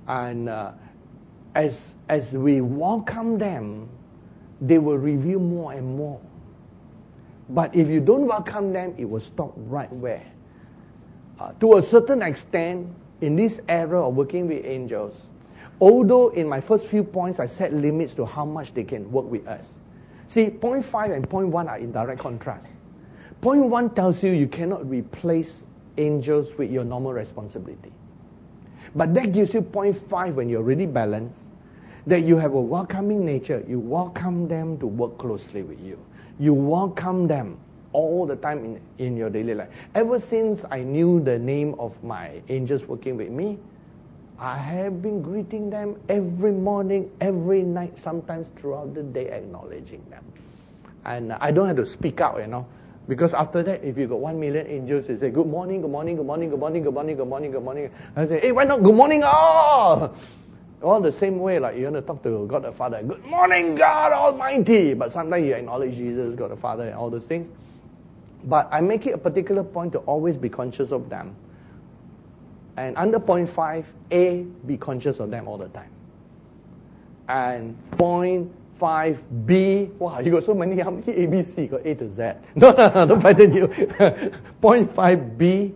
And as we welcome them, they will reveal more and more. But if you don't welcome them, it will stop right where. To a certain extent, in this era of working with angels, although in my first few points I set limits to how much they can work with us. See, point 5 and point 1 are in direct contrast. Point 1 tells you cannot replace angels with your normal responsibility. But that gives you point 5 when you're really balanced, that you have a welcoming nature. You welcome them to work closely with you. You welcome them all the time in your daily life. Ever since I knew the name of my angels working with me, I have been greeting them every morning, every night, sometimes throughout the day, acknowledging them. And I don't have to speak out, because after that, if you got 1 million angels, you say, good morning, good morning, good morning, good morning, good morning, good morning, good morning. I say, hey, why not good morning all? All the same way, like you want to talk to God the Father, good morning, God Almighty. But sometimes you acknowledge Jesus, God the Father, and all those things. But I make it a particular point to always be conscious of them. And under point 5, A, be conscious of them all the time. And point 5B, wow, you got so many, how many A, B, C? You got A to Z. No, don't frighten you. Point 5B,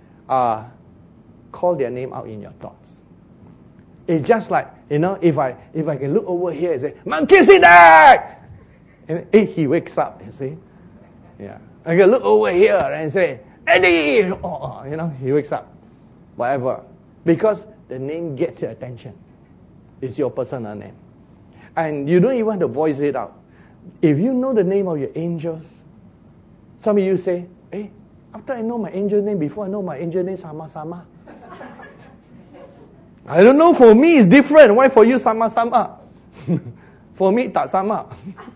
call their name out in your thoughts. It's just like, if I can look over here and say, Melchizedek! And he wakes up, you see. Yeah. I can look over here and say, Eddie! He wakes up. Whatever. Because the name gets your attention. It's your personal name. And you don't even have to voice it out. If you know the name of your angels, some of you say, hey, after I know my angel name, before I know my angel name, sama-sama. I don't know, for me it's different. Why for you sama-sama? For me, tak sama.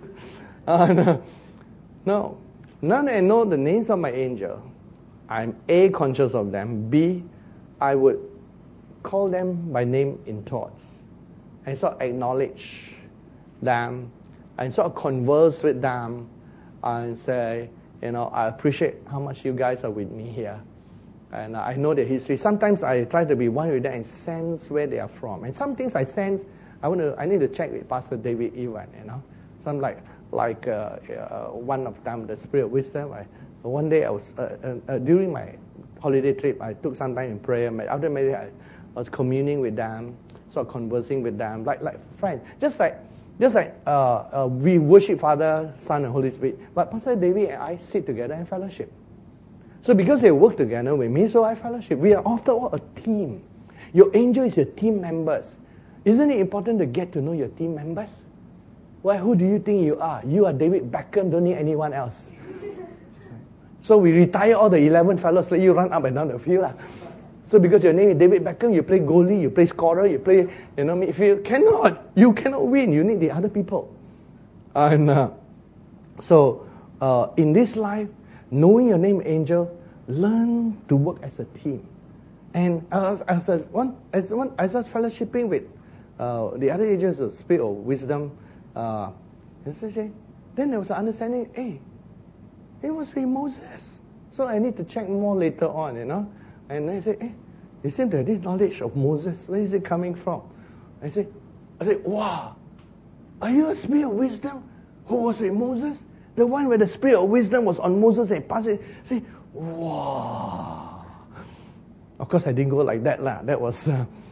No. Now that I know the names of my angel, I'm A, conscious of them. B, I would call them by name in thoughts. And sort of acknowledge them. And sort of converse with them. And say, I appreciate how much you guys are with me here. And I know their history. Sometimes I try to be one with them and sense where they are from. And some things I sense, I need to check with Pastor David Ewan, Some like one of them, the Spirit of Wisdom. One day I was, during my holiday trip, I took some time in prayer. After maybe I was communing with them, sort of conversing with them, like friends. Just like we worship Father, Son, and Holy Spirit. But Pastor David and I sit together and fellowship. So because they work together with me, so I fellowship. We are after all a team. Your angel is your team members. Isn't it important to get to know your team members? Well, who do you think you are? You are David Beckham, don't need anyone else. So we retire all the 11 fellows, let you run up and down the field. So because your name is David Beckham, you play goalie, you play scorer, you play midfield. You cannot win. You need the other people. And so in this life, knowing your name, angel, learn to work as a team. And as I was fellowshipping with the other angels of Spirit of Wisdom, then there was an understanding, hey, it was with Moses. So I need to check more later on, And I said, hey, you seem to have this knowledge of Moses. Where is it coming from? I said, wow, are you a Spirit of Wisdom who was with Moses? The one where the Spirit of Wisdom was on Moses and passed it. Say, wow. Of course, I didn't go like that, lah. That was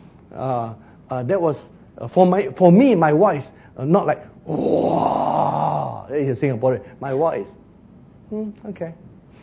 for me, my voice, not like, wow. You're Singaporean. My voice, okay.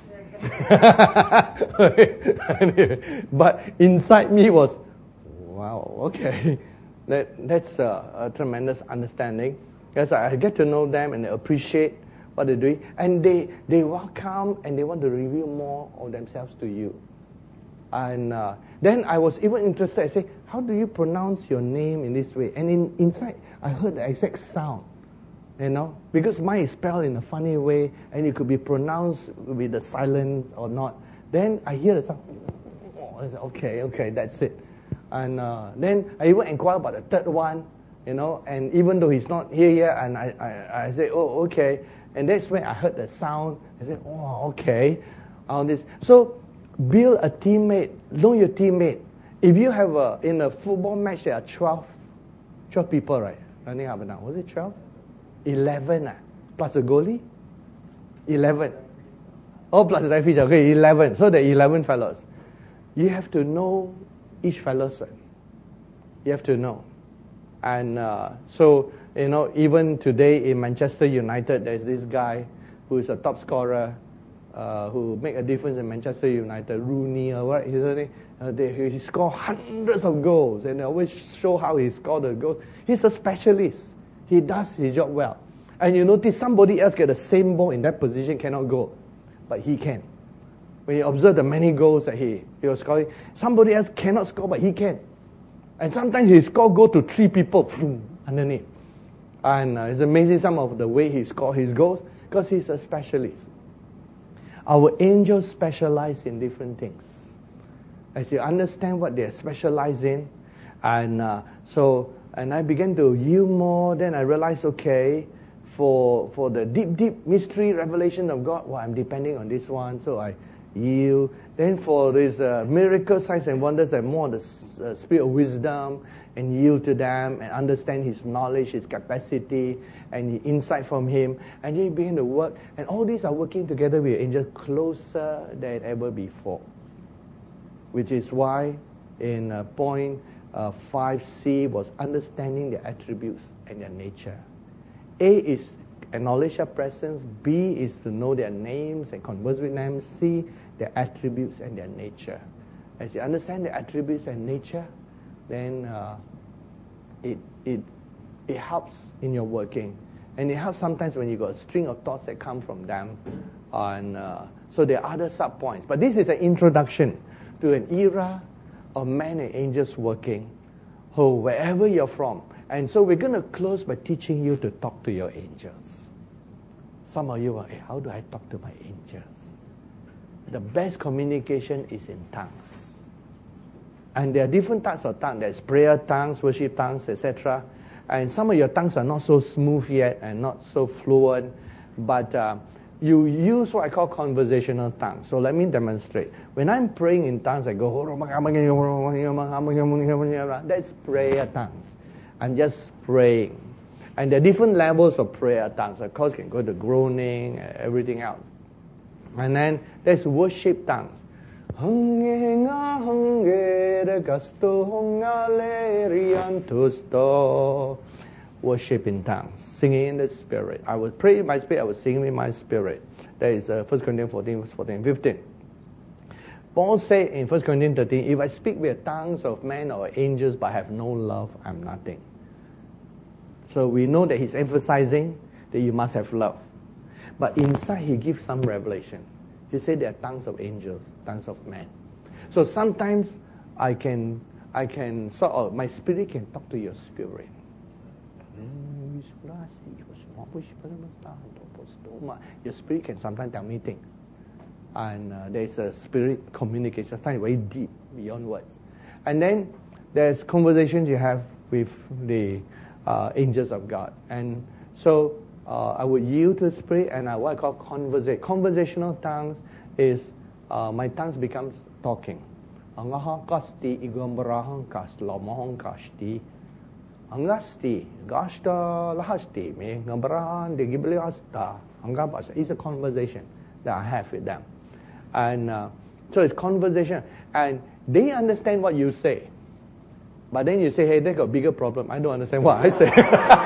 But inside me was, wow, okay. That's a tremendous understanding. Because I get to know them and appreciate what they're doing. And they welcome and they want to reveal more of themselves to you. And then I was even interested. I say, how do you pronounce your name in this way? And inside, I heard the exact sound. Because mine is spelled in a funny way, and it could be pronounced with a silent or not. Then I hear the sound. Oh, I said, okay, that's it. And then I even inquire about the third one, and even though he's not here yet, and I say, oh, okay. And that's when I heard the sound. I said, oh, okay. All this. So build a teammate, know your teammate, If you have in a football match, there are 12 people, right? Running up and down. Was it 12? 11, plus a goalie? 11. Oh, plus the referee. Okay, 11. So there are 11 fellows. You have to know each fellow's. You have to know. And so, even today in Manchester United, there's this guy who is a top scorer who make a difference in Manchester United, Rooney or what, he scored hundreds of goals, and they always show how he scored the goals. He's a specialist. He does his job well. And you notice somebody else get the same ball in that position, cannot go, but he can. When you observe the many goals that he was scoring, somebody else cannot score, but he can. And sometimes his score go to 3 people underneath. And it's amazing some of the way he scored his goals, because he's a specialist. Our angels specialize in different things. As you understand what they specialize in, and I began to yield more, then I realized, okay, for the deep mystery revelation of God, I'm depending on this one, so I yield. Then for these miracle signs and wonders, I'm more on the spirit of wisdom, and yield to them, and understand His knowledge, His capacity, and the insight from Him. And then you begin to work, and all these are working together with angels closer than ever before. Which is why in point 5C was understanding their attributes and their nature. A is acknowledge their presence. B is to know their names and converse with them. C, their attributes and their nature. As you understand their attributes and nature, then it helps in your working. And it helps sometimes when you got a string of thoughts that come from them. And so there are other sub-points. But this is an introduction to an era of men and angels working, wherever you're from. And so we're going to close by teaching you to talk to your angels. Some of you are, how do I talk to my angels? The best communication is in tongues. And there are different types of tongues. There's prayer tongues, worship tongues, etc. And some of your tongues are not so smooth yet and not so fluent. But you use what I call conversational tongues. So let me demonstrate. When I'm praying in tongues, I go, that's prayer tongues. I'm just praying. And there are different levels of prayer tongues. Of course, you can go to groaning, everything else. And then there's worship tongues. Worship in tongues, singing in the Spirit. I will pray in my spirit, I will sing in my spirit. That is 1 Corinthians 14, verse 14 and 15. Paul said in 1 Corinthians 13, if I speak with tongues of men or angels but have no love, I'm nothing. So we know that he's emphasizing that you must have love. But inside he gives some revelation. He said there are tongues of angels, tongues of men. So sometimes I can sort of, my spirit can talk to your spirit. Your spirit can sometimes tell me things. And there's a spirit communication, sometimes very deep, beyond words. And then there's conversations you have with the angels of God. And so I would yield to the Spirit, and what I call conversational tongues is my tongues becomes talking. It's a conversation that I have with them. And so it's conversation. And they understand what you say. But then you say, hey, they got a bigger problem. I don't understand what I say.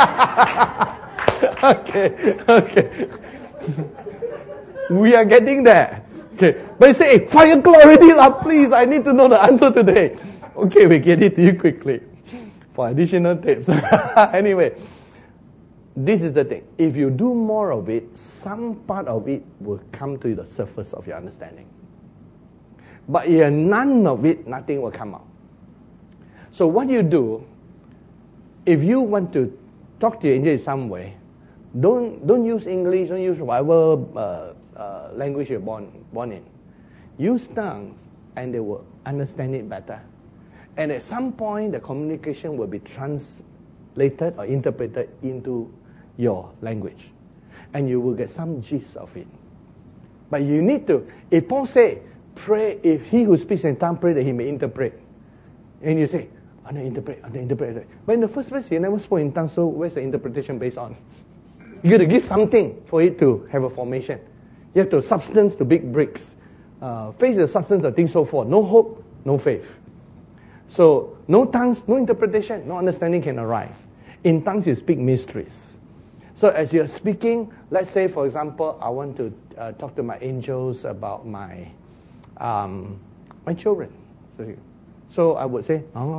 Okay. We are getting there. Okay. But you say, hey, 5 o'clock already, please, I need to know the answer today. Okay, we get it to you quickly. For additional tips. Anyway, this is the thing. If you do more of it, some part of it will come to the surface of your understanding. But if none of it, nothing will come out. So what you do, if you want to talk to your angel in some way, don't use English, don't use whatever language you're born in. Use tongues, and they will understand it better. And at some point, the communication will be translated or interpreted into your language. And you will get some gist of it. But you need to, if Paul say, pray, if he who speaks in tongues pray that he may interpret. And you say, interpret. But in the first place, you never spoke in tongues, so where's the interpretation based on? You got to give something for it to have a formation. You have to substance to big bricks. Faith is the substance of things so forth. No hope, no faith. So, no tongues, no interpretation, no understanding can arise. In tongues, you speak mysteries. So, as you're speaking, let's say, for example, I want to talk to my angels about my children. So I would say, I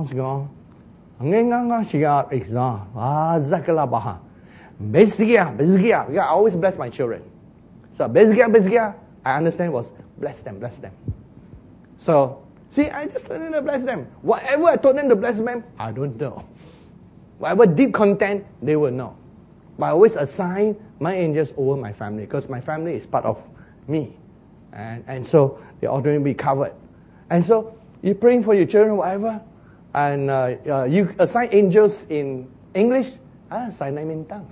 always bless my children. So, I understand was bless them. So, see, I just told them to bless them. Whatever I told them to bless them, I don't know. Whatever deep content, they will know. But I always assign my angels over my family, because my family is part of me. And so, they're all going to be covered. And so, you're praying for your children, whatever, and you assign angels in English, I assign them in tongues.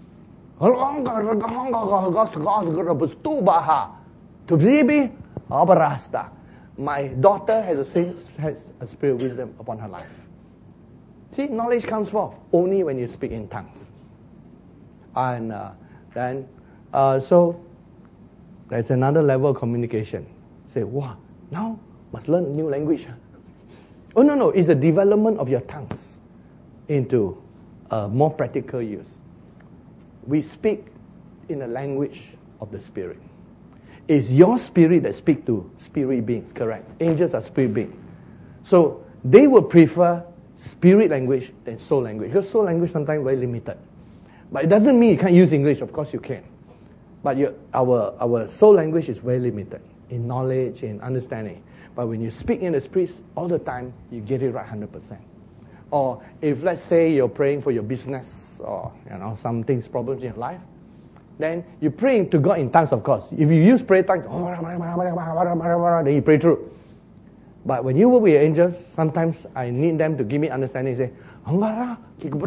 My daughter has a spirit of wisdom upon her life. See, knowledge comes forth only when you speak in tongues. And then, so there's another level of communication. Say, wow, now must learn a new language. Oh, no, it's the development of your tongues into more practical use. We speak in the language of the Spirit. It's your spirit that speaks to spirit beings, correct? Angels are spirit beings. So they would prefer spirit language than soul language, because soul language sometimes very limited. But it doesn't mean you can't use English. Of course you can. But our soul language is very limited in knowledge, in understanding. But when you speak in the Spirit all the time, you get it right 100%. Or if, let's say, you're praying for your business or some things, problems in your life, then you pray to God in tongues, of course. If you use prayer tongues, then you pray through. But when you work with your angels, sometimes I need them to give me understanding. Say, and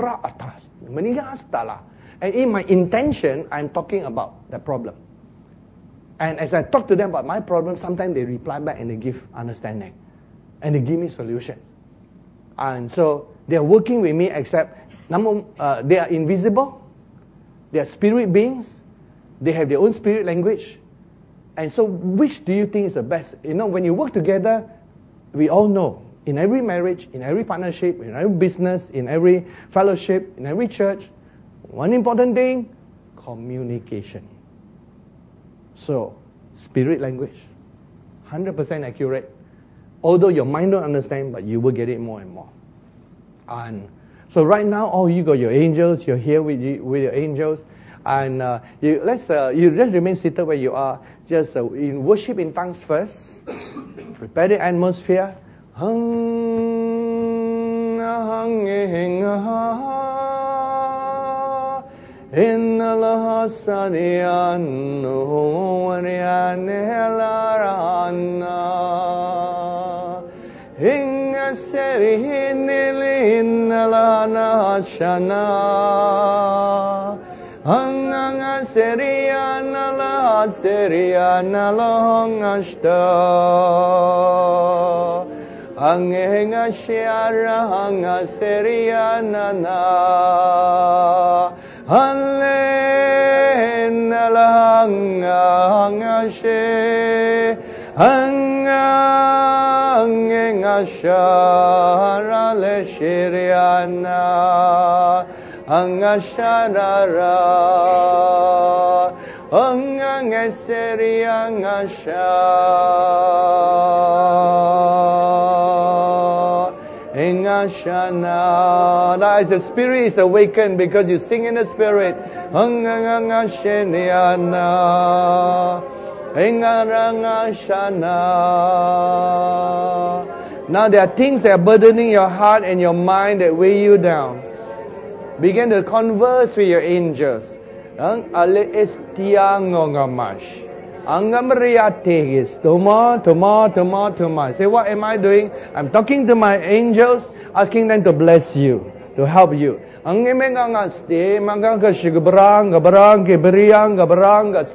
in my intention, I'm talking about the problem. And as I talk to them about my problem, sometimes they reply back and they give understanding. And they give me solution. And so they are working with me, except they are invisible. They are spirit beings. They have their own spirit language. And so which do you think is the best? When you work together, we all know, in every marriage, in every partnership, in every business, in every fellowship, in every church, one important thing, communication. So, spirit language, 100% accurate. Although your mind don't understand, but you will get it more and more. And so right now, you got your angels. You're here with your angels, and you just remain seated where you are. Just in worship in tongues first. Prepare the atmosphere. In Allah Sadianu Warianelarana Inga Serihinilin Alana Shana Anganga Seriana La Seriana Longashta Angenga Shiara Anga Seriana Na Hallelujah, hanga she, hanga shara le shiriana, hanga sharara, hanga serianga Shana. As the spirit is awakened because you sing in the spirit. Now there are things that are burdening your heart and your mind that weigh you down. Begin to converse with your angels. Say, what am I doing? I'm talking to my angels, asking them to bless you, to help you. If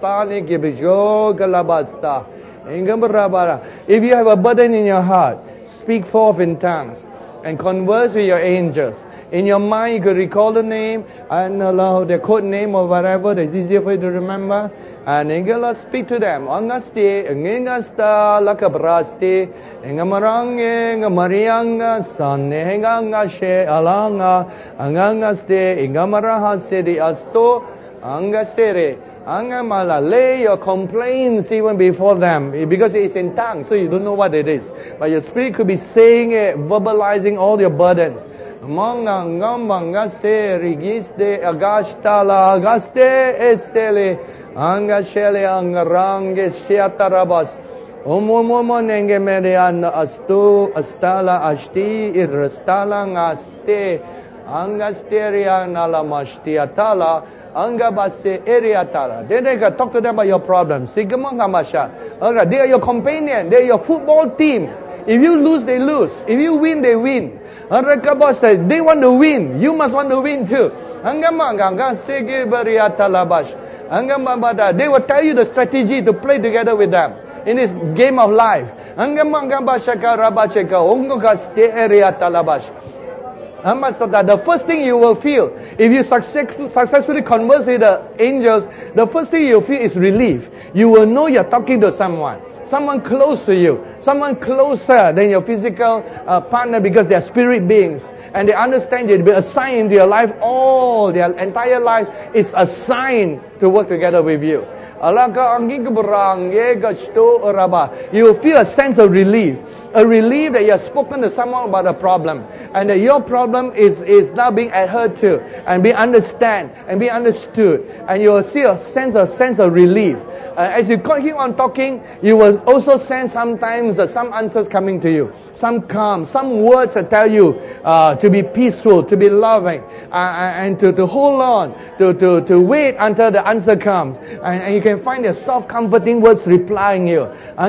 you have a burden in your heart, speak forth in tongues and converse with your angels. In your mind, you could recall the name and the code name or whatever that's easier for you to remember. And you speak to them. Angasti, Ngingasta, Lakabrasti, Ingamarange, Ingamaryanga, Sanne, Henganga, She, Alanga, Angangaste, Ingamarahase, the Asto, Angastere. Angamala, lay your complaints even before them, because it is in tongues, so you don't know what it is. But your spirit could be saying it, verbalizing all your burdens. Manga ngamangaste rigiste agastala agaste estele angashele angarange siatarabas omomomo nenge median astu astala ashti irstala ngaste angasteria nalamashtiatala angabase eriatala. Then they can talk to them about your problems. Sigamangamasha. They are your companion. They are your football team. If you lose, they lose. If you win, they win. They want to win. You must want to win too. They will tell you the strategy to play together with them in this game of life. The first thing you will feel, if you successfully converse with the angels, the first thing you feel is relief. You will know you're talking to someone close to you, someone closer than your physical partner, because they are spirit beings and they understand you've been assigned into your life. All their entire life is assigned to work together with you. You will feel a sense of relief. A relief that you have spoken to someone about a problem, and that your problem is now being adhered to and being understood, and you will see a sense of relief. As you keep on talking, you will also sense sometimes some answers coming to you, some calm, some words that tell you to be peaceful, to be loving, and to hold on, to wait until the answer comes, and you can find the soft, comforting words replying you.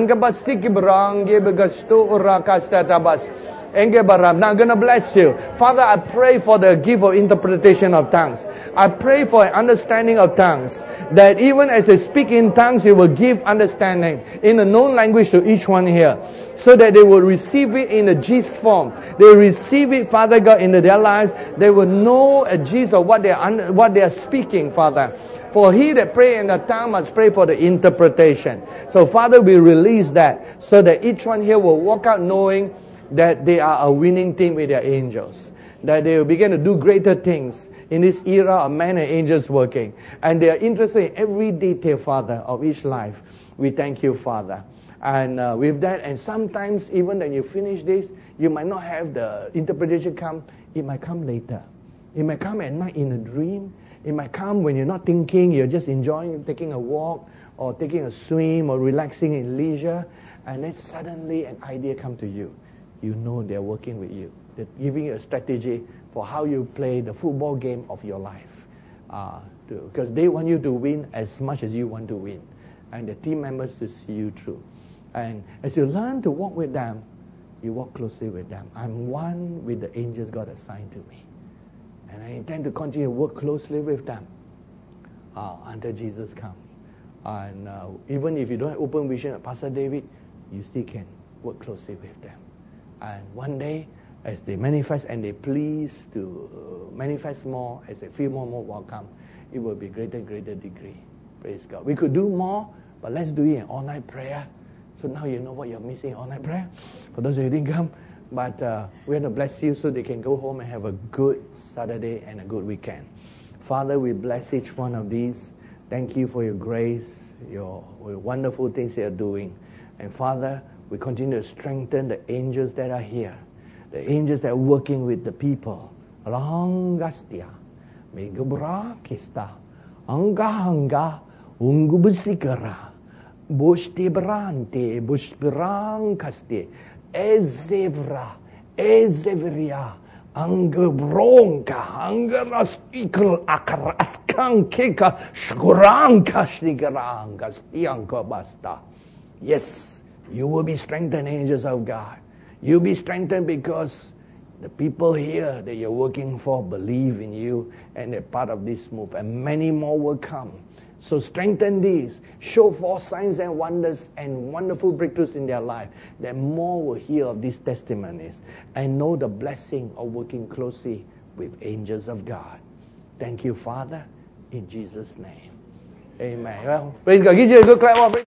Now I'm going to bless you. Father, I pray for the gift of interpretation of tongues. I pray for an understanding of tongues, that even as they speak in tongues, you will give understanding in a known language to each one here, so that they will receive it in a gist form. They will receive it, Father God, into their lives. They will know a gist of what they are speaking, Father. For he that pray in the tongue must pray for the interpretation. So, Father, we release that, so that each one here will walk out knowing that they are a winning team with their angels, that they will begin to do greater things in this era of men and angels working, and they are interested in every detail, Father, of each life. We thank you, Father. And with that, and sometimes even when you finish this, you might not have the interpretation come. It might come later. It might come at night in a dream. It might come when you're not thinking, you're just enjoying taking a walk or taking a swim or relaxing in leisure, and then suddenly an idea comes to you. You know they're working with you. They're giving you a strategy for how you play the football game of your life. Because they want you to win as much as you want to win. And the team members to see you through. And as you learn to walk with them, you walk closely with them. I'm one with the angels God assigned to me. And I intend to continue to work closely with them until Jesus comes. And even if you don't have open vision, Pastor David, you still can work closely with them. And one day, as they manifest and they please to manifest more, as they feel more and more welcome, it will be greater and greater degree. Praise God. We could do more, but let's do it in all-night prayer. So now you know what you're missing in all-night prayer. For those of you who didn't come, but we're going to bless you so they can go home and have a good Saturday and a good weekend. Father, we bless each one of these. Thank you for your grace, your wonderful things you're doing. And Father, we continue to strengthen the angels that are here, the angels that are working with the people. Alangastia, Megabra Kista, Angahanga, Ungubusikara, Bushtibrante, Bushpirankaste, Ezevra, Ezevria, Angabronka, Angaraspikal Akaraskankeka, Shkuranka Shnigaranga, Stianka Basta. Yes. You will be strengthened, angels of God. You'll be strengthened because the people here that you're working for believe in you and they're part of this move. And many more will come. So strengthen these, show forth signs and wonders and wonderful breakthroughs in their life, that more will hear of these testimonies and know the blessing of working closely with angels of God. Thank you, Father, in Jesus' name. Amen. Well, praise God. Give you a good clap.